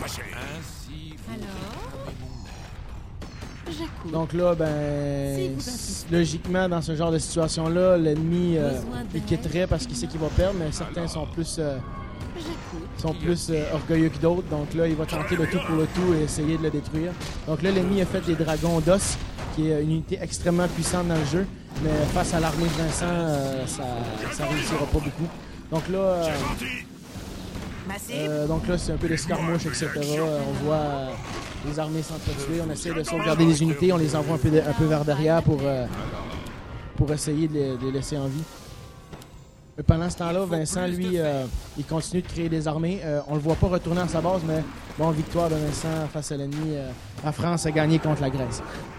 Speaker 6: Donc là, ben, logiquement, dans ce genre de situation-là, l'ennemi euh, il quitterait parce qu'il sait qu'il va perdre, mais certains sont plus... Euh, sont plus euh, orgueilleux que d'autres. Donc là, il va tenter le tout pour le tout et essayer de le détruire. Donc là, l'ennemi a fait des dragons d'os, qui est une unité extrêmement puissante dans le jeu. Mais face à l'armée de Vincent, euh, ça ne réussira pas beaucoup. Donc là, euh, euh, donc là c'est un peu d'escarmouche, et cetera. Euh, on voit euh, les armées s'entretuer. On essaie de sauvegarder les unités. On les envoie un peu, de, un peu vers derrière pour, euh, pour essayer de les, de les laisser en vie. Mais pendant ce temps-là, Vincent, lui, euh, il continue de créer des armées. Euh, on le voit pas retourner à sa base, mais bon, victoire de Vincent face à l'ennemi. Euh, la France a gagné contre la Grèce.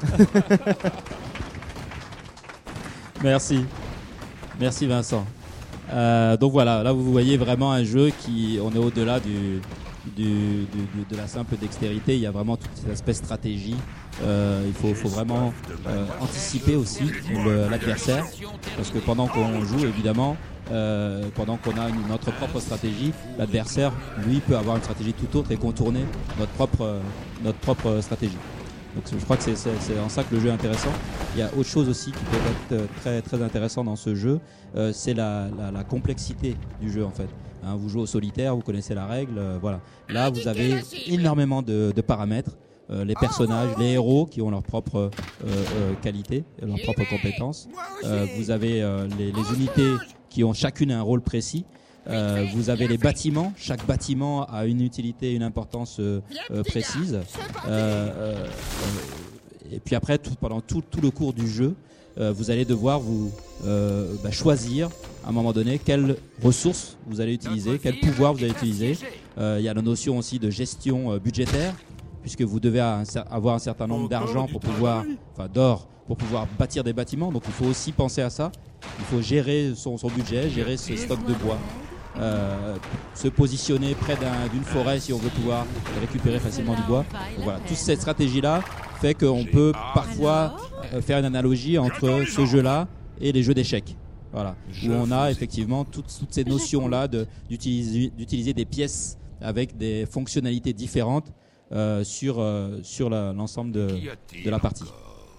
Speaker 2: Merci. Merci Vincent. Euh, donc voilà, là vous voyez vraiment un jeu qui, on est au-delà du, du, du, de la simple dextérité. Il y a vraiment tout cet aspect stratégie. Euh, il faut, faut vraiment euh, anticiper aussi le, l'adversaire, parce que pendant qu'on joue, évidemment, euh, pendant qu'on a une, notre propre stratégie, l'adversaire, lui, peut avoir une stratégie tout autre et contourner notre propre, euh, notre propre stratégie. Donc je crois que c'est, c'est, c'est en ça que le jeu est intéressant. Il y a autre chose aussi qui peut être très, très intéressant dans ce jeu, euh, c'est la, la, la complexité du jeu en fait. Hein, vous jouez au solitaire, vous connaissez la règle, euh, voilà. Là, vous avez énormément de, de paramètres. Euh, les personnages, les héros qui ont leurs propres euh, euh, qualités, leurs propres compétences. Euh, vous avez euh, les, les unités qui ont chacune un rôle précis. Euh, vous avez les bâtiments. Chaque bâtiment a une utilité, une importance euh, euh, précise. Euh, euh, et puis après, tout, pendant tout, tout le cours du jeu, euh, vous allez devoir vous euh, bah, choisir à un moment donné quelles ressources vous allez utiliser, quel pouvoir vous allez utiliser. Euh, il y a la notion aussi de gestion euh, budgétaire, puisque vous devez avoir un certain nombre d'argent pour pouvoir, enfin d'or, pour pouvoir bâtir des bâtiments. Donc il faut aussi penser à ça. Il faut gérer son, son budget, gérer ses stocks de bois, euh, se positionner près d'un, d'une forêt si on veut pouvoir récupérer facilement du bois. Donc voilà, toute cette stratégie-là fait qu'on peut parfois euh, faire une analogie entre ce jeu-là et les jeux d'échecs. Voilà, où on a effectivement toutes, toutes ces notions-là de, d'utiliser, d'utiliser des pièces avec des fonctionnalités différentes. Euh, sur, euh, sur la, l'ensemble de, de la partie.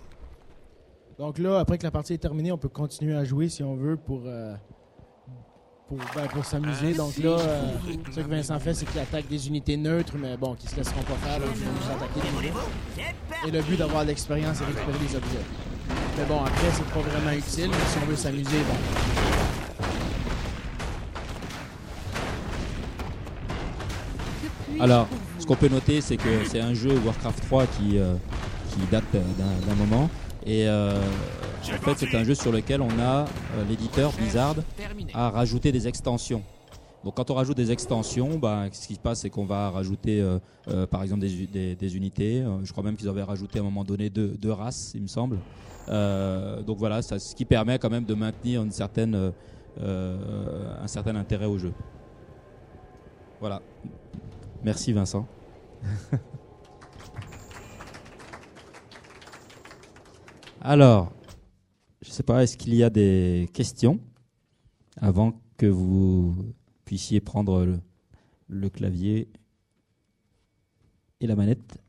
Speaker 6: Donc là, après que la partie est terminée, on peut continuer à jouer si on veut pour, euh, pour, ben, pour s'amuser. Donc là, euh, ce que Vincent fait, c'est qu'il attaque des unités neutres, mais bon, qui ne se laisseront pas faire, donc ils vont nous attaquer de nouveau. Et le but d'avoir de l'expérience, c'est de récupérer des objets. Mais bon, après, c'est pas vraiment utile. Mais si on veut s'amuser, bon.
Speaker 2: Alors, ce qu'on peut noter, c'est que c'est un jeu Warcraft trois qui, euh, qui date d'un, d'un moment. Et euh, en fait, c'est un jeu sur lequel on a, euh, l'éditeur Blizzard a rajouté des extensions. Donc quand on rajoute des extensions, bah, ce qui se passe, c'est qu'on va rajouter euh, euh, par exemple des, des, des unités. Euh, je crois même qu'ils avaient rajouté à un moment donné deux, deux races, il me semble. Euh, donc voilà, ça, ce qui permet quand même de maintenir une certaine, euh, un certain intérêt au jeu. Voilà. Merci Vincent. Alors, je ne sais pas, est-ce qu'il y a des questions avant que vous puissiez prendre le, le clavier et la manette?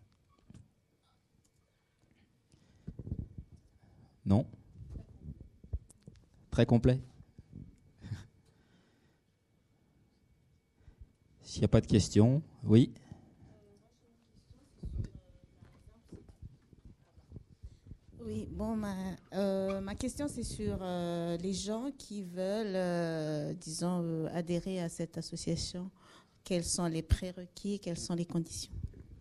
Speaker 2: Non? Très complet? S'il n'y a pas de questions, oui.
Speaker 10: Oui, bon, ma, euh, ma question c'est sur euh, les gens qui veulent, euh, disons, euh, adhérer à cette association. Quels sont les prérequis, quelles sont les conditions?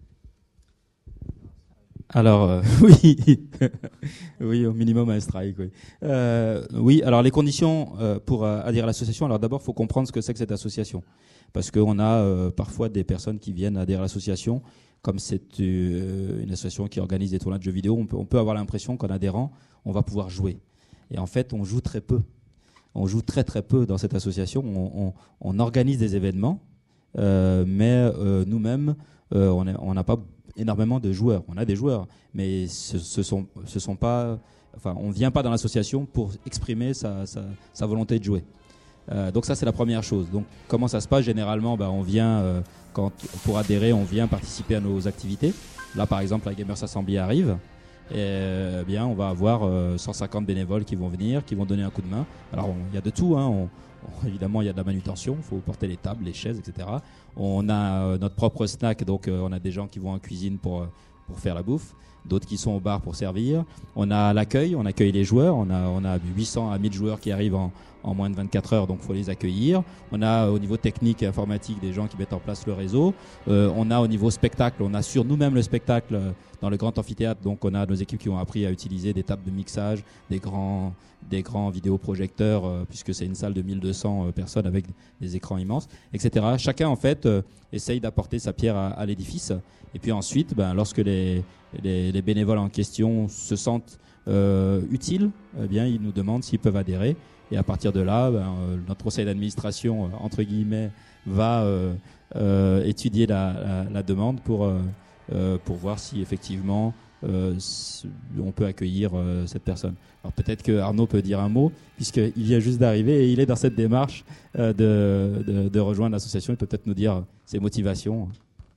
Speaker 2: Alors, euh, oui, oui, au minimum un strike, oui. Euh, oui, alors les conditions euh, pour euh, adhérer à l'association, alors d'abord, il faut comprendre ce que c'est que cette association. Parce qu'on a euh, parfois des personnes qui viennent adhérer à l'association, comme c'est euh, une association qui organise des tournois de jeux vidéo, on peut, on peut avoir l'impression qu'en adhérant, on va pouvoir jouer. Et en fait, on joue très peu. On joue très très peu dans cette association. On, on, on organise des événements, euh, mais euh, nous-mêmes, euh, on n'a pas énormément de joueurs. On a des joueurs, mais ce, ce sont, ce sont pas, enfin, on ne vient pas dans l'association pour exprimer sa, sa, sa volonté de jouer. Euh, donc ça, c'est la première chose. Donc comment ça se passe généralement? Ben, on vient, euh, quand, pour adhérer, on vient participer à nos activités. Là, par exemple, la Gamers Assembly arrive. Et euh, bien, on va avoir euh, cent cinquante bénévoles qui vont venir, qui vont donner un coup de main. Alors, il y a de tout. Hein. On, on, évidemment, il y a de la manutention. Il faut porter les tables, les chaises, et cetera. On a euh, notre propre snack. Donc, euh, on a des gens qui vont en cuisine pour, euh, pour faire la bouffe. D'autres qui sont au bar pour servir. On a l'accueil, on accueille les joueurs. On a, on a huit cents à mille joueurs qui arrivent en, en moins de vingt-quatre heures, donc il faut les accueillir. On a au niveau technique et informatique des gens qui mettent en place le réseau. Euh, on a au niveau spectacle, on assure nous-mêmes le spectacle euh, dans le grand amphithéâtre. Donc on a nos équipes qui ont appris à utiliser des tables de mixage, des grands, des grands vidéoprojecteurs, euh, puisque c'est une salle de mille deux cents euh, personnes avec des écrans immenses, et cetera. Chacun en fait euh, essaye d'apporter sa pierre à, à l'édifice. Et puis ensuite, ben, lorsque les, les, les bénévoles en question se sentent euh, utiles, eh bien, ils nous demandent s'ils peuvent adhérer. Et à partir de là, ben, euh, notre conseil d'administration, euh, entre guillemets, va euh, euh, étudier la, la, la demande pour, euh, euh, pour voir si effectivement euh, on peut accueillir euh, cette personne. Alors peut-être que Arnaud peut dire un mot, puisqu'il vient juste d'arriver et il est dans cette démarche euh, de, de, de rejoindre l'association. Il peut peut-être nous dire ses motivations.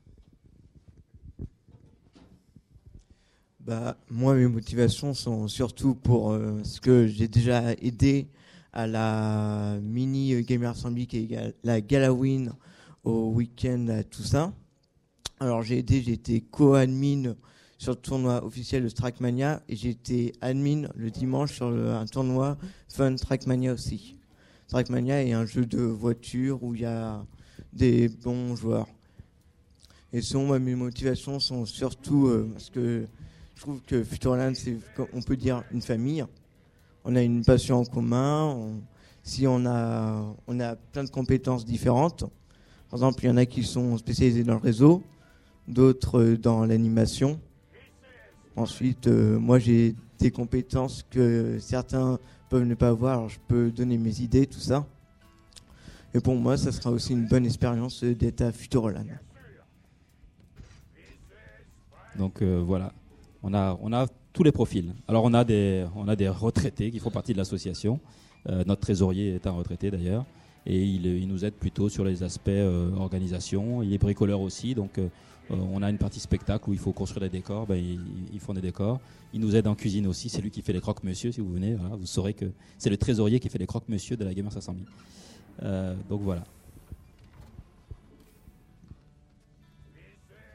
Speaker 12: Bah, moi, mes motivations sont surtout pour euh, ce que j'ai déjà aidé à la mini Gamer Assembly qui est la Galawin au week-end à Toussaint. Alors j'ai aidé, j'ai été co-admin sur le tournoi officiel de Trackmania et j'ai été admin le dimanche sur le, un tournoi Fun Trackmania aussi. Trackmania est un jeu de voiture où il y a des bons joueurs. Et sinon, moi, mes motivations sont surtout euh, parce que je trouve que Futureland, c'est, on peut dire, une famille. On a une passion en commun. On, si on a, on a plein de compétences différentes. Par exemple, il y en a qui sont spécialisés dans le réseau, d'autres dans l'animation. Ensuite, euh, moi, j'ai des compétences que certains peuvent ne pas avoir. Alors, je peux donner mes idées, tout ça. Et pour moi, ça sera aussi une bonne expérience d'être à Futureland.
Speaker 2: Donc euh, voilà. On a, on a tous les profils. Alors on a des, on a des retraités qui font partie de l'association. Euh, notre trésorier est un retraité d'ailleurs. Et il, il nous aide plutôt sur les aspects euh, organisation. Il est bricoleur aussi. Donc euh, on a une partie spectacle où il faut construire des décors. Ben, ils, ils font des décors. Il nous aide en cuisine aussi. C'est lui qui fait les croque-monsieur. Si vous venez, voilà, vous saurez que c'est le trésorier qui fait les croque-monsieur de la Gamers Assembly. Euh, donc voilà.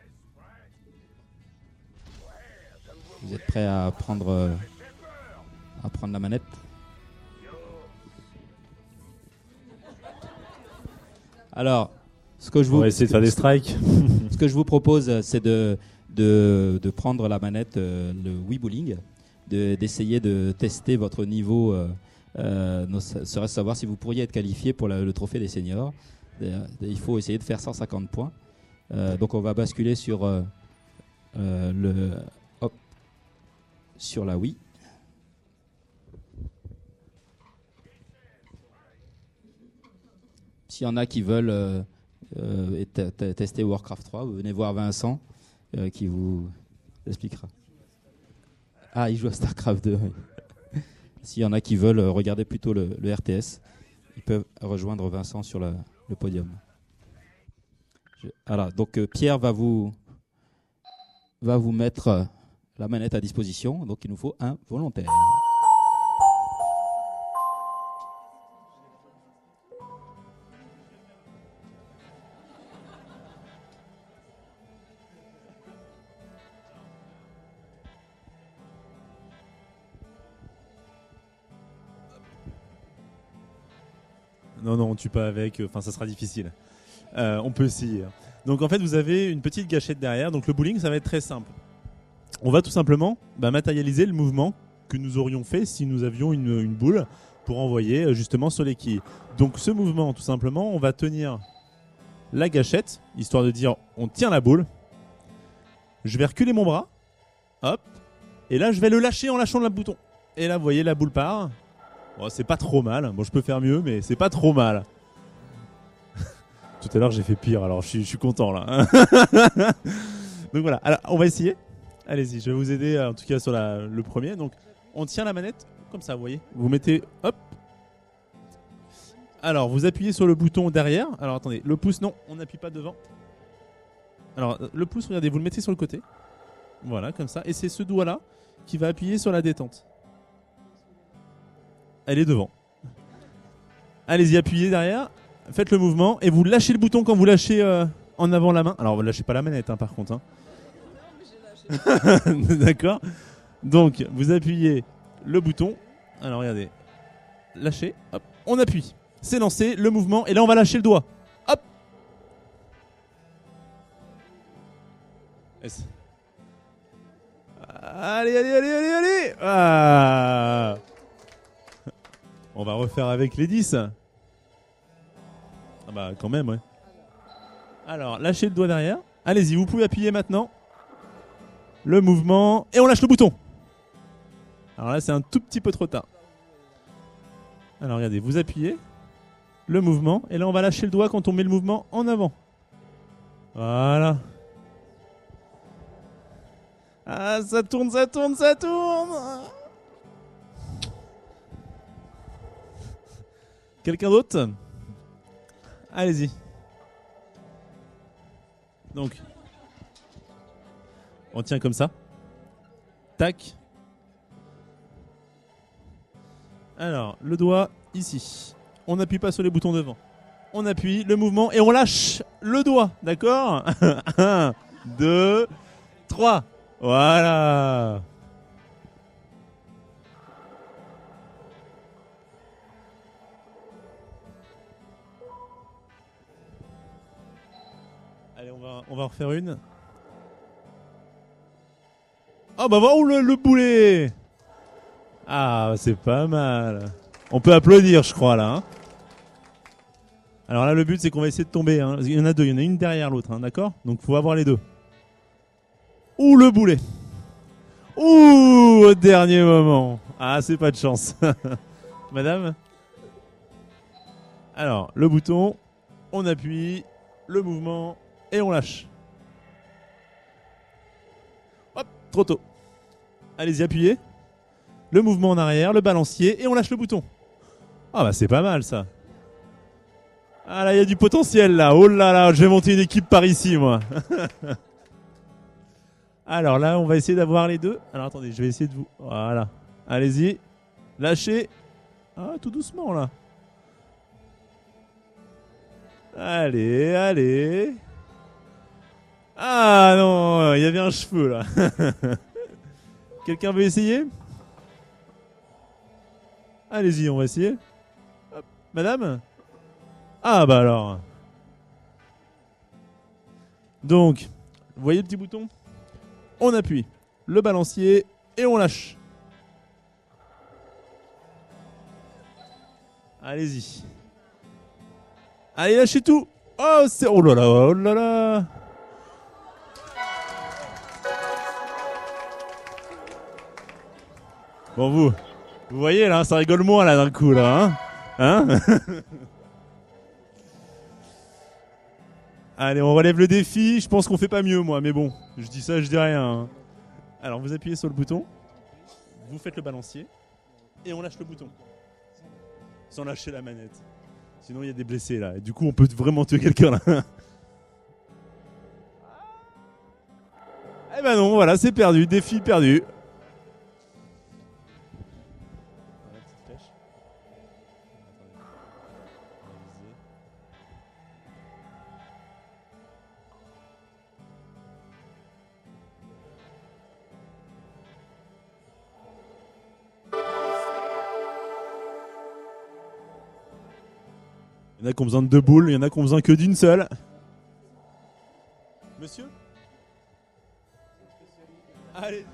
Speaker 2: Vous êtes prêts à prendre euh, à prendre la manette. Alors, ce que je vous,
Speaker 14: On va essayer de faire des strikes.
Speaker 2: Ce que je vous propose, c'est de, de, de prendre la manette, euh, le Wii Bowling, de, d'essayer de tester votre niveau, euh, euh, ne serait-ce savoir si vous pourriez être qualifié pour la, le trophée des seniors. Euh, il faut essayer de faire cent cinquante points. Euh, donc on va basculer sur, euh, euh, le, hop, sur la Wii. S'il y en a qui veulent euh, euh, t- t- tester Warcraft trois, vous venez voir Vincent euh, qui vous expliquera. Ah, il joue à Starcraft deux. Oui. S'il y en a qui veulent euh, regarder plutôt le, le R T S, ils peuvent rejoindre Vincent sur la, le podium. Je, voilà, donc euh, Pierre va vous, va vous mettre euh, la manette à disposition. Donc il nous faut un volontaire.
Speaker 14: Non, non, on tue pas avec. Enfin, ça sera difficile. Euh, on peut essayer. Donc, en fait, vous avez une petite gâchette derrière. Donc, le bowling, ça va être très simple. On va tout simplement bah, matérialiser le mouvement que nous aurions fait si nous avions une, une boule pour envoyer justement sur les quilles. Donc, ce mouvement, tout simplement, on va tenir la gâchette, histoire de dire on tient la boule. Je vais reculer mon bras. Hop. Et là, je vais le lâcher en lâchant le bouton. Et là, vous voyez, la boule part. Bon, c'est pas trop mal. Bon, je peux faire mieux, mais c'est pas trop mal. Tout à l'heure, j'ai fait pire, alors je suis, je suis content là. Donc voilà. Alors, on va essayer. Allez-y, je vais vous aider en tout cas sur la, le premier. Donc, on tient la manette comme ça, vous voyez. Vous mettez, hop. Alors, vous appuyez sur le bouton derrière. Alors, attendez, le pouce, non, on n'appuie pas devant. Alors, le pouce, regardez, vous le mettez sur le côté. Voilà, comme ça. Et c'est ce doigt-là qui va appuyer sur la détente. Elle est devant. Allez-y, appuyez derrière. Faites le mouvement et vous lâchez le bouton quand vous lâchez euh, en avant la main. Alors, vous lâchez pas la manette, hein, par contre. Hein. D'accord. Donc, vous appuyez le bouton. Alors, regardez. Lâchez. Hop. On appuie. C'est lancé, le mouvement. Et là, on va lâcher le doigt. Hop. S. Allez, allez, allez, allez, allez. Ah. On va refaire avec les dix. Ah bah quand même, ouais. Alors, lâchez le doigt derrière. Allez-y, vous pouvez appuyer maintenant. Le mouvement. Et on lâche le bouton. Alors là, c'est un tout petit peu trop tard. Alors, regardez, vous appuyez. Le mouvement. Et là, on va lâcher le doigt quand on met le mouvement en avant. Voilà. Ah, ça tourne, ça tourne, ça tourne. Quelqu'un d'autre ? Allez-y. Donc, on tient comme ça. Tac. Alors, le doigt ici. On n'appuie pas sur les boutons devant. On appuie le mouvement et on lâche le doigt. D'accord ? un, deux, trois. Voilà. Allez, on va, on va en refaire une. Ah bah voilà, oh, le, le boulet. Ah, c'est pas mal. On peut applaudir, je crois, là. Hein. Alors là, le but, c'est qu'on va essayer de tomber. Hein. Il y en a deux, il y en a une derrière l'autre, hein, d'accord ? Donc, faut avoir les deux. Ouh, le boulet. Ouh, au dernier moment. Ah, c'est pas de chance. Madame ? Alors, le bouton, on appuie, le mouvement, et on lâche. Hop, trop tôt. Allez-y, appuyez. Le mouvement en arrière, le balancier, et on lâche le bouton. Ah bah c'est pas mal ça. Ah là, il y a du potentiel là. Oh là là, je vais monter une équipe par ici, moi. Alors là, on va essayer d'avoir les deux. Alors attendez, je vais essayer de vous... Voilà. Allez-y. Lâchez. Ah, tout doucement là. Allez, allez. Ah non, il y avait un cheveu là. Quelqu'un veut essayer ? Allez-y, on va essayer. Hop. Madame? Ah bah alors. Donc, vous voyez le petit bouton? On appuie le balancier et on lâche. Allez-y. Allez, lâchez tout. Oh, c'est... Oh là là, oh là là. Bon, vous, vous voyez là, ça rigole moins là d'un coup là, hein, hein. Allez, on relève le défi. Je pense qu'on fait pas mieux, moi, mais bon, je dis ça, je dis rien. Hein. Alors, vous appuyez sur le bouton, vous faites le balancier et on lâche le bouton, sans lâcher la manette. Sinon, il y a des blessés là. Et du coup, on peut vraiment tuer quelqu'un là. Eh ben non, voilà, c'est perdu, défi perdu. Il y en a qui ont besoin de deux boules, il y en a qui ont besoin que d'une seule. Monsieur ? Allez.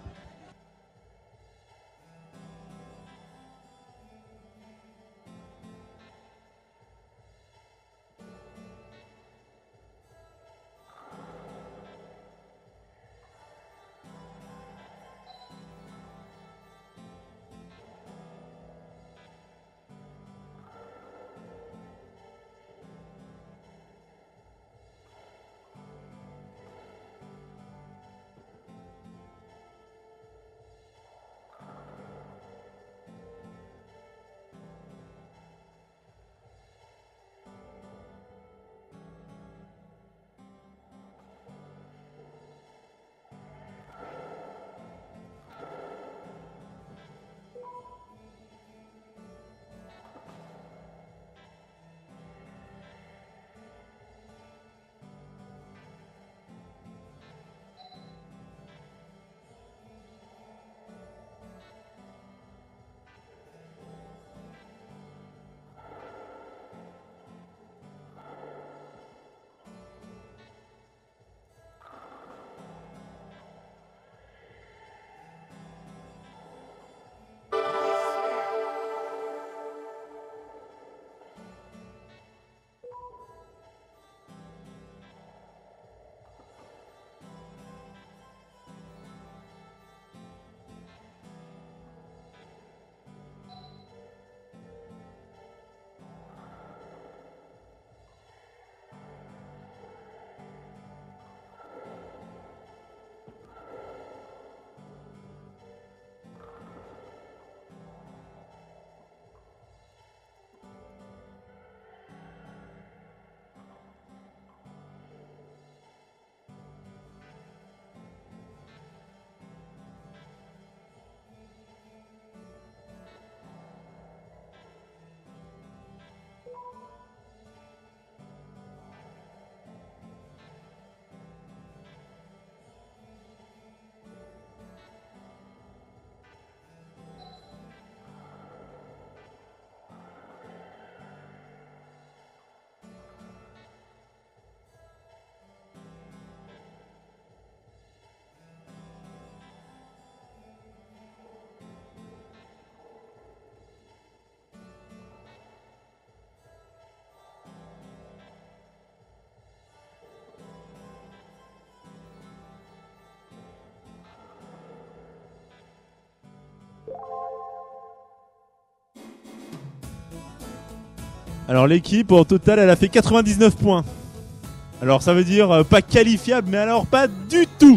Speaker 14: Alors l'équipe en total elle a fait quatre-vingt-dix-neuf points. Alors ça veut dire euh, pas qualifiable, mais alors pas du tout.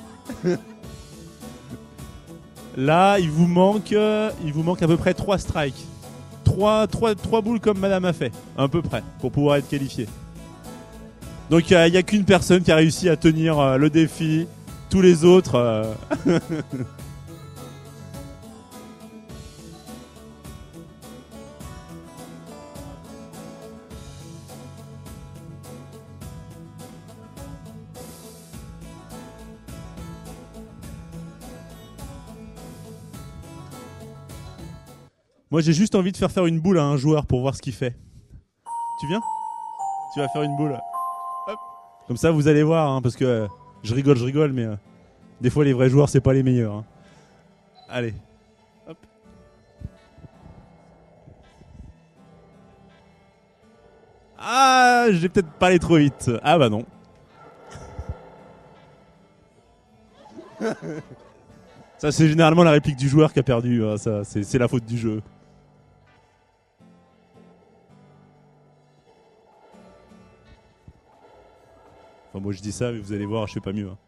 Speaker 14: Là il vous manque euh, il vous manque à peu près trois strikes. trois, trois, trois boules comme madame a fait, à peu près, pour pouvoir être qualifié. Donc il euh, n'y a, a qu'une personne qui a réussi à tenir euh, le défi. Tous les autres... Euh... Moi, j'ai juste envie de faire faire une boule à un joueur pour voir ce qu'il fait. Tu viens ? Tu vas faire une boule. Hop. Comme ça, vous allez voir, hein, parce que euh, je rigole, je rigole, mais euh, des fois, les vrais joueurs, c'est pas les meilleurs. Hein. Allez. Hop. Ah, j'ai peut-être pas allé trop vite. Ah bah non. Ça, c'est généralement la réplique du joueur qui a perdu. Hein, ça, c'est, c'est la faute du jeu. Enfin, moi je dis ça, mais vous allez voir, je fais pas mieux. Hein.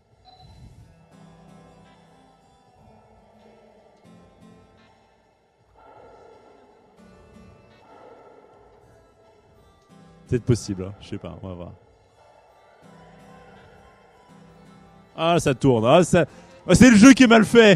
Speaker 14: C'est possible, hein. Je sais pas, on va voir. Ah, ça tourne. Ah, ça... ah, c'est le jeu qui est mal fait.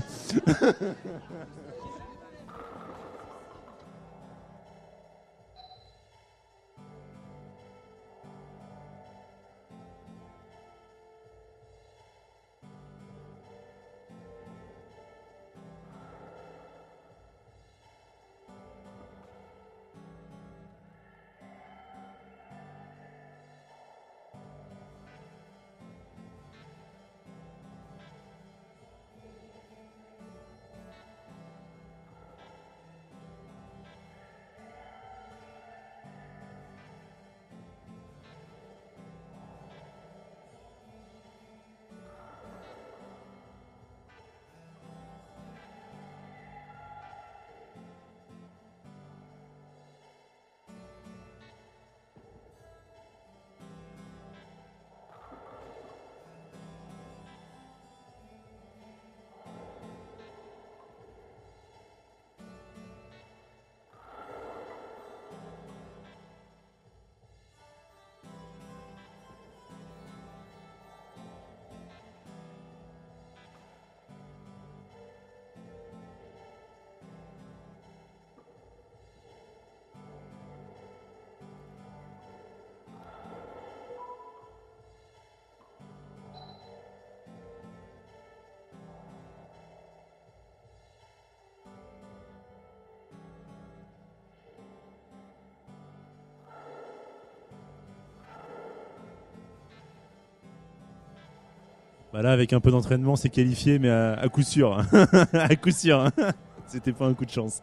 Speaker 14: Bah là, avec un peu d'entraînement, c'est qualifié, mais à, à coup sûr. À coup sûr. C'était pas un coup de chance.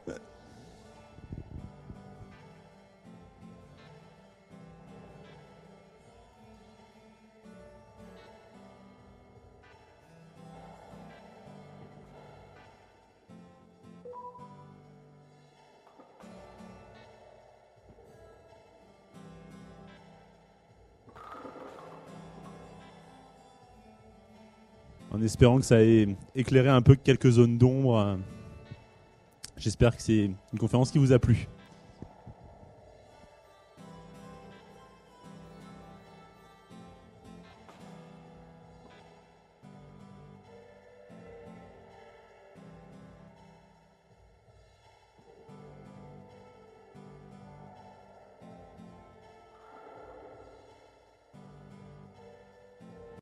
Speaker 14: En espérant que ça ait éclairé un peu quelques zones d'ombre. J'espère que c'est une conférence qui vous a plu.